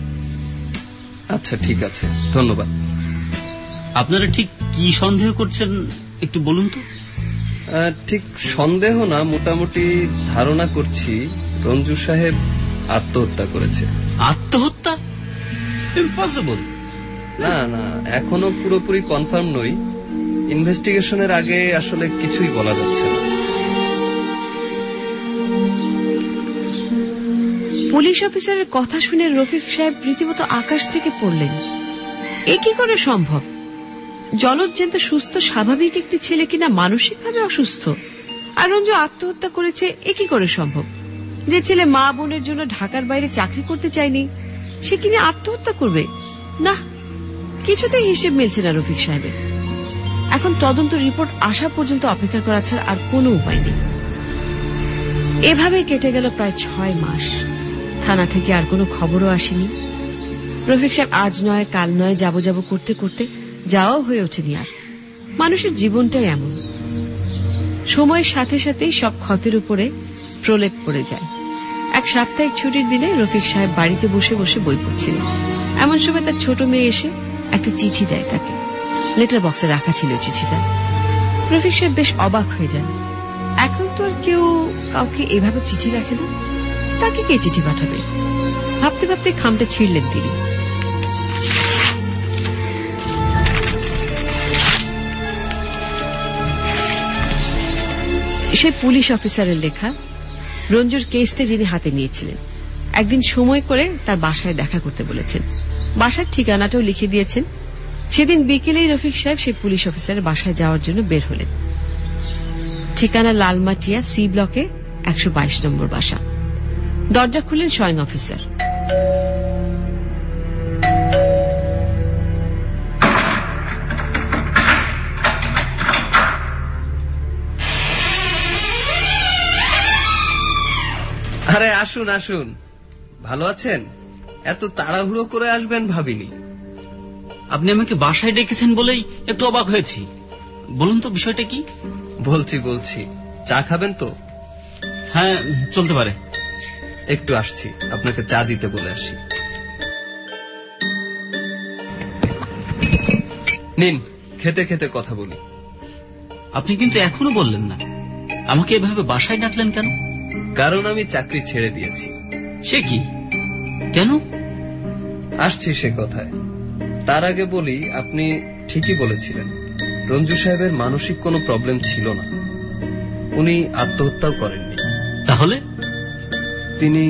আচ্ছা ঠিক আছে, ধন্যবাদ। আপনারা ঠিক কি সন্দেহ করছেন একটু বলুন তো। ঠিক সন্দেহ না, মোটামুটি ধারণা করছি রঞ্জু সাহেব আত্মহত্যা করেছে। আত্মহত্যা? ইম্পসিবল। না না, এখনো পুরোপুরি কনফার্ম নই। ইনভেস্টিগেশনের আগে আসলে কিছুই বলা যাচ্ছে না। পুলিশ অফিসারের কথা শুনে রফিক সাহেব রীতিমতো আকাশ থেকে পড়লেন। এ কি করে সম্ভব? জলজ্যান্ত সুস্থ স্বাভাবিক একটি ছেলে কিনা মানসিকভাবে অসুস্থ, আর রঞ্জু আত্মহত্যা করেছে, এ কি করে সম্ভব? যে ছেলে মা বোনের জন্য ঢাকার বাইরে চাকরি করতে চায়নি, সে কিনা আত্মহত্যা করবে? না, কিছুতেই হিসেব মিলছে না রফিক সাহেবের। এখন তদন্ত রিপোর্ট আসা পর্যন্ত অপেক্ষা করা ছাড়া আর কোনো উপায় নেই। এভাবে কেটে গেল প্রায় ছয় মাস। থানা থেকে আর কোনো খবরও আসেনি। রফিক সাহেব আজ নয় কাল নয় যাবো যাবো করতে করতে যাওয়াও হয়ে ওঠেনি আর। মানুষের জীবনটাই এমন, সময়ের সাথে সাথেই সব ক্ষতের উপরে প্রলেপ পড়ে যায়। এক সাপ্তাহিক ছুটির দিনে রফিক সাহেব বাড়িতে বসে বসে বই পড়ছিলেন। এমন সময় তার ছোট মেয়ে এসে একটা চিঠি দেয় তাকে। লেটার বক্সে রাখা ছিল চিঠিটা। রফিক সাহেব বেশ অবাক হয়ে যান। এখন তো আর কেউ কাউকে এভাবে চিঠি রাখে না, তাকে কে চিঠি পাঠাবে? ভাবতে ভাবতে খামটা ছিঁড়লেন তিনি। সে পুলিশ অফিসারের লেখা। রঞ্জুর কেসটা যিনি হাতে নিয়েছিলেন, একদিন সময় করে তার বাসায় দেখা করতে বলেছেন। বাসার ঠিকানাটাও লিখে দিয়েছেন। সেদিন বিকেলেই রফিক সাহেব সেই পুলিশ অফিসারের বাসায় যাওয়ার জন্য বের হলেন। ঠিকানা লালমাটিয়া সি ব্লকে একশো বাইশ নম্বর বাসা। দরজা খুললেন স্বয়ং অফিসার। আরে আসুন আসুন, ভালো আছেন? এত তাড়াহুড়ো করে আসবেন ভাবিনি। আপনি আমাকে বাসায় ডেকেছেন বলেই একটু অবাক হয়েছি। বলুন তো বিষয়টা কি? বলছি বলছি, চা খাবেন তো? হ্যাঁ চলতে পারে। একটু আসছি, আপনাকে চা দিতে বলে আসি। নিন, খেতে খেতে কথা বলি। আপনি কিন্তু এখনো বললেন না, আমাকে এভাবে বাসায় ডাকলেন কেন? কারণ আমি চাকরি ছেড়ে দিয়েছি। সে কি? কেন? আসছি সে কথায়। তার আগে বলি, আপনি ঠিকই বলেছিলেন, রঞ্জু সাহেবের মানসিক কোনো প্রবলেম ছিল না। উনি আত্মহত্যাও করেননি। তাহলে? তিনি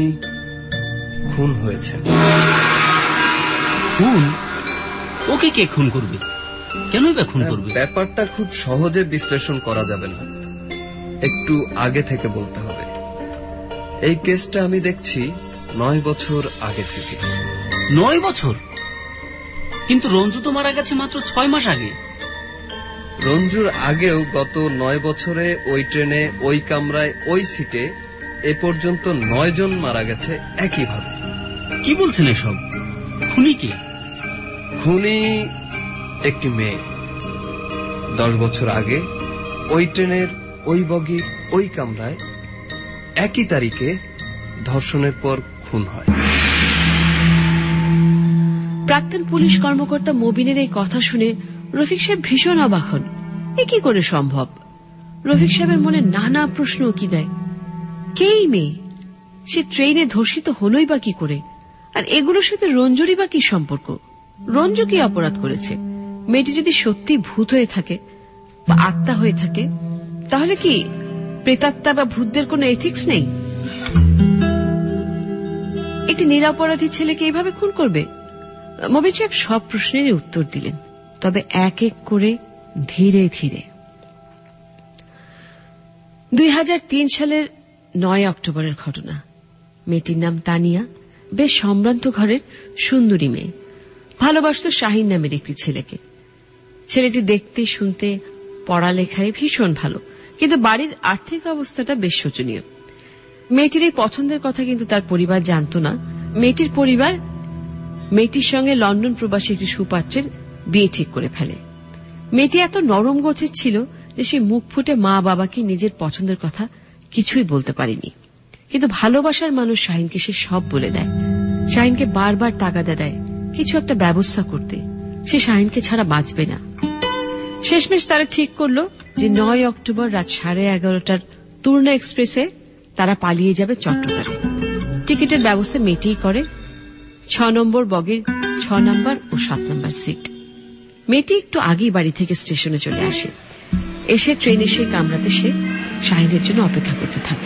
খুন হয়েছেন। খুন? ওকে কে খুন করবে? কেনই বা খুন করবে? ব্যাপারটা খুব সহজে বিশ্লেষণ করা যাবে না, একটু আগে থেকে বলতে হবে। এই কেসটা আমি দেখছি নয় বছর আগে থেকে। নয় বছর? কিন্তু রঞ্জু তো মারা গেছে মাত্র ছয় মাস আগে। রঞ্জুর আগেও গত নয় বছরে ওই ট্রেনে, ওই কামরায়, ওই সিটে এ পর্যন্ত নয় জন মারা গেছে একইভাবে। কি বলছেন এসব? খুনি কে? খুনি একটি মেয়ে। দশ বছর আগে ওই ট্রেনের, ওই বগির, ওই কামরায় একই তারিখে ধর্ষণের পর খুন হয়। প্রাক্তন পুলিশ কর্মকর্তা মবিনের এই কথা শুনে রফিক সাহেব ভীষণ অবাক হন। এ কি করে সম্ভব? রফিক সাহেবের মনে নানা প্রশ্ন উকি দেয়। কেই মেয়ে? সে ট্রেনে ধর্ষিত হলোই বা কি করে? আর এগুলোর সাথে রঞ্জুরই বা কি সম্পর্ক? রঞ্জু কি অপরাধ করেছে? মেয়েটি যদি সত্যি ভূত হয়ে থাকে বা আত্মা হয়ে থাকে, তাহলে কি প্রেতাত্মা বা ভূতদের কোনো এথিক্স নেই? একটি নিরপরাধী ছেলেকে এইভাবে খুন করবে? মবিন সাহেব সব প্রশ্নেরই উত্তর দিলেন, তবে এক এক করে, ধীরে ধীরে। দুই হাজার তিন সালের নয় অক্টোবরের ঘটনা। মেয়েটির নাম তানিয়া, বেশ সম্ভ্রান্ত ঘরের সুন্দরী মেয়ে। ভালোবাসত শাহিন নামের একটি ছেলেকে। ছেলেটি দেখতে, শুনতে, পড়ালেখায় ভীষণ ভালো, কিন্তু বাড়ির আর্থিক অবস্থাটা বেশ শোচনীয়। মেয়েটির এই পছন্দের কথা কিন্তু তার পরিবার জানত না। মেয়েটির পরিবার মেয়েটির সঙ্গে লন্ডন প্রবাসী একটি সুপাত্রের বিয়ে ঠিক করে ফেলে। মেয়েটি এত নরম গোছের ছিল যে সে মুখ ফুটে মা বাবাকে নিজের পছন্দের কথা কিছুই বলতে পারেনি। কিন্তু ভালোবাসার মানুষ শাহিনকে সে সব বলে দেয়। শাহিনকে বারবার তাগাদা দেয় কিছু একটা ব্যবস্থা করতে। সে শাহিনকে ছাড়া বাঁচবে না। শেষমেশ তারা ঠিক করল যে নয় অক্টোবর রাত সাড়ে এগারোটার তুর্না এক্সপ্রেসে তারা পালিয়ে যাবে চট্টগ্রামে। টিকিটের ব্যবস্থা মেয়েটিই করে। ছ নম্বর বগির ছ নম্বর ও সাত নম্বর সিট। মেয়েটি একটু আগেই বাড়ি থেকে স্টেশনে চলে আসে। এসে ট্রেনে সেই কামরাতে সে শাহিনের জন্য অপেক্ষা করতে থাকে।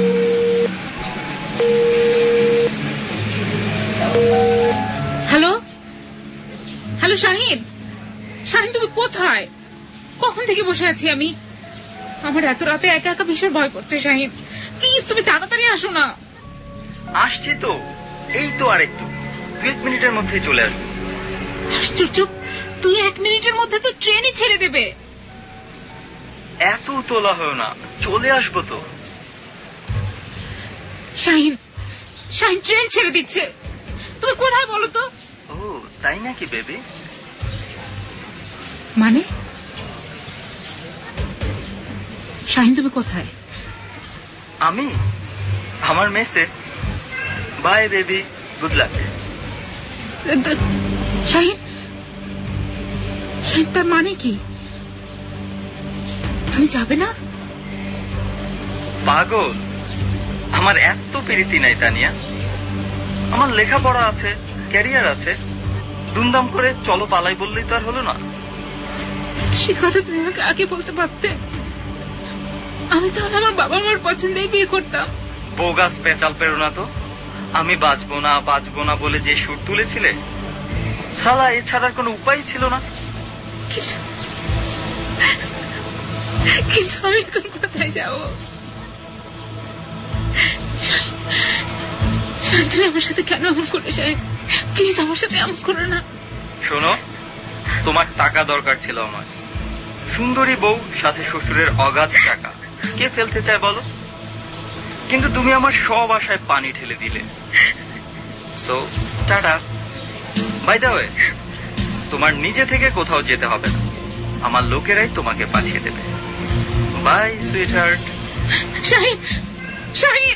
হ্যালো হ্যালো শাহিন, শাহিন তুমি কোথায়? কখন থেকে বসে আছি আমি। আমার এত রাতে একা একা ভীষণ ভয় করছে। শাহিন প্লিজ তুমি তাড়াতাড়ি আসো না। আসছি তো, এই তো আরেকটু, দু এক মিনিটের মধ্যেই চলে আসবো। আশ্চর্য, তুই এক মিনিটের মধ্যে তো ট্রেনই ছেড়ে দেবে। এত তোলা হয় না, চলে আসবো তো। শাহিন শাহিন ট্রেন ছেড়ে দিচ্ছে। তুমি কোথায় বলো তো? ও তাই নাকি বেবি? মানে শাহিন তুমি কোথায়? আমি আমার মেসে। Bye baby, good luck. Shahin Shahin তার মানে কি? তুমি যাবে না? পাগল, আমার এত প্রীতি নাই তানিয়া। আমার লেখাপড়া আছে, ক্যারিয়ার আছে। দুমদাম করে চলো পালাই বললেই তো আর হলো না। সে কথা তুমি আমাকে আগে বলতে পারতে। আমি তাহলে আমার বাবা মার পছন্দেই বিয়ে করতাম। বোগাস পেঁচাল পেরো না তো। আমি বাঁচবো না বাঁচবো না বলে যে সুর তুলেছিলে, শালা এছাড়ার কোনো উপায় ছিল না। কিন্তু আমি এখন কোথায় যাবো? তুমি আমার সাথে কেন এমন করলে শাহিন? প্লিজ আমার সাথে এমন করো না। শোনো, তোমার টাকা দরকার ছিল আমার। সুন্দরী বউ, সাথে শ্বশুরের অগাধ টাকা, কে ফেলতে চায় বলো? কিন্তু তুমি আমার সব আশায় পানি ঢেলে দিলে। So tata. By the way, তোমার নিজে থেকে কোথাও যেতে হবে না, আমার লোকেরাই তোমাকে পাঠিয়ে দেবে। Bye sweetheart. Shahin Shahin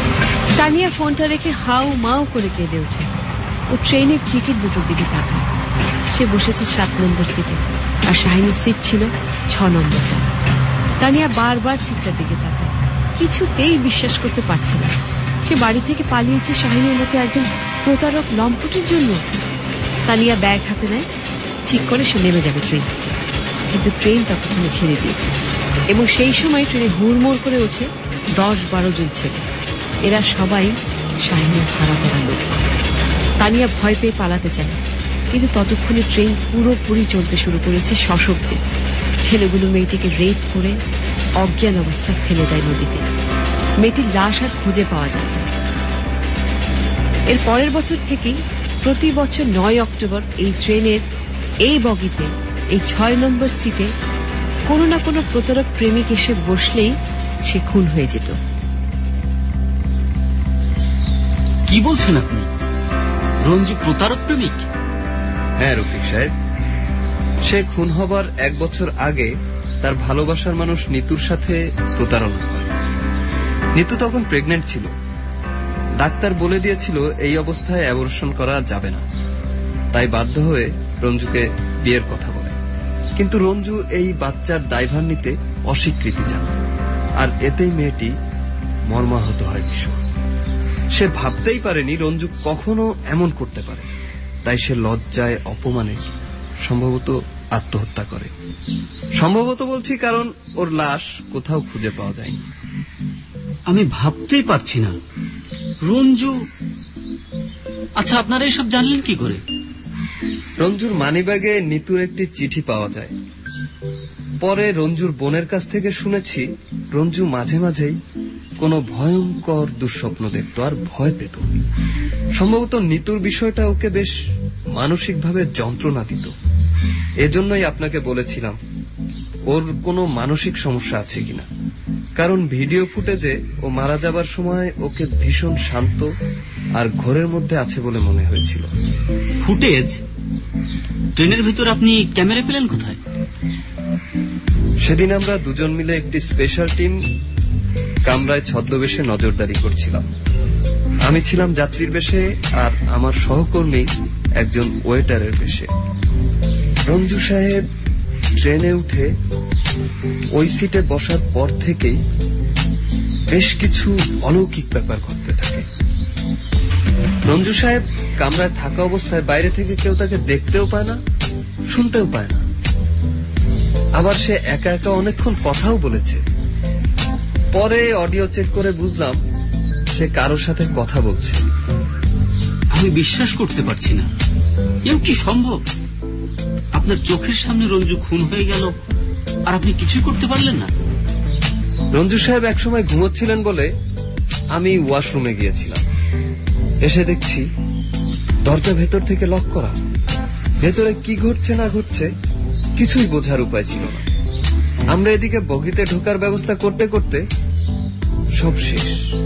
Tania ফোনটা রেখে হাউ মাউ করে কেঁদে ওঠে। ও ট্রেনের টিকিট দুটোর দিকে তাকায়। সে বসেছে সাত নম্বর সিটে, আর শাহিনের সিট ছিল ছ নম্বরটা। তানিয়া বারবার সিটটার দিকে তাকায়, কিছুতেই বিশ্বাস করতে পারছে না সে বাড়ি থেকে পালিয়েছে শাহিনের মতো একজন প্রতারক লম্পটের জন্য। তানিয়া ব্যাগ হাতে নেয়, ঠিক করে সে নেমে যাবে ট্রেন থেকে, কিন্তু ট্রেন ততক্ষণে ছেড়ে দিয়েছে এবং সেই সময় ট্রেনে হুড়মুড় করে ওঠে দশ বারো জন ছেলে। এরা সবাই শাহিনের ভাড়া করা লোক। তানিয়া ভয় পেয়ে পালাতে চায়, কিন্তু ততক্ষণে ট্রেন পুরোপুরি চলতে শুরু করেছে সশব্দে। ছেলেগুলো মেয়েটিকে রেপ করে অজ্ঞান অবস্থায় ফেলে দেয় নদীতে। মেয়েটির লাশ আর খুঁজে পাওয়া যায় না। এর পরের বছর থেকেই প্রতি বছর নয় অক্টোবর এই ট্রেনের এই বগিতে, এই ছয় নম্বর সিটে কোনো না কোনো প্রতারক প্রেমিক এসে বসলেই সে খুন হয়ে যেত। কি বলছেন আপনি? রঞ্জু প্রতারক প্রেমিক? হ্যাঁ রফিক সাহেব, সে খুন হবার এক বছর আগে তার ভালোবাসার মানুষ নিতুর সাথে প্রতারণা করে। নিতু তখন প্রেগনেন্ট ছিল। ডাক্তার বলে দিয়েছিল এই অবস্থায় অ্যাবর্শন করা যাবে না, তাই বাধ্য হয়ে রঞ্জুকে বিয়ের কথা বলে। কিন্তু রঞ্জু এই বাচ্চার দায়ভার নিতে অস্বীকৃতি জানায়, আর এতেই মেয়েটি মর্মাহত হয় ভীষণ। সে ভাবতেই পারেনি রঞ্জু কখনো এমন করতে পারে, তাই সে লজ্জায় অপমানে সম্ভবত আত্মহত্যা করে। সম্ভবত বলছি, কারণ ওর লাশ কোথাও খুঁজে পাওয়া যায়নি। আমি ভাবতেই পারছি না রঞ্জু। আচ্ছা, আপনারা এসব জানলেন কি করে? রঞ্জুর মানিব্যাগে নিতুর একটি চিঠি পাওয়া যায়। পরে রঞ্জুর বোনের কাছ থেকে শুনেছি রঞ্জু মাঝে মাঝেই কোনো ভয়ঙ্কর দুঃস্বপ্ন দেখত আর ভয় পেত। সম্ভবত নিতুর বিষয়টা ওকে বেশ মানসিকভাবে যন্ত্রণা দিত। এজন্যই আপনাকে বলেছিলাম ওর কোনো মানসিক সমস্যা আছে কিনা, কারণ ভিডিও ফুটেজে ও মারা যাবার সময় ওকে ভীষণ শান্ত আর ঘরের মধ্যে আছে বলে মনে হয়েছিল। ফুটেজ? ট্রেনের ভিতর আপনি ক্যামেরা পেলেন কোথায়? সেদিন আমরা দুজন মিলে একটি স্পেশাল টিম কামরায় ছদ্মবেশে নজরদারি করছিলাম। আমি ছিলাম যাত্রীর বেশে আর আমার সহকর্মী একজন ওয়েটারের বেশে। রঞ্জু সাহেব ট্রেনে উঠে ওই সিটে বসার পর থেকেই বেশ কিছু অলৌকিক ব্যাপার ঘটতে থাকে। রঞ্জু সাহেব কামরায় থাকা অবস্থায় বাইরে থেকে কেউ তাকে দেখতেও পায় না, শুনতেও পায় না। আবার সে একা একা অনেকক্ষণ কথাও বলেছে। পরে অডিও চেক করে বুঝলাম সে কারোর সাথে কথা বলছে। আমি বিশ্বাস করতে পারছি না, এও কি সম্ভব? আপনার চোখের সামনে রঞ্জু খুন হয়ে গেল আর আপনি কিছু করতে পারলেন না? রঞ্জু সাহেব একসময় ঘুমোচ্ছিলেন বলে আমি ওয়াশরুমে গিয়েছিলাম। এসে দেখছি দরজা ভেতর থেকে লক করা। ভেতরে কি ঘটছে না ঘটছে কিছুই বোঝার উপায় ছিল না। আমরা এদিকে বগিতে ঢোকার ব্যবস্থা করতে করতে সব শেষ।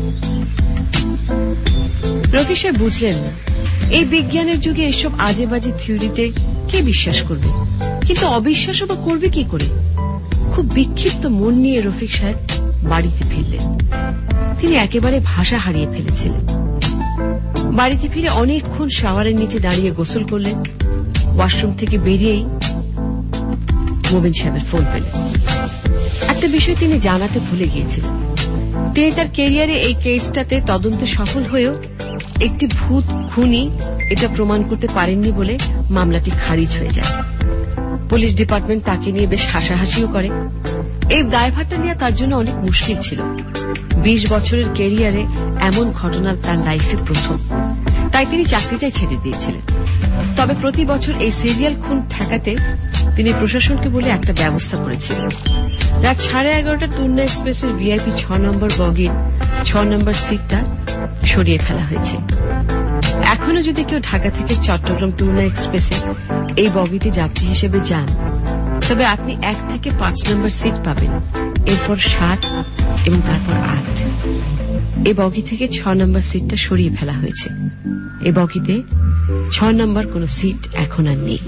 রফি সাহেব বুঝলেন না, এই বিজ্ঞানের যুগে এসব আজে বাজে থিওরিতে কে বিশ্বাস করবে, কিন্তু অবিশ্বাসও বা করবে কি করে? খুব বিক্ষিপ্ত মন নিয়ে রফিক সাহেব বাড়িতে ফিরলেন। তিনি একেবারে ভাষা হারিয়ে ফেলেছিলেন। বাড়িতে ফিরে অনেকক্ষণ শাওয়ারের নিচে দাঁড়িয়ে গোসল করলেন। ওয়াশরুম থেকে বেরিয়েই মোবিন সাহেবের ফোন পেলেন। একটা বিষয় তিনি জানাতে ভুলে গিয়েছিলেন। তিনি তার ক্যারিয়ারে এই কেসটাতে তদন্তে সফল হয়েও একটি ভূত খুনি এটা প্রমাণ করতে পারেননি বলে মামলাটি খারিজ হয়ে যায়। পুলিশ ডিপার্টমেন্ট তাকে নিয়ে বেশ হাসাহাসিও করে। এই দায়ভারটা নেওয়া তার জন্য অনেক মুশকিল ছিল। বিশ বছরের ক্যারিয়ারে এমন ঘটনা তার লাইফে প্রথম, তাই তিনি চাকরিটাই ছেড়ে দিয়েছিলেন। তবে প্রতি বছর এই সিরিয়াল খুন ঠেকাতে তিনি প্রশাসনকে বলে একটা ব্যবস্থা করেছিলেন। রাত সাড়ে এগারোটা টুরনা এক্সপ্রেসের ভিআইপি ছ নম্বর বগির ছ নম্বর সিটটা সরিয়ে ফেলা হয়েছে। এখনো যদি কেউ ঢাকা থেকে চট্টগ্রাম টুরনা এক্সপ্রেসে এই বগিতে যাত্রী হিসেবে যান, তবে আপনি এক থেকে পাঁচ নম্বর সিট পাবেন, এরপর সাত এবং তারপর আট। এই বগি থেকে ছ নম্বর সিটটা সরিয়ে ফেলা হয়েছে। এই বগিতে ছ নম্বর কোন সিট এখন আর নেই।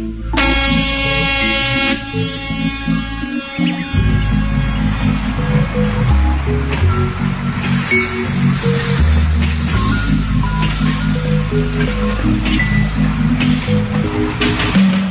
Thank you.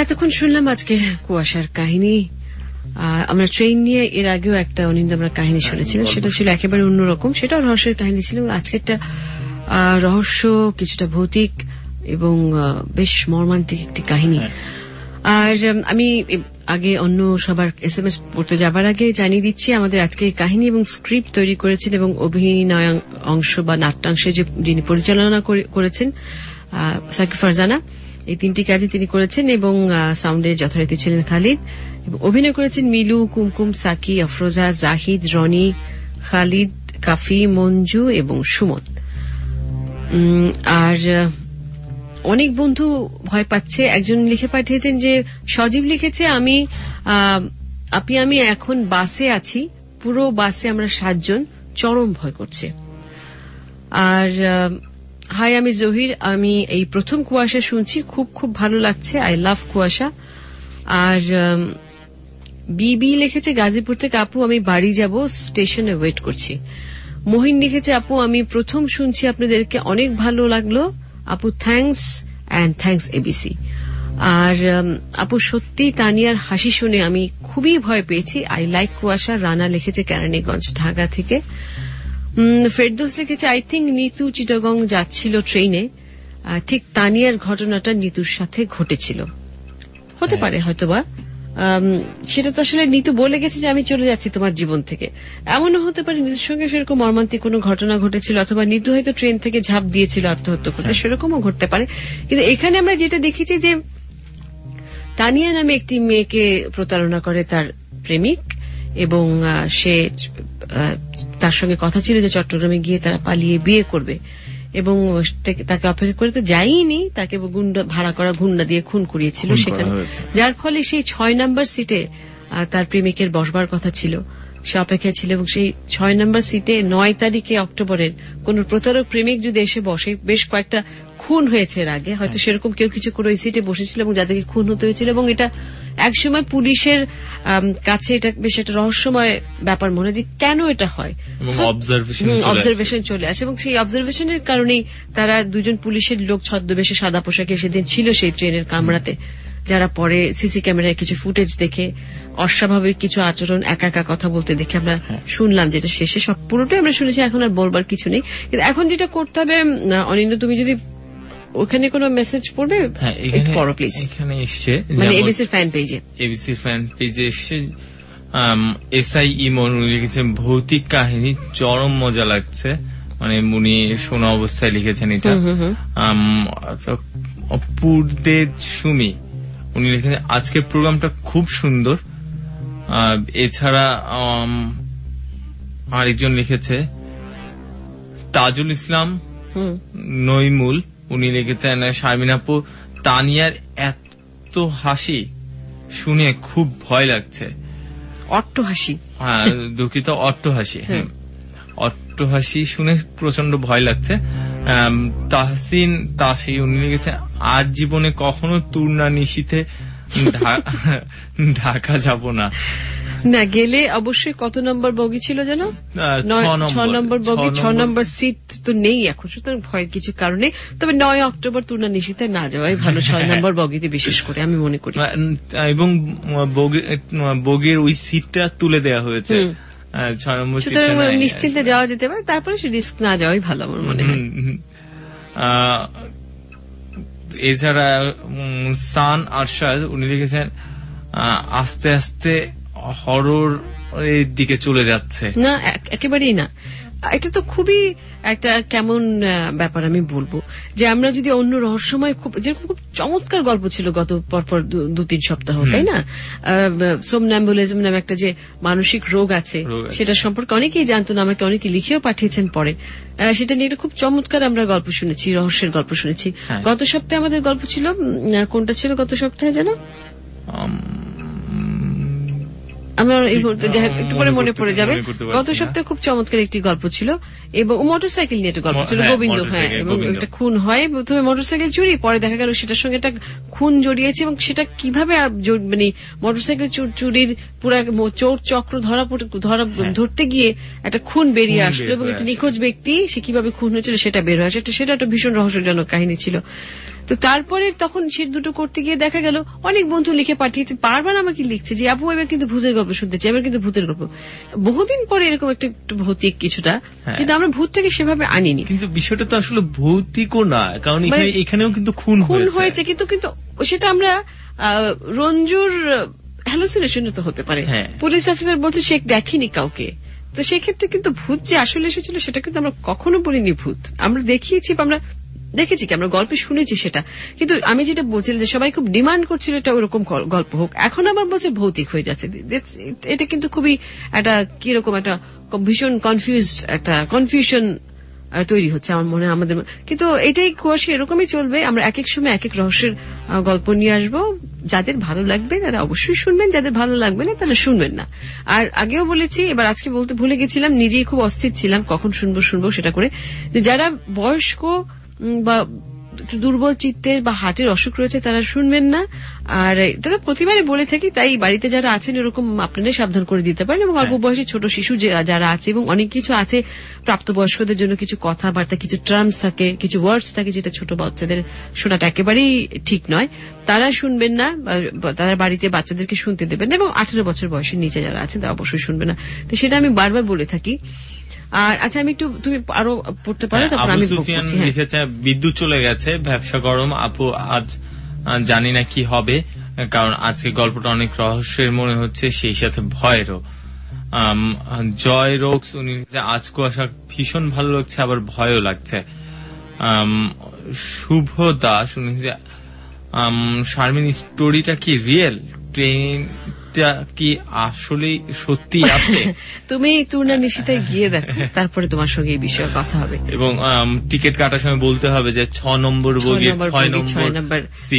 এতক্ষণ শুনলাম আজকে কুয়াশার কাহিনী। আমরা ট্রেন নিয়ে এর আগেও একটা অনিন্দ আমরা কাহিনী শুনেছিলাম, সেটা ছিল একেবারে অন্যরকম, সেটাও রহস্যের কাহিনী ছিল। আজকে একটা রহস্য, কিছুটা ভৌতিক এবং বেশ মর্মান্তিক একটি কাহিনী। আর আমি আগে অন্য সবার এস এম এস পড়তে যাবার আগে জানিয়ে দিচ্ছি, আমাদের আজকে কাহিনী এবং স্ক্রিপ্ট তৈরি করেছেন এবং অভিনয় অংশ বা নাট্যাংশে যে যিনি পরিচালনা করেছেন সাকিব ফারজানা, এই তিনটি কাজে তিনি করেছেন এবং সাউন্ডে যথারীতি ছিলেন খালিদ। এবং অভিনয় করেছেন মিলু, কুমকুম, সাকি, আফরোজা, জাহিদ, রনি, খালিদ, কাফি, মঞ্জু এবং সুমন। আর অনেক বন্ধু ভয় পাচ্ছে। একজন লিখে পাঠিয়েছেন যে সজীব লিখেছে, আমি আপনি আমি এখন বাসে আছি, পুরো বাসে আমরা সাতজন, চরম ভয় করছে। আর হাই, আমি জহির, আমি এই প্রথম কুয়াশা শুনছি, খুব খুব ভালো লাগছে, আই লাভ কুয়াশা। আর বিবি লিখেছে গাজীপুর থেকে, আপু আমি বাড়ি যাব, স্টেশনে ওয়েট করছি। মহিন লিখেছে, আপু আমি প্রথম শুনছি আপনাদেরকে, অনেক ভালো লাগলো আপু, থ্যাঙ্কস অ্যান্ড থ্যাঙ্কস এবিসি। আর আপু সত্যি তানিয়ার হাসি শুনে আমি খুবই ভয় পেয়েছি, আই লাইক কুয়াশা। রানা লিখেছে কেরানীগঞ্জ ঢাকা থেকে। ফেরদৌস লিখেছে, আই থিঙ্ক নিতু চিটাগং যাচ্ছিল ট্রেনে, ঠিক তানিয়ার ঘটনাটা নিতুর সাথে ঘটেছিল, হতে পারে হয়তোবা। সেটা তো আসলে নিতু বলে গেছে যে আমি চলে যাচ্ছি তোমার জীবন থেকে, এমনও হতে পারে নিতুর সঙ্গে সেরকম মর্মান্তিক কোনো ঘটনা ঘটেছিল, অথবা নিতু হয়তো ট্রেন থেকে ঝাঁপ দিয়েছিল আত্মহত্যা করতে, সেরকমও ঘটতে পারে। কিন্তু এখানে আমরা যেটা দেখেছি যে তানিয়া নামে একটি মেয়েকে প্রতারণা করে তার প্রেমিক, এবং সে তার সঙ্গে কথা ছিল যে চট্টগ্রামে গিয়ে তারা পালিয়ে বিয়ে করবে, এবং তাকে অপেক্ষা করে তো যায়নি, তাকে গুন্ডা ভাড়া করা গুন্ডা দিয়ে খুন করিয়েছিল সেখানে, যার ফলে সেই ছয় নম্বর সিটে তার প্রেমিকের বসবার কথা ছিল, সে অপেক্ষায় ছিল, এবং সেই ছয় নম্বর সিটে নয় তারিখে অক্টোবরের কোন প্রতারক প্রেমিক যদি এসে বসে, বেশ কয়েকটা খুন হয়েছে এর আগে, হয়তো সেরকম কেউ কিছু করে ওই সিটে বসেছিল এবং যাদেরকে খুন হতে হয়েছিল, এবং এটা একসময় পুলিশের কাছে এটা বেশ একটা রহস্যময় ব্যাপার মনে হয় যে কেন এটা হয়, অবজারভেশন চলে আসে, এবং সেই অবজারভেশনের কারণেই তারা দুজন পুলিশের লোক ছদ্মবেশে সাদা পোশাকে সেদিন ছিল সেই ট্রেনের কামরাতে, যারা পরে সিসি ক্যামেরায় কিছু ফুটেজ দেখে অস্বাভাবিক কিছু আচরণ, একা একা কথা বলতে দেখে আমরা শুনলাম, যেটা শেষে সব পুরোটাই আমরা শুনেছি, এখন আর বলবার কিছু নেই। কিন্তু এখন যেটা করতে হবে, অনিন্দ তুমি যদি ওখানে কোনো মেসেজ পড়বে পড়ো প্লিজ, এখানে এসছে মানে এবিসির ফ্যান পেজে, এবিসির ফ্যান পেজে এসছে এস আই ইমন লিখেছেন, ভৌতিক কাহিনী চরম মজা লাগছে, মানে উনি শোনা অবস্থায় লিখেছেন এটা। অপূর্দেব সুমি উনি লিখেছেন, আজকের প্রোগ্রামটা খুব সুন্দর। এছাড়া আরেকজন লিখেছে তাজুল ইসলাম নইমুল, উনি লিখেছেন, শারমিন আপু তানিয়ার এত হাসি শুনে খুব ভয় লাগছে, অট্ট হাসি, হ্যাঁ দুঃখিত, অট্ট হাসি, হ্যাঁ অট্ট হাসি শুনে প্রচন্ড ভয় লাগছে। তাহসিন তাসি উনি লিখেছেন, আজ জীবনে কখনো তুর্না নিশীথে ঢাকা যাব না। না গেলে অবশ্যই কত নম্বর বগি ছিল যেন, ছ নম্বর বগি, ছ নম্বর সিট তো নেই এখন, সুতরাং ভয়ের কিছু কারণে, তবে নয় অক্টোবর তুর্না নিশীথে না যাওয়াই ভালো, ছয় নম্বর বগিতে বিশেষ করে আমি মনে করি, এবং বগির ওই সিটটা তুলে দেওয়া হয়েছে, ছয় নম্বর সুতরাং নিশ্চিন্তে যাওয়া যেতে পারে, তারপরে সে রিস্ক না যাওয়াই ভালো আমার মনে হয়। এছাড়া সান আরশাদ উনি লিখেছেন, আস্তে আস্তে হরর এর দিকে চলে যাচ্ছে। না একেবারেই না, এটা তো খুবই একটা কেমন ব্যাপার আমি বলবো, যে আমরা যদি অন্য রহস্যময় খুব যেরকম খুব চমৎকার গল্প ছিল গত পরপর দু তিন সপ্তাহ, তাই না, সোমন্যাম্বুলিজম নামে একটা যে মানসিক রোগ আছে সেটা সম্পর্কে অনেকেই জানতো না, আমাকে অনেকে লিখেও পাঠিয়েছেন পরে, সেটা নিয়ে খুব চমৎকার আমরা গল্প শুনেছি, রহস্যের গল্প শুনেছি। গত সপ্তাহে আমাদের গল্প ছিল, কোনটা ছিল গত সপ্তাহে যেন, আমার এই মুহূর্তে একটু পরে মনে পড়ে যাবে, গত সপ্তাহে খুব চমৎকার একটি গল্প ছিল, এবং মোটরসাইকেল নিয়ে একটা গল্প ছিল, গোবিন্দ, হ্যাঁ, এবং একটা খুন হয়, প্রথমে মোটরসাইকেল চুরি, পরে দেখা গেল সেটার সঙ্গে একটা খুন জড়িয়েছে, এবং সেটা কিভাবে মানে মোটরসাইকেল চুরির পুরো চোর চক্র ধরা ধরা ধরতে গিয়ে একটা খুন বেরিয়ে আসলো, এবং একটা নিখোঁজ ব্যক্তি সে কিভাবে খুন হয়েছিল সেটা বের হয়, সেটা সেটা একটা ভীষণ রহস্যজনক কাহিনী ছিল। তো তারপরে তখন সে দুটো করতে গিয়ে দেখা গেল অনেক বন্ধু লিখে পাঠিয়েছে, বারবার আমাকে লিখছে যে আপু এবার কিন্তু ভূতের গল্প শুনতে চাই, এবার কিন্তু ভূতের গল্প। বহুদিন পরে এরকম একটা একটু ভৌতিক কিছুটা, কিন্তু আমরা ভূতটাকে সেভাবে আনিনি। কিন্তু বিষয়টা তো আসলে ভৌতিকও না, কারণ এখানেও কিন্তু খুন খুন হয়েছে, কিন্তু কিন্তু সেটা আমরা রঞ্জুর হ্যালুসিনেশন তো হতে পারে। পুলিশ অফিসার বলছে সে দেখেনি কাউকে, তো সেক্ষেত্রে কিন্তু ভূত যে আসলে এসেছিল সেটা কিন্তু আমরা কখনো বলিনি ভূত, আমরা দেখিয়েছি, আমরা দেখেছি কি, আমরা গল্পে শুনেছি সেটা। কিন্তু আমি যেটা বলছিলাম যে সবাই খুব ডিমান্ড করছিল এটা ওরকম গল্প হোক, এখন আবার বলছে ভৌতিক হয়ে যাচ্ছে। এটা কিন্তু খুবই একটা কিরকম একটা ভীষণ কনফিউজড একটা কনফিউশন তৈরি হচ্ছে আমার মনে হয় আমাদের। কিন্তু এটাই কুয়াশা এরকমই চলবে, আমরা এক এক সময় এক এক রহস্যের গল্প নিয়ে আসবো। যাদের ভালো লাগবে তারা অবশ্যই শুনবেন, যাদের ভালো লাগবে না তারা শুনবেন না। আর আগেও বলেছি, এবার আজকে বলতে ভুলে গেছিলাম, নিজেই খুব অস্থির ছিলাম কখন শুনবো শুনবো সেটা করে, যে যারা বয়স্ক বা দুর্বল চিত্তের বা হার্টের অসুখ রয়েছে তারা শুনবেন না। আর তারা প্রতিবারে বলে থাকি, তাই বাড়িতে যারা আছেন এরকম আপনারা সাবধান করে দিতে পারেন। এবং অল্প বয়সী ছোট শিশু যারা আছে, এবং অনেক কিছু আছে প্রাপ্তবয়স্কদের জন্য কিছু কথাবার্তা, কিছু টার্মস থাকে, কিছু ওয়ার্ডস থাকে যেটা ছোট বাচ্চাদের শোনাটা একেবারেই ঠিক নয়, তারা শুনবেন না, তারা বাড়িতে বাচ্চাদেরকে শুনতে দেবেন না। এবং আঠারো বছর বয়সের নিচে যারা আছেন তারা অবশ্যই শুনবে না। তো সেটা আমি বারবার বলে থাকি। আর আচ্ছা, আমি একটু তুমি আরো পড়তে পারো, তারপর আমি লিখেছে বিদ্যুৎ চলে গেছে, ব্যবসা গরম, আপু আজ জানি না কি হবে, কারণ আজকে গল্পটা অনেক রহস্যের মনে হচ্ছে, সেই সাথে ভয়েরও। জয় রোগস উনি আজ কুয়াশা ভীষণ ভালো লাগছে, আবার ভয়ও লাগছে। শুভ দাস উনি শারমিন স্টোরিটা কি রিয়েল, ট্রেনটা কি আসলে সত্যি আছে? তুমি তুর্না নিশিতায় গিয়ে দেখো, তারপরে তোমার সঙ্গে এই বিষয়ে কথা হবে। এবং টিকিট কাটার সময় বলতে হবে যে ছ নম্বর বগির ছয় নম্বর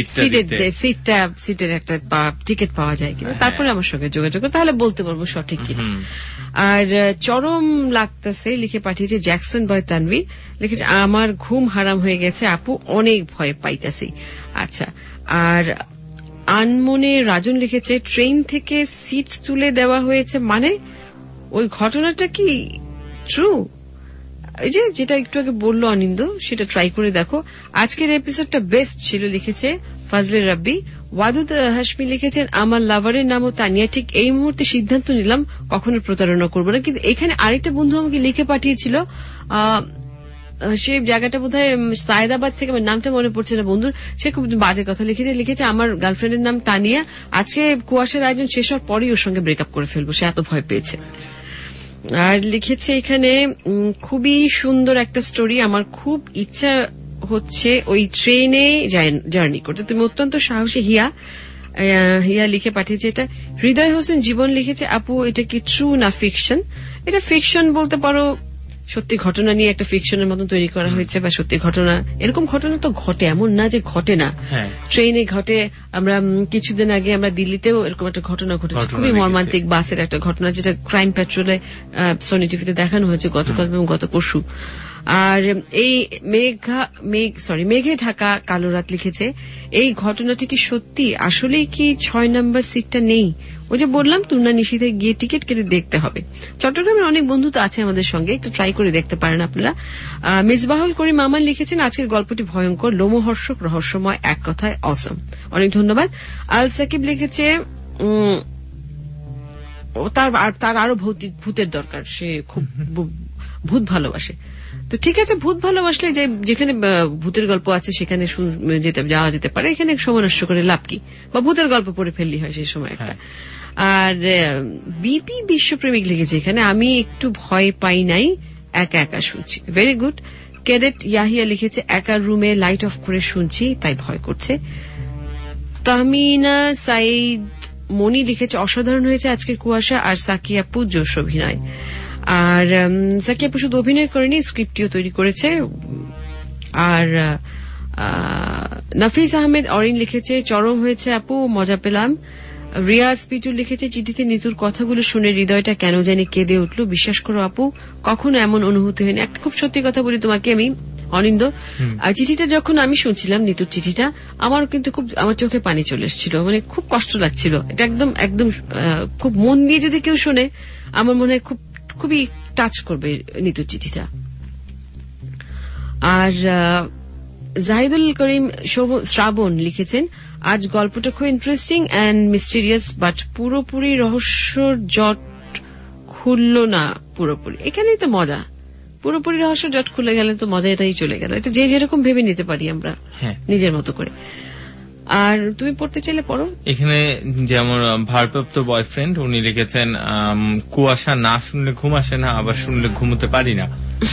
সিটটা সিটের একটা টিকিট পাওয়া যায় কিনা, তারপরে আমার সঙ্গে যোগাযোগ, তাহলে বলতে পারবো সঠিক কিনা। আর চরম লাগতেছে লিখে পাঠিয়েছে জ্যাকসন বয় তানভি, লিখেছে আমার ঘুম হারাম হয়ে গেছে আপু, অনেক ভয় পাইতেছি। আচ্ছা, আর আনমনে রাজন লিখেছে ট্রেন থেকে সিট তুলে দেওয়া হয়েছে, মানে ওই ঘটনাটা কি ট্রু? এই যে যেটা একটু আগে বললো অনিন্দ, সেটা ট্রাই করে দেখো। আজকের এপিসোডটা বেস্ট ছিল লিখেছে ফাজলে রাব্বি। ওয়াদুদ হাশমি লিখেছেন আমার লাভারের নামও তানিয়া, ঠিক এই মুহূর্তে সিদ্ধান্ত নিলাম কখনো প্রতারণা করবো না। কিন্তু এখানে আরেকটা বন্ধু আমাকে লিখে পাঠিয়েছিল, আহ সেই জায়গাটা বোধ হয় সায়দাবাদ থেকে, আমার নামটা মনে পড়ছে না বন্ধুর, সে খুব বাজে কথা লিখেছে। লিখেছে আমার গার্লফ্রেন্ডের নাম তানিয়া, আজকে কুয়াশার আয়োজন শেষ হওয়ার পরই ওর সঙ্গে ব্রেকআপ করে ফেলবো, সে এত ভয় পেয়েছে। আর লিখেছে এখানে খুবই সুন্দর একটা স্টোরি, আমার খুব ইচ্ছা হচ্ছে ওই ট্রেনে জার্নি করতে, তুমি অত্যন্ত সাহসী হিয়া। হিয়া লিখে পাঠিয়েছে এটা। হৃদয় হোসেন জীবন লিখেছে আপু এটা কি ট্রু না ফিকশন? এটা ফিকশন বলতে পারো, সত্যি ঘটনা নিয়ে একটা ফিকশনের মতন তৈরি করা হয়েছে, বা সত্যি ঘটনা, এরকম ঘটনা তো ঘটে, এমন না যে ঘটে না, ট্রেনে ঘটে। আমরা কিছুদিন আগে আমরা দিল্লিতেও এরকম একটা ঘটনা ঘটেছে, খুবই মর্মান্তিক, বাসের একটা ঘটনা, যেটা ক্রাইম পেট্রোলে সোনি টিভিতে দেখানো হয়েছে গতকাল এবং গত পরশু। আর এই মেঘা মেঘ সরি মেঘে ঢাকা কালো রাত লিখেছে এই ঘটনাটি কি সত্যি? আসলেই কি ছয় নম্বর সিটটা নেই? ওই যে বললাম তুর্না নিশিতে গিয়ে টিকিট কেটে দেখতে হবে। চট্টগ্রামের অনেক বন্ধু তো আছে আমাদের সঙ্গে, একটু ট্রাই করে দেখতে পারেন আপনারা। মিসবাহুল করিম মামান লিখেছেন আজকের গল্পটি ভয়ঙ্কর, লোমহর্ষক, রহস্যময়, এক কথায় অসম। অনেক ধন্যবাদ। আল সাকিব লিখেছে তার তার আরো ভৌতিক ভূতের দরকার, সে খুব ভূত ভালোবাসে। তো ঠিক আছে, ভূত ভালোবাসলে যে যেখানে ভূতের গল্প আছে সেখানে যাওয়া যেতে পারে, এখানে সময় নষ্ট করে লাভ কি, বা ভূতের গল্প পড়ে ফেললি হয় সেই সময় একটা। আর বিপি বিশ্বপ্রেমিক লিখেছে এখানে আমি একটু ভয় পাই নাই, একা একা শুনছি। Very good. ক্যাডেট ইয়াহিয়া লিখেছে একা রুমে লাইট অফ করে শুনছি তাই ভয় করছে। তাহমিনা সাইদ মনি লিখেছে অসাধারণ হয়েছে আজকের কুয়াশা, আর সাকিয়া আপু জোশ অভিনয়। আর সাকিয়া আপু শুধু অভিনয় করেনি, স্ক্রিপ্টটিও তৈরি করেছে। আর নাফিস আহমেদ অরিন লিখেছে চরম হয়েছে আপু, মজা পেলাম। রিয়াজ পিটু লিখেছে চিঠিতে নিতুর কথাগুলো শুনে হৃদয়টা কেন জানি কেঁদে উঠল, বিশ্বাস করো আপু কখনো এমন অনুভূতি হয়নি। একটা খুব সত্যি কথা বলি তোমাকে আমি অনিন্দ, আর চিঠিটা যখন আমি শুনছিলাম নিতুর চিঠিটা, আমার কিন্তু খুব আমার চোখে পানি চলে এসেছিল, মানে খুব কষ্ট লাগছিল। এটা একদম একদম খুব মন দিয়ে যদি কেউ শোনে আমার মনে হয় খুব খুবই টাচ করবে নিতুর চিঠিটা। আর জাহিদুল করিম শোভ- শ্রাবণ লিখেছেন, আজ গল্পটা খুব ইন্টারেস্টিং অ্যান্ড মিস্টিরিয়াস, বাট পুরোপুরি রহস্যর জট খুলল না পুরোপুরি। এখানেই তো মজা, পুরোপুরি রহস্য জট খুলে গেলে তো মজা এটাই চলে গেল। এটা যে যেরকম ভেবে নিতে পারি আমরা নিজের মতো করে। আর তুমি পড়তে চাইলে পড়ো। এখানে যেমন ভারপ্রাপ্ত বয়ফ্রেন্ড উনি লিখেছেন, আম, কুয়াশা না শুনলে ঘুম আসে না, আবার শুনলে ঘুমোতে পারি না।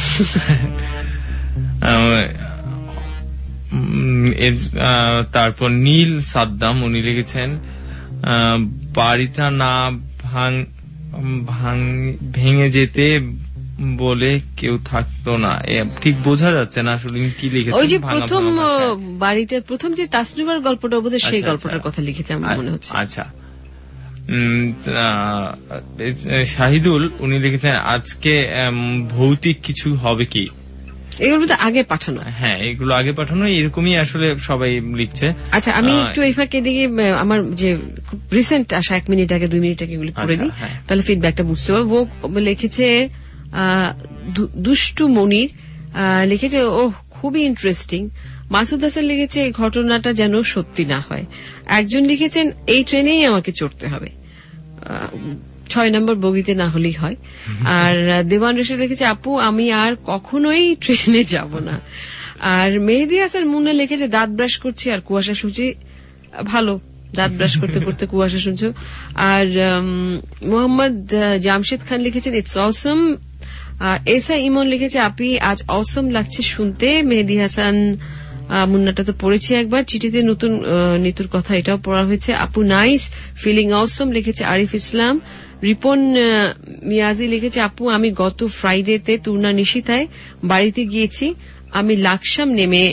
উম, এর- আহ, তারপর নীল সাদ্দাম উনি লিখেছেন, আহ, বাড়িটা না ভাঙ ভাঙ- ভেঙে যেতে বলে কেউ থাকতো না। এ ঠিক বোঝা যাচ্ছে না আসলে উনি কি লিখেছেন। ওই যে ভাঙা প্রথম ভাঙা ভাষায়। আহ, বাড়িটার প্রথম যে তাসনুবার গল্পটা বোধ সেই আচ্ছা, গল্পটার আচ্ছা। কথা লিখেছে আমার মনে হচ্ছে। আচ্ছা। উম, আহ, শাহিদুল উনি লিখেছেন, আজকে উম, ভৌতিক কিছু হবে কি। এগুলো তো আগে পাঠানো। হ্যাঁ, এগুলো আগে পাঠানো, এরকমই আসলে সবাই লিখছে। আচ্ছা, আমি আহ, একটু এই ফাঁকে দিকে আহ, আমার যে খুব রিসেন্ট আসা এক মিনিট আগে দুই মিনিট আগে এগুলি পড়ে আচ্ছা, দিই, হ্যাঁ। তাহলে ফিডব্যাকটা বুঝতে পারবো। ও লিখেছে আহ, দু- দুষ্টু মনির আহ, লিখেছে, ও খুবই ইন্টারেস্টিং। মাসুদ হাসান লিখেছে, এই ঘটনাটা যেন সত্যি না হয়। একজন লিখেছেন, এই ট্রেনেই আমাকে চড়তে হবে, আহ, ছয় নম্বর বগিতে না হলেই হয়। আর আহ, দেওয়ান রেশে লিখেছে, আপু আমি আর কখনোই ট্রেনে যাব না। আর মেহেদি হাসান মুন্না লিখেছে, দাঁত ব্রাশ করছি আর কুয়াশা শুনছি। ভালো, দাঁত ব্রাশ করতে করতে কুয়াশা শুনছো। আর উম, মোহাম্মদ আহ, জামশেদ খান লিখেছেন, ইটস অসম। আর এসা ইমন লিখেছে, আপি আজ অসম লাগছে শুনতে। মেহেদি হাসান আহ, মুন্নাটা তো পড়েছি একবার। চিঠিতে নতুন আহ, নিতুর কথা এটাও পড়া হয়েছে। আপু নাইস, ফিলিং অসম লিখেছে আরিফ ইসলাম। রিপন আহ, মিয়াজি লিখেছে, আপু আমি গত ফ্রাইডেতে তুর্না নিশিতায় বাড়িতে গিয়েছি। আমি লাকসাম নেমে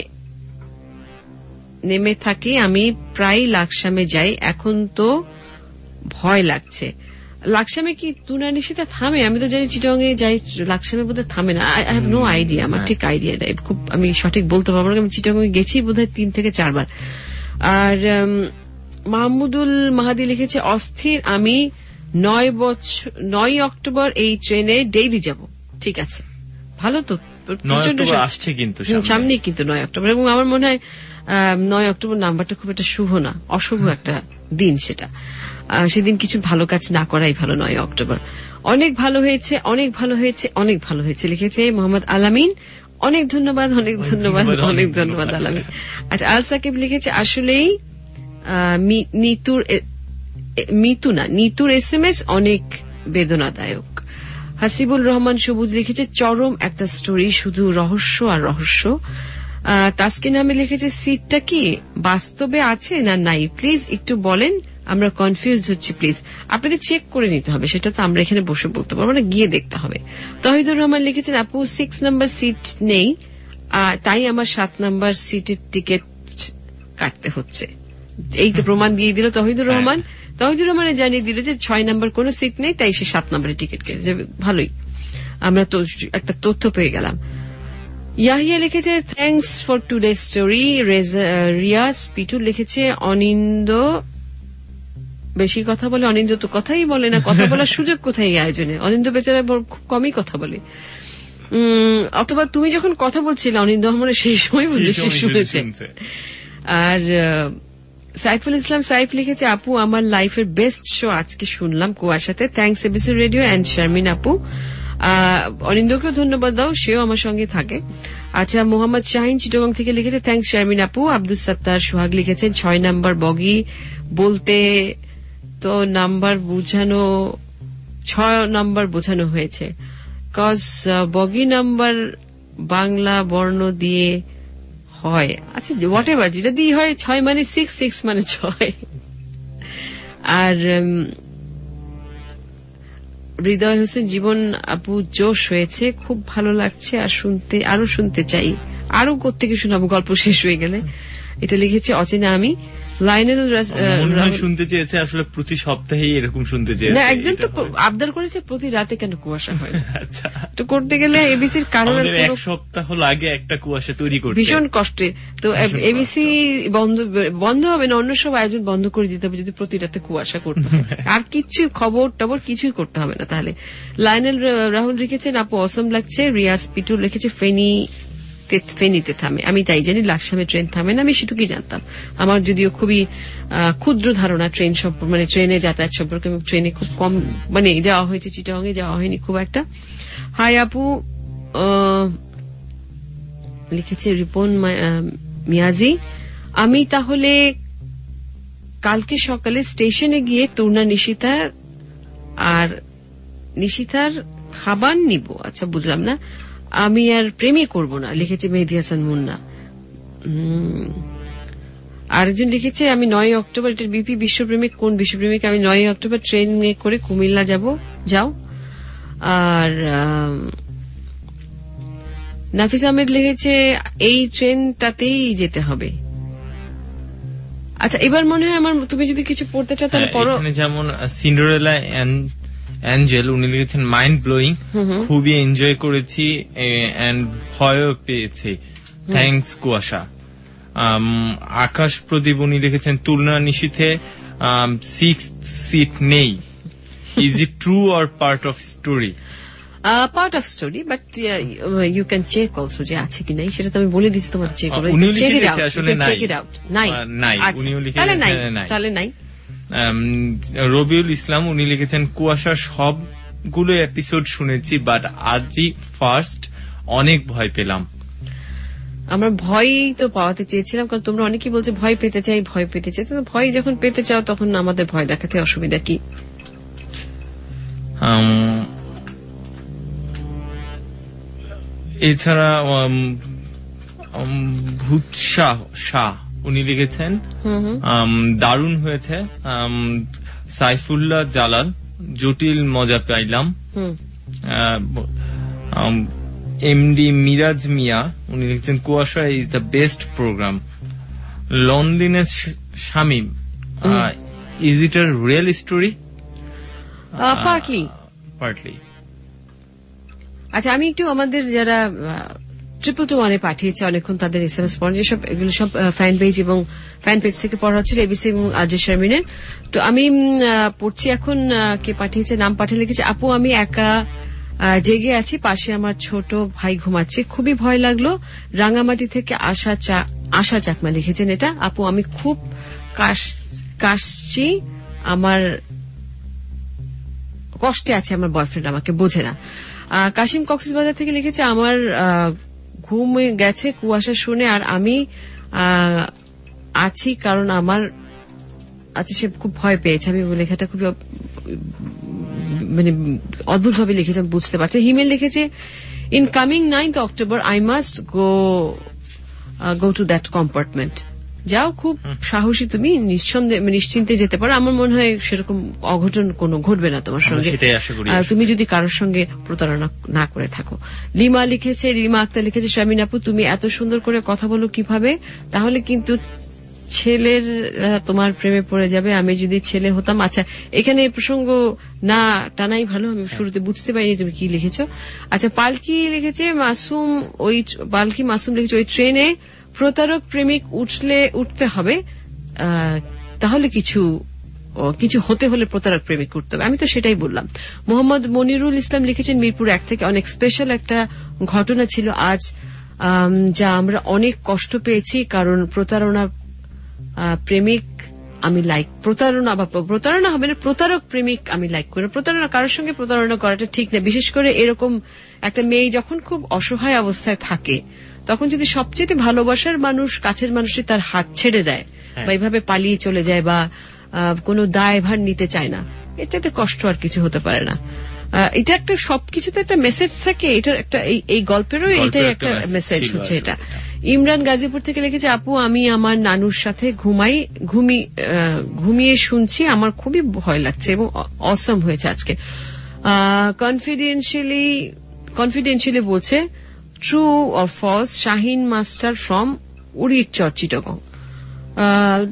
নেমে থাকি, আমি প্রায় লাকসামে যাই, এখন তো ভয় লাগছে। লাকসামে কি তুর্না নিশিতা থামে? আমি তো জানি চিটং এ যাই, লাকসামে বোধহয় থামে না। আই হ্যাভ নো আইডিয়া, আমার ঠিক আইডিয়া নাই, খুব আমি সঠিক বলতে পারবো না। আমি চিটং এ গেছি বোধহয় তিন থেকে চারবার। আর উম, মাহমুদুল মাহাদি লিখেছে, অস্থির, আমি নয় বছর নয় অক্টোবর এই ট্রেনে ডেইলি যাব। ঠিক আছে, ভালো তো। নয় প্রচন্ড অক্টোবর সা- আসছে কিন্তু হুম, সামনে। সামনেই কিন্তু নয় অক্টোবর। এবং আমার মনে হয় আহ, নয় অক্টোবর নাম্বারটা খুব একটা শুভ না, অশুভ একটা দিন সেটা। আহ, সেদিন কিছু ভালো কাজ না করাই ভালো। নয় অক্টোবর অনেক ভালো হয়েছে, অনেক ভালো হয়েছে, অনেক ভালো হয়েছে লিখেছে মোহাম্মদ আলামিন। অনেক ধন্যবাদ, অনেক ধন্যবাদ, অনেক ধন্যবাদ আলামিন। আচ্ছা, আল সাকিব লিখেছে, আসলেই আহ, মি- নিতুর এ- এ- মিতু না নিতুর এস এম এস অনেক বেদনাদায়ক। হাসিবুল রহমান সবুজ লিখেছে, চরম একটা স্টোরি, শুধু রহস্য আর রহস্য। আহ, তাসকিন আহমেদ লিখেছে, সিটটা কি বাস্তবে আছে না নাই, প্লিজ একটু বলেন, আমরা কনফিউজ হচ্ছি, প্লিজ। আপনাদের চেক করে নিতে হবে, সেটা তো আমরা এখানে বসে বলতে পারবো না, গিয়ে দেখতে হবে। তহিদুর রহমান লিখেছেন, আপু সিক্স নাম্বার সিট নেই, আহ, তাই আমার সাত নাম্বার সিটের টিকিট কাটতে হচ্ছে। এই তো প্রমাণ দিয়ে দিল তহিদুর রহমান। তহিদুর রহমানে জানিয়ে দিল যে ছয় নাম্বার কোন সিট নেই, তাই সে সাত নাম্বারের টিকিট কেটে যাবে। ভালোই, আমরা তো একটা তথ্য পেয়ে গেলাম। ইয়াহিয়া লিখেছে, thanks for today story. Riaz Pitul লিখেছে, অনিন্দ বেশি কথা বলে। অনিন্দ তো কথাই বলে না, কথা বলার সুযোগ কোথায় এই আয়োজনে? অনিন্দ বেচারা বড় খুব কমই কথা বলে। উম, অথবা তুমি যখন কথা বলছিলে অনিন্দ রহমানের, সেই সময় বললে সে শুনেছে। আর আহ, সাইফুল ইসলাম সাইফ লিখেছে, আপু আমার লাইফের বেস্ট শো আজকে শুনলাম কুয়াশাতে, thanks ABC radio and Sharmin আপু। আহ, অনিন্দকেও ধন্যবাদ দাও, সেও আমার সঙ্গে থাকে। আচ্ছা, মোহাম্মদ শাহিন চিটগং থেকে লিখেছে, থ্যাংকস শারমিন আপু। আব্দুল সত্তার সোহাগ লিখেছেন, ছয় নাম্বার বগি বলতে তো নাম্বার বুঝানো, ছয় নাম্বার বোঝানো হয়েছে, কজ বগি নাম্বার বাংলা বর্ণ দিয়ে হয়। আচ্ছা, হোয়াট এভার, যেটা দিয়ে হয়, ছয় মানে সিক্স, সিক্স মানে ছয়। আর উম, হৃদয় হোসেন জীবন আপু, জোশ হয়েছে, খুব ভালো লাগছে, আর শুনতে আরো শুনতে চাই, আরো কোত্থেকে শোনাবো গল্প শেষ হয়ে গেলে। এটা লিখেছে অচেনা আমি। লাইনেল শুনতে চেয়েছে আসলে প্রতি সপ্তাহেই এরকম শুনতে চেয়েছে না, একজন তো আবদার করেছে প্রতি রাতে কেন কুয়াশা হয়। আচ্ছা, তো করতে গেলে এবিসির কারণ এক সপ্তাহ লাগে একটা কুয়াশা তৈরি করতে, ভীষণ কষ্টে। তো এবিসি বন্ধ বন্ধ হবে না, অন্য সব আয়োজন বন্ধ করে দিতে হবে যদি প্রতি রাতে কুয়াশা করতে হয়। আর কিছু খবর টবর কিছুই করতে হবে না তাহলে। লাইনেল রাহুল লিখেছেন, আপু অসম লাগছে। রিয়াজ পিটুল লিখেছে, ফেনী ফেনীতে ফেনীতে থামে। আমি তাই জানি লাকসামে ট্রেন থামে না, আমি সেটুকুই জানতাম। আমার যদিও খুবই ক্ষুদ্র ধারণা ট্রেন সম্পর্কে, মানে ট্রেনে যাতায়াত সম্পর্কে। ট্রেনে খুব কম মানে যাওয়া হয়েছে, চিটাগাঙে যাওয়া হয়নি খুব একটা। হাই আপু লিখেছে রিপন মিয়াজি, আমি তাহলে কালকে সকালে স্টেশনে গিয়ে তরুণা নিশিতার আর নিশিতার খাবার নিব। আচ্ছা বুঝলাম না, আমি আর প্রেমই করব না, লিখেছে মেহেদি হাসান মুন্না। আরেকজন লিখেছে আমি নয় অক্টোবর, এটা বিপি বিশ্বপ্রেমিক, কোন বিশ্বপ্রেমিক, আমি নয় অক্টোবর ট্রেনে করে কুমিল্লা যাব, যাও। আর নাফিস আহমেদ লিখেছে এই ট্রেনটাতেই যেতে হবে। আচ্ছা এবার মনে হয় আমার, তুমি যদি কিছু পড়তে চাও তাহলে পড়ো। যেমন সিন্ডারেলা অ্যাঞ্জেল, উনি লিখেছেন মাইন্ড ব্লোয়িং, খুবই এনজয় করেছি এন্ড ভয়ও পেয়েছি, থ্যাঙ্কস কুয়াশা। আকাশ প্রদীপ উনি লিখেছেন তুলনা নিশীথে সিক্স সিট নেই, is it true or part of story? Part of story, but you can check also যে আছে কি নাই, সেটা তো আমি বলে দিচ্ছি তোমার চেক করো। তাহলে নাই। রবিউল ইসলাম উনি লিখেছেন কুয়াশার সবগুলো এপিসোড শুনেছি, বাট আজই ফার্স্ট অনেক ভয় পেলাম। আমরা ভয় তো পাওয়াতে চেয়েছিলাম, কারণ তোমরা অনেকেই বলছো ভয় পেতে চাই, ভয় পেতে চাই। তো ভয় যখন পেতে চাও তখন আমাদের ভয় দেখাতে অসুবিধা কি? এছাড়া ভূতশাহ শাহ উনি লিখেছেন দারুণ হয়েছে, সাইফুল্লাহ জালাল জটিল মজা পাইলাম। এমডি মিরাজ মিয়া উনি লিখেছেন Kuasha is the best program. Loneliness Shamim, is it a real story? Partly partly আচ্ছা আমি একটু আমাদের যারা ট্রিপল টু ওয়ানে পাঠিয়েছে অনেকক্ষণ তাদের এস এম এস পড়ে, যেসব এগুলো সব ফ্যান পেজ এবং ফ্যান পেজ থেকে পড়া হচ্ছিল এবিসি এবং আরজে শারমিনের। তো আমি পড়ছি এখন কে পাঠিয়েছে, নাম পাঠিয়ে লিখেছে আপু আমি একা জেগে আছি, পাশে আমার ছোট ভাই ঘুমাচ্ছে, খুবই ভয় লাগলো। রাঙামাটি থেকে আশা আশা চাকমা লিখেছেন এটা। আপু আমি খুব কাশছি, আমার কষ্টে আছে, আমার বয়ফ্রেন্ড আমাকে বোঝে না। কাশিম কক্সবাজার থেকে লিখেছে আমার ঘুম গেছে কুয়াশা শুনে, আর আমি আছি কারণ আমার আচ্ছা সে খুব ভয় পেয়েছে। আমি লেখাটা খুবই মানে অদ্ভুত ভাবে লিখেছে, বুঝতে পারছি। হিমেল লিখেছে in coming ninth October I must go go to that compartment. যাও, খুব সাহসী তুমি, নিঃসন্দেহে নিশ্চিন্তে যেতে পারো। আমার মনে হয় সেরকম অঘটন কোনো ঘটবে না তোমার সঙ্গে, তুমি যদি কারোর সঙ্গে প্রতারণা না করে থাকো। লিমা লিখেছে, রিমা আক্তার লিখেছে শামিন আপু তুমি এত সুন্দর করে কথা বলো কিভাবে, তাহলে কিন্তু ছেলের তোমার প্রেমে পড়ে যাবে, আমি যদি ছেলে হতাম। আচ্ছা এখানে এই প্রসঙ্গ না টানাই ভালো, আমি শুরুতে বুঝতে পারিনি তুমি কি লিখেছো। আচ্ছা পালকি লিখেছে মাসুম, ওই পালকি মাসুম লিখেছে ওই ট্রেনে প্রতারক প্রেমিক উঠলে উঠতে হবে, তাহলে কিছু কিছু হতে হলে প্রতারক প্রেমিক উঠতে হবে। আমি তো সেটাই বললাম। মোহাম্মদ মনিরুল ইসলাম লিখেছেন মিরপুর এক থেকে অনেক স্পেশাল একটা ঘটনা ছিল আজ, যা আমরা অনেক কষ্ট পেয়েছি, কারণ প্রতারণা প্রেমিক আমি লাইক, প্রতারণা বা প্রতারণা হবে না, প্রতারক প্রেমিক আমি লাইক করি। প্রতারণা কারোর সঙ্গে প্রতারণা করাটা ঠিক না, বিশেষ করে এরকম একটা মেয়ে যখন খুব অসহায় অবস্থায় থাকে তখন যদি সবচেয়ে ভালোবাসার মানুষ, কাছের মানুষই তার হাত ছেড়ে দেয় বা এইভাবে পালিয়ে চলে যায় বা কোনো দায়ভার নিতে চায় না, এটাতে কষ্ট আর কিছু হতে পারে না। এটা একটা সবকিছুতে একটা মেসেজ থাকে, এটার একটা এই গল্পেরও এটাই একটা মেসেজ হচ্ছে এটা। ইমরান গাজীপুর থেকে লিখেছে আপু আমি আমার নানুর সাথে ঘুমাই ঘুমিয়ে শুনছি, আমার খুবই ভয় লাগছে এবং অসম হয়েছে আজকে। কনফিডেন্সিয়ালি কনফিডেন্সিয়ালি বলছে true or false, Shahin master from Urir Char Chittagong.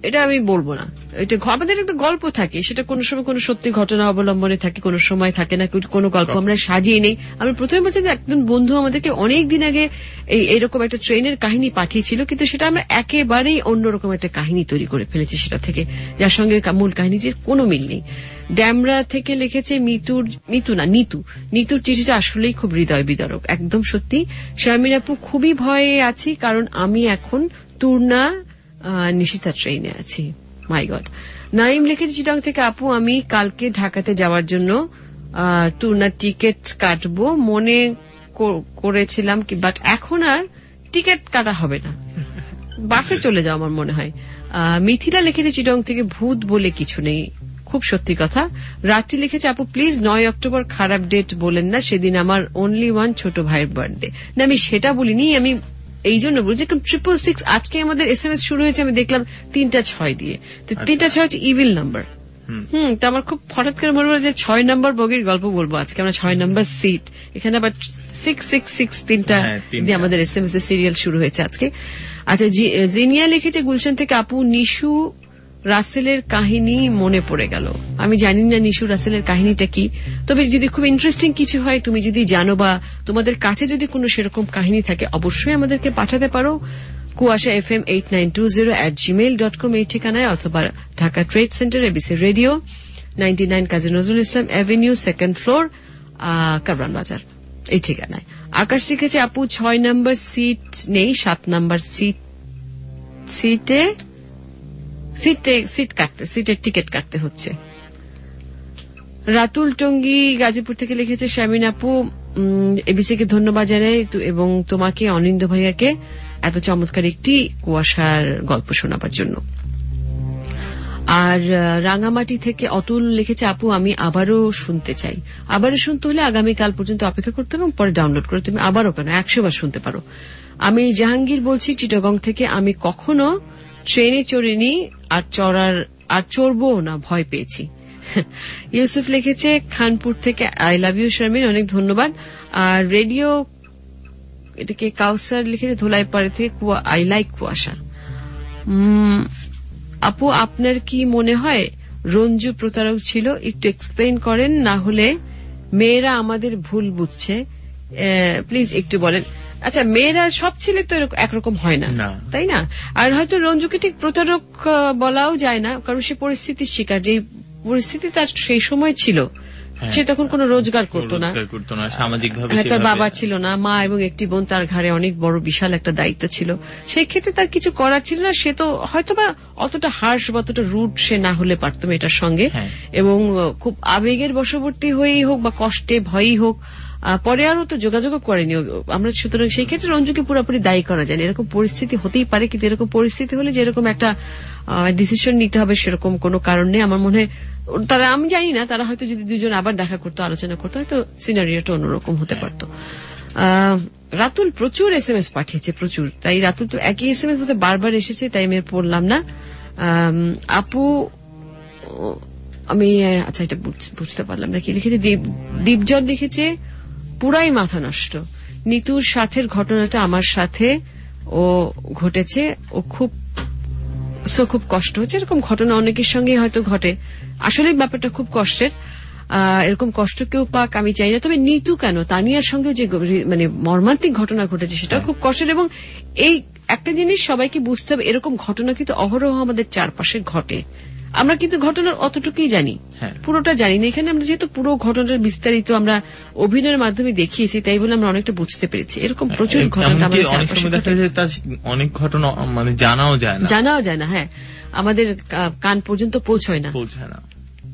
এটা আমি বলবো না। এটা আমাদের একটা গল্প থাকে, সেটা কোনো সময় কোনো সত্যি ঘটনা অবলম্বনে থাকে, কোনো সময় থাকে না, কোনো গল্প আমরা সাজিয়ে নেই। আমি প্রথমে বলছি যে একজন বন্ধু আমাদেরকে অনেক দিন আগে এই এরকম একটা ট্রেনের কাহিনী পাঠিয়েছিল, কিন্তু সেটা আমরা একেবারেই অন্যরকম একটা কাহিনী তৈরি করে ফেলেছি সেটা থেকে, যার সঙ্গে মূল কাহিনীটির কোনো মিল নেই। ড্যামরা থেকে লিখেছে মিতুর মিতু না নিতু নিতুর চিঠিটা আসলেই খুব হৃদয় বিদারক, একদম সত্যি। শারমিন আপু, খুবই ভয়ে আছি কারণ আমি এখন তুর্না নিশিতা ট্রেনে আছি। মাই গড। নাইম লিখেছে চিটাং থেকে, আপু আমি কালকে ঢাকাতে যাওয়ার জন্য তুর্নার টিকিট কাটবো মনে করেছিলাম কি, বাট এখন আর টিকিট কাটা হবে না, বাসে চলে যাও আমার মনে হয়। মিথিলা লিখেছে চিটাং থেকে, ভূত বলে কিছু নেই, খুব সত্যি কথা। রাত্রি লিখেছে, আপু প্লিজ নয় অক্টোবর খারাপ ডেট বলেন না, সেদিন আমার অনলি ওয়ান ছোট ভাইয়ের বার্থডে। না আমি সেটা বলিনি, আমি এই জন্য বলছি ট্রিপল সিক্স আজকে আমাদের এস এম এস শুরু হয়েছে, আমি দেখলাম তিনটা ছয় দিয়ে, তো তিনটা ছয় হচ্ছে ইভিল নাম্বার। হুম তো আমার খুব হঠাৎ করে মনে হলো যে ছয় নম্বর বগির গল্প বলবো আজকে আমরা, ছয় নম্বর সিট, এখানে আবার সিক্স সিক্স সিক্স তিনটা দিয়ে আমাদের এস এম এস এর সিরিয়াল শুরু হয়েছে আজকে। আচ্ছা, জিনিয়া লিখেছে গুলশান থেকে, আপু নিশু রাসেলের কাহিনী মনে পড়ে গেল। আমি জানি না নিশু রাসেলের কাহিনীটা কি, তবে যদি খুব ইন্টারেস্টিং কিছু হয়, তুমি যদি জানো বা তোমাদের কাছে যদি কোনো সেরকম কাহিনী থাকে, অবশ্যই আমাদেরকে পাঠাতে পারো Kuasha F M eight nine two zero at Gmail dot com এই ঠিকানায়, অথবা Dhaka trade centre ABC radio ninety nine Kazi Nazrul Islam avenue second floor Kawran Bazar এই ঠিকানায়। আকাশ লিখেছে, আপু ছয় নম্বর সিট নেই, সাত নম্বর সিট সিটে সিটে সিট কাটতে সিটের টিকিট কাটতে হচ্ছে। রাতুল টঙ্গী গাজীপুর থেকে লিখেছে, শারমিন আপু এবিসি কে ধন্যবাদ জানাই এবং তোমাকে অনিন্দ ভাইয়াকে এত চমৎকার একটি কুয়াশার গল্প শোনাবার জন্য। আর রাঙামাটি থেকে অতুল লিখেছে, আপু আমি আবারও শুনতে চাই। আবারও শুনতে হলে আগামীকাল পর্যন্ত অপেক্ষা করতে হবে এবং পরে ডাউনলোড করে তুমি আবারও কেন একশো বার শুনতে পারো। আমি জাহাঙ্গীর বলছি চিটাগং থেকে, আমি কখনো ট্রেনে চড়িনি আর চড়ার আর চড়বো না, ভয় পেয়েছি। ইউসুফ লিখেছে খানপুর থেকে, আই লাভ ইউ শারমিন, অনেক ধন্যবাদ। আর রেডিও এটাকে কাউসার লিখেছে ধোলাইপাড়া থেকে, আই লাইক কুয়াশা। আপু আপনার কি মনে হয় রঞ্জু প্রতারক ছিল? একটু এক্সপ্লেইন করেন, না হলে মেয়েরা আমাদের ভুল বুঝছে, প্লিজ একটু বলেন। আচ্ছা, মেয়েরা সব ছেলে তো একরকম হয় না, তাই না? আর হয়তো রঞ্জুকে ঠিক প্রতারক বলাও যায় না, কারণ সে পরিস্থিতির শিকার, যে পরিস্থিতি তার সেই সময় ছিল, সে তখন কোনো রোজগার করতো না, সামাজিকভাবে তার বাবা ছিল না, মা এবং একটি বোন, তার ঘাড়ে অনেক বড় বিশাল একটা দায়িত্ব ছিল, সেই ক্ষেত্রে তার কিছু করার ছিল না। সে তো হয়তোবা অতটা হার্শ বা অতটা রুড সে না হলে পারত মেয়েটার সঙ্গে, এবং খুব আবেগের বশবর্তী হয়েই হোক বা কষ্টে ভয়ই হোক, পরে আরও তো যোগাযোগও করেনি আমরা, সুতরাং সেই ক্ষেত্রে রঞ্জুকে পুরোপুরি দায়ী করা যায় না। এরকম পরিস্থিতি হতেই পারে, কিন্তু এরকম পরিস্থিতি হলে যে এরকম একটা ডিসিশন নিতে হবে সেরকম কোনো কারণ নেই আমার মনে হয়। তারা, আমি জানি না, তারা হয়তো যদি দুজন আবার দেখা করতো, আলোচনা করতো, হয়তো সিনারিওটা অন্যরকম হতে পারত। রাতুল প্রচুর এস এম এস পাঠিয়েছে, প্রচুর, তাই রাতুল তো একই এস এম এস বোধহয় বারবার এসেছে, তাই আমি পড়লাম না। আপু আমি আচ্ছা এটা বুঝতে পারলাম না কি লিখেছে। দীপজল লিখেছে, পুরাই মাথা নষ্ট, নিতুর সাথের ঘটনাটা আমার সাথে ও ঘটেছে, ও খুব সো খুব কষ্ট হচ্ছে। এরকম ঘটনা অনেকের সঙ্গে হয়তো ঘটে, আসলে ব্যাপারটা খুব কষ্টের। এরকম কষ্ট কেউ পাক আমি চাই না, তবে নিতু কেন, তানিয়ার সঙ্গে যে মানে মর্মান্তিক ঘটনা ঘটেছে সেটাও খুব কষ্টের। এবং এই একটা জিনিস সবাইকে বুঝতে হবে, এরকম ঘটনা কিন্তু অহরহ আমাদের চারপাশে ঘটে, আমরা কিন্তু ঘটনার অতটুকুই জানি, পুরোটা জানি না। এখানে আমরা যেহেতু পুরো ঘটনার বিস্তারিত আমরা অভিনয়ের মাধ্যমে দেখিয়েছি, তাই বলে আমরা অনেকটা বুঝতে পেরেছি। এরকম প্রচুর ঘটনা আমাদের চারপাশে অনেক ঘটনা মানে জানাও যায় না, জানাও যায় না হ্যাঁ, আমাদের কান পর্যন্ত পৌঁছয় না পৌঁছায় না।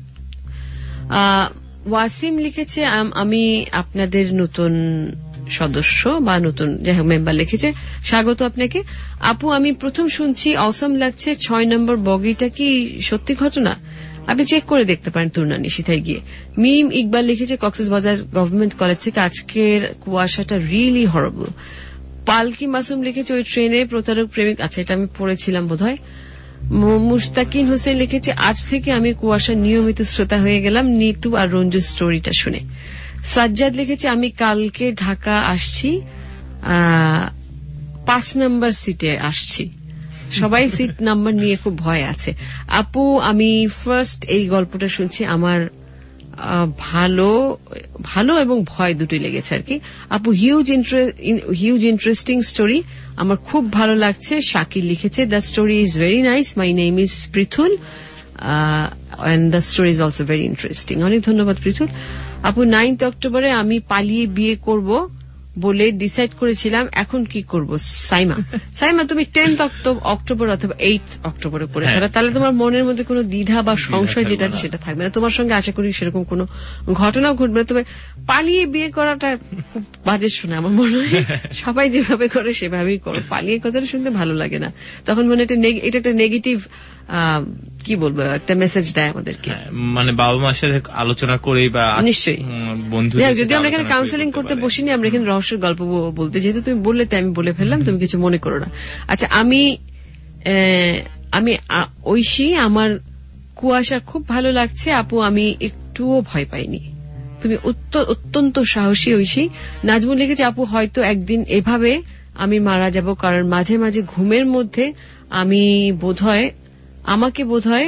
ওয়াসিম লিখেছে, আমি আপনাদের নতুন সদস্য বা নতুন যাই হোক মেম্বার লিখেছে, স্বাগত আপনাকে। আপু আমি প্রথম শুনছি, অসম লাগছে, ছয় নম্বর বগিটা কি সত্যি ঘটনা? আপনি চেক করে দেখতে পারেন তুর্না নিশিতায় গিয়ে। মিম ইকবাল লিখেছে, কক্সবাজার গভর্নমেন্ট কলেজ থেকে, আজকের কুয়াশাটা রিয়েলি হরেবল। পালকি মাসুম লিখেছে, ওই ট্রেনে প্রতারক প্রেমিক, আচ্ছা এটা আমি পড়েছিলাম বোধ হয়। মুস্তাকিন হোসেন লিখেছে, আজ থেকে আমি কুয়াশার নিয়মিত শ্রোতা হয়ে গেলাম নিতু আর রঞ্জুর স্টোরিটা শুনে। সাজ্জাদ লিখেছে, আমি কালকে ঢাকা আসছি, পাঁচ নম্বর সিটে আসছি। সবাই সিট নাম্বার নিয়ে খুব ভয় আছে। আপু, আমি ফার্স্ট এই গল্পটা শুনছি, আমার ভালো ভালো এবং ভয় দুটোই লেগেছে আর কি। আপু, হিউজ হিউজ ইন্টারেস্টিং স্টোরি, আমার খুব ভালো লাগছে। শাকিল লিখেছে, the story is very nice, my name is Prithul and the story is also very interesting. অনেক ধন্যবাদ পৃথুল। আপু, নাইন্থ অক্টোবরে আমি পালিয়ে বিয়ে করব বলে ডিসাইড করেছিলাম, এখন কি করব? সাইমা সাইমা তুমি টেন্থ অক্টোবর অথবা এইট অক্টোবরে করে ফেলো, তাহলে তোমার মনের মধ্যে কোনো দ্বিধা বা সংশয় যেটা সেটা থাকবে না। তোমার সঙ্গে আশা করি সেরকম কোনো ঘটনাও ঘটবে না। তবে পালিয়ে বিয়ে করাটা খুব বাজে শুনে আমার মনে হয়, সবাই যেভাবে করে সেভাবেই করো। পালিয়ে কথাটা শুনতে ভালো লাগে না, তখন মনে এটা একটা নেগেটিভ কি বলবো একটা মেসেজ দেয় আমাদেরকে, মানে বাবা মার সাথে আলোচনা করেই বা নিশ্চয়ই বন্ধু। যদি আমরা এখানে কাউন্সেলিং করতে বসিনি, আমরা এখানে রহস্যের গল্প বলতে, যেহেতু তুমি বললে তাই আমি বলে ফেললাম, তুমি কিছু মনে করো না। আচ্ছা, আমি আমি ঐশী, আমার কুয়াশা খুব ভালো লাগছে। আপু, আমি একটুও ভয় পাইনি, তুমি অত্যন্ত সাহসী ঐশী। নাজমুল লিখেছে, আপু হয়তো একদিন এভাবে আমি মারা যাব, কারণ মাঝে মাঝে ঘুমের মধ্যে আমি বোধহয় আমাকে বোধহয়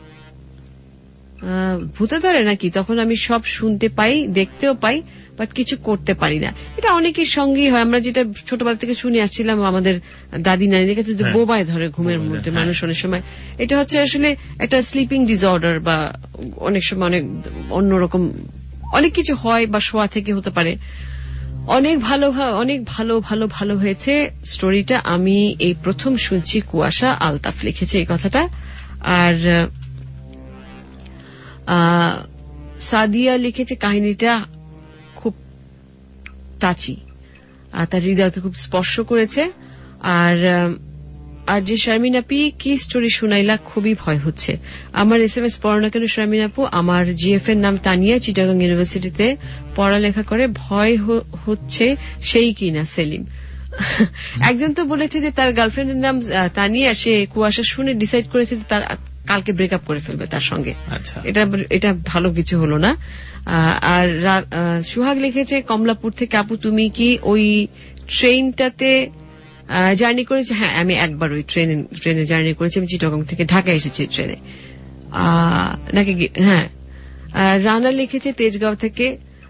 ভূতে ধরে নাকি, তখন আমি সব শুনতে পাই, দেখতেও পাই, বাট কিছু করতে পারি না। এটা অনেকের সঙ্গেই হয়, আমরা যেটা ছোটবেলা থেকে শুনে আসছিলাম আমাদের দাদি নানিদের কাছে, যে বোবায় ধরে ঘুমের মধ্যে মানুষ অনেক সময়। এটা হচ্ছে আসলে একটা স্লিপিং ডিসঅর্ডার, বা অনেক সময় অনেক অন্যরকম অনেক কিছু হয়, বা শোয়া থেকে হতে পারে। অনেক ভালো অনেক ভালো ভালো ভালো হয়েছে স্টোরিটা। আমি এই প্রথম শুনছি কুয়াশা, আলতাফ লিখেছে এই কথাটা। আর সাদিয়া লিখেছে, কাহিনীটা খুব টাচি, তার হৃদয়কে খুব স্পর্শ করেছে। আর আর যে শারমিন আপি, কি স্টোরি শুনাইলা, খুবই ভয় হচ্ছে। আমার এস এম এস পড়ো না কেন শারমিন আপু? আমার জিএফ এর নাম তানিয়া, চিটাগাং ইউনিভার্সিটিতে পড়ালেখা করে। ভয় হচ্ছে সেই কিনা সেলিম। একজন তো বলেছে যে তার গার্লফ্রেন্ডের নাম তানিয়া, সে কুয়াশা শুনে ডিসাইড করেছে তার কালকে ব্রেকআপ করে ফেলবে তার সঙ্গে। এটা এটা ভালো কিছু হলো না। আর সুহাগ লিখেছে কমলাপুর থেকে, আপু তুমি কি ওই ট্রেনটাতে জার্নি করেছে? হ্যাঁ, আমি একবার ওই ট্রেনে ট্রেনে জার্নি করেছি। আমি চিটাগং থেকে ঢাকা এসেছি ট্রেনে নাকি। হ্যাঁ, রানা লিখেছে তেজগাঁও থেকে,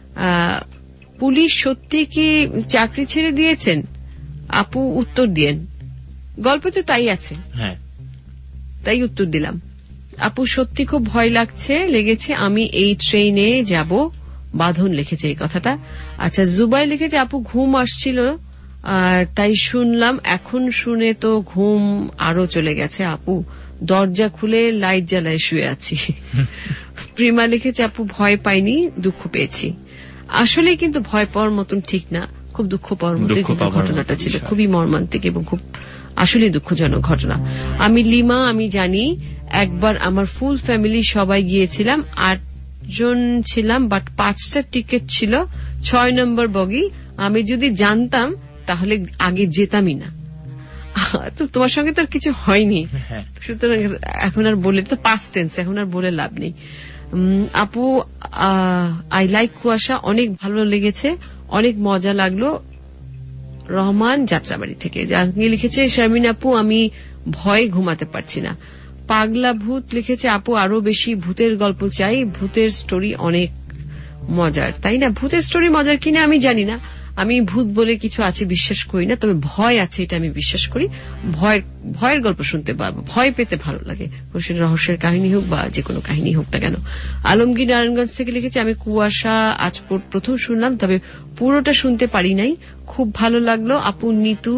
পুলিশ সত্যি কি চাকরি ছেড়ে দিয়েছেন? আপু উত্তর দিয়েন, গল্পে তো তাই আছে। হ্যাঁ, তাই উত্তর দিলাম। আপু সত্যি খুব ভয় লাগছে লেগেছে, আমি এই ট্রেনে যাব। বাঁধন লিখেছে এই কথাটা। আচ্ছা, জুবাই লিখেছে, আপু ঘুম আসছিল আর তাই শুনলাম, এখন শুনে তো ঘুম আরো চলে গেছে। আপু দরজা খুলে লাইট জ্বালায় শুয়ে আছি। প্রিমা লিখেছে, আপু ভয় পাইনি, দুঃখ পেয়েছি। আসলে কিন্তু ভয় পাওয়ার মতন ঠিক না, খুব দুঃখ পাওয়ার মতো ঘটনাটা ছিল, খুবই মর্মান্তিক এবং খুব আসলে দুঃখজনক ঘটনা। আমি লিমা, আমি জানি একবার আমার ফুল ফ্যামিলি সবাই গিয়েছিলাম, আটজন ছিলাম, বাট পাঁচটা টিকিট ছিল, ছয় নম্বর বগি। আমি যদি জানতাম তাহলে আগে যেতামই না। তো তোমার সঙ্গে তো আর কিছু হয়নি, সুতরাং এখন আর বলে, তো পাস্ট টেন্স, এখন আর বলে লাভ নেই। আপু আই লাইক কুয়াশা, অনেক ভালো লেগেছে, অনেক মজা লাগলো। রহমান যাত্রাবাড়ি থেকে লিখেছে, শারমিন আপু আমি ভয়ে ঘুমাতে পারছি না। পাগলা ভূত লিখেছে, আপু আরো বেশি ভূতের গল্প চাই, ভূতের স্টোরি অনেক মজার। তাই না? ভূতের স্টোরি মজার কিনা আমি জানি না, আমি ভূত বলে কিছু আছে বিশ্বাস করি না, তবে ভয় আছে এটা আমি বিশ্বাস করি। ভয়ের ভয়ের গল্প শুনতে পাবো, ভয় পেতে ভালো লাগে, সেটা রহস্যের কাহিনী হোক বা যে কোনো কাহিনী হোক না কেন। আলমগীর নারায়ণগঞ্জ থেকে লিখেছে, আমি কুয়াশা আজ প্রথম শুনলাম, তবে পুরোটা শুনতে পারি নাই, খুব ভালো লাগলো। আপু নিতু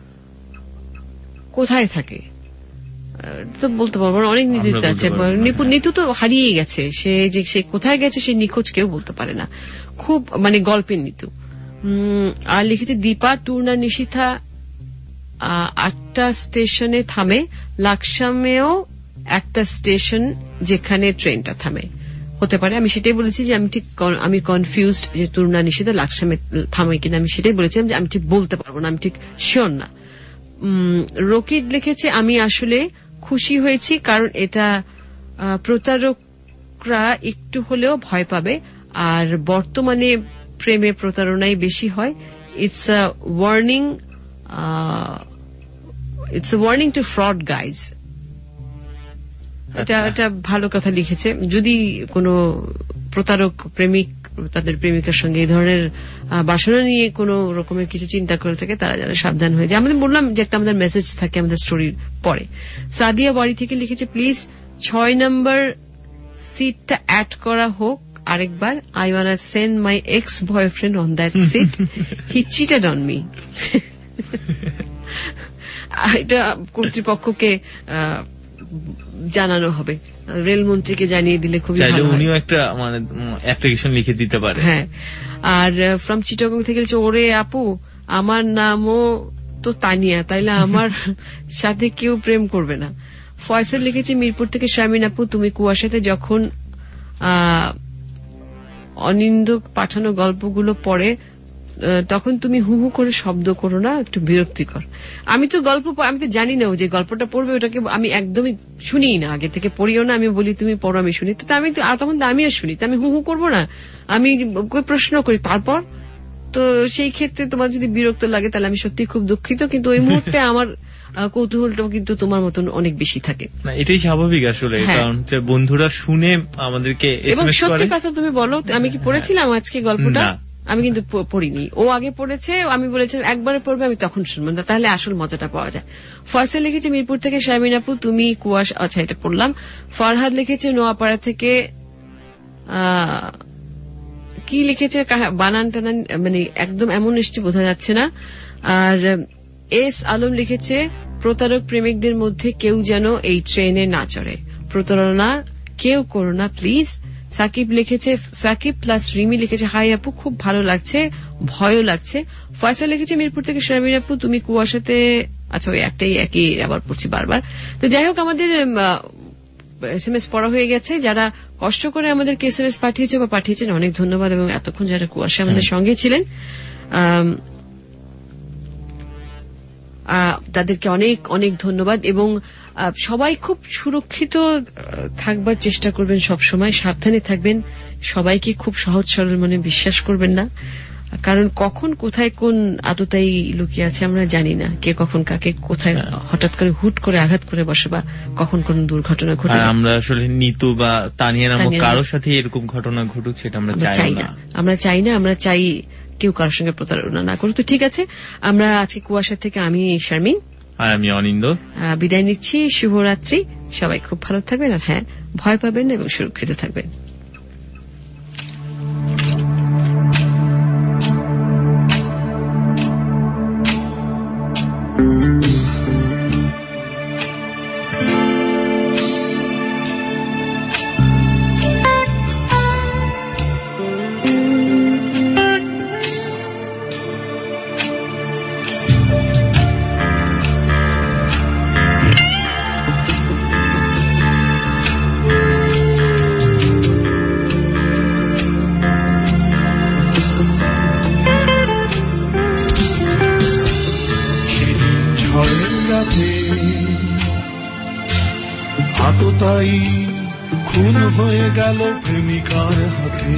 কোথায় থাকে তো বলতে পারবো না, অনেক নিতু আছে, নিতু তো হারিয়ে গেছে, সে যে সে কোথায় গেছে সে নিখোঁজ, কেউ বলতে পারে না, খুব মানে গল্পের নিতু। আর লিখেছে দীপা, টুর্না নিশিথা আটটা স্টেশনে থামে, লাকসামেও একটা স্টেশন যেখানে ট্রেনটা থামে, হতে পারে। আমি সেটাই বলেছি যে আমি ঠিক আমি কনফিউজড যে টুর্না নিশিথা লাকসামে থামে কিনা, আমি সেটাই বলেছিলাম যে আমি ঠিক বলতে পারবো না, আমি ঠিক শিওর না। রকিদ লিখেছে, আমি আসলে খুশি হয়েছি কারণ এটা প্রতারকরা একটু হলেও ভয় পাবে, আর বর্তমানে প্রেমে প্রতারণাই বেশি হয়। It's a warning it's a warning to fraud guys. এটা এটা ভালো কথা লিখেছে। যদি কোনো প্রতারক প্রেমিক তাদের প্রেমিকার সঙ্গে এই ধরনের বাসনা নিয়ে কোনো রকমের কিছু চিন্তা করে থাকে, তারা যারা সাবধান হয়ে যায়। আমাদের বললাম যে একটা আমাদের মেসেজ থাকে আমাদের স্টোরির পরে। সাদিয়া বাড়ি থেকে লিখেছে, প্লিজ ছয় নম্বর সিটটা অ্যাড করা হোক আরেকবার। I wanna send my ex boyfriend on that seat, he cheated on me. এটা কর্তৃপক্ষকে জানানো হবে, রেলমন্ত্রীকে জানিয়ে দিলে খুবই ভালো হয়। উনিও একটা মানে অ্যাপ্লিকেশন লিখে দিতে পারে। হ্যাঁ। আর ফ্রম চিটাগং থেকে বলছে, ওরে আপু আমার নামও তো তানিয়া, তাইলে আমার সাথে কেউ প্রেম করবে না। ফয়সাল লিখেছে মিরপুর থেকে, শারমিন আপু তুমি কুয়াশাতে যখন আহ অনিন্দ পাঠানো গল্পগুলো পড়ে তখন তুমি হু হু করে শব্দ করো না, একটু বিরক্তিকর। আমি তো গল্প আমি তো জানি না যে গল্পটা পড়বে, ওটাকে আমি একদমই শুনিই না, আগে থেকে পড়িও না। আমি বলি তুমি পড়ো, আমি শুনি। তো আমি তখন আমিও শুনি, তো আমি হু হু করবো না, আমি প্রশ্ন করি তারপর। তো সেই ক্ষেত্রে তোমার যদি বিরক্ত লাগে তাহলে আমি সত্যি খুব দুঃখিত, কিন্তু ওই মুহূর্তে আমার কৌতূহলটাও কিন্তু তোমার মতন অনেক বেশি থাকে। না এটাই স্বাভাবিক আসলে, কারণ বন্ধুরা শুনে আমাদেরকে এবং সত্যি কথা তুমি বলো, আমি কি পড়েছিলাম আজকে গল্পটা? আমি কিন্তু পড়িনি, ও আগে পড়েছে। আমি বলেছিলাম একবারে পড়বে, আমি তখন শুনবো না, তাহলে আসল মজাটা পাওয়া যায়। ফয়সাল লিখেছে মিরপুর থেকে, শারমিন আপু তুমি কুয়াশা, আচ্ছা এটা পড়লাম। ফরহাদ লিখেছে নোয়াপাড়া থেকে, আহ কি লিখেছে বানান টানান মানে একদম এমন নিশ্চয় বোঝা যাচ্ছে না। আর এস আলম লিখেছে, প্রতারক প্রেমিকদের মধ্যে কেউ যেন এই ট্রেনে না চড়ে, প্রতারণা কেউ করো না প্লিজ। সাকিব লিখেছে, সাকিব প্লাস রিমি লিখেছে, হাই আপু খুব ভালো লাগছে, ভয়ও লাগছে। ফয়সাল লিখেছে মিরপুর থেকে, শারমিন আপু তুমি কুয়াশাতে, আচ্ছা ওই একটাই একই আবার পড়ছি বারবার। তো যাই হোক, আমাদের এস এম এস পড়া হয়ে গেছে। যারা কষ্ট করে আমাদেরকে এস এম এস পাঠিয়েছে বা পাঠিয়েছেন অনেক ধন্যবাদ, এবং এতক্ষণ যারা কুয়াশা আমাদের সঙ্গে ছিলেন তাদেরকে অনেক অনেক ধন্যবাদ। এবং সবাই খুব সুরক্ষিত থাকবার চেষ্টা করবেন, সব সময় সাবধানে থাকবেন, সবাইকে খুব সহজ সরল মনে বিশ্বাস করবেন না, কারণ কখন কোথায় কোন আততায়ী লুকিয়ে আছে আমরা জানি না, কে কখন কাকে কোথায় হঠাৎ করে হুট করে আঘাত করে বসে, বা কখন কোন দুর্ঘটনা ঘটে। আমরা আসলে নিতু বা তানিয়া নামক কারোর সাথে এরকম ঘটনা ঘটুক সেটা আমরা চাই না। আমরা চাই না, আমরা চাই কেউ কারোর সঙ্গে প্রতারণা না করুক। তো ঠিক আছে, আমরা আজকে কুয়াশা থেকে আমি শারমিন আর আমি অনিন্দ বিদায় নিচ্ছি। শুভরাত্রি, সবাই খুব ভালো থাকবেন, আর হ্যাঁ ভয় পাবেন না এবং সুরক্ষিত থাকবেন। আততায়ী খুন হয়ে গেল প্রেমিকার হাতে,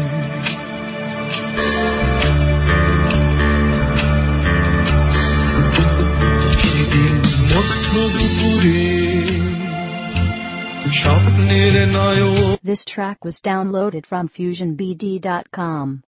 সেদিন মধ্য দুপুরে স্বপ্নের নায়ক। This track was downloaded from fusion b d dot com.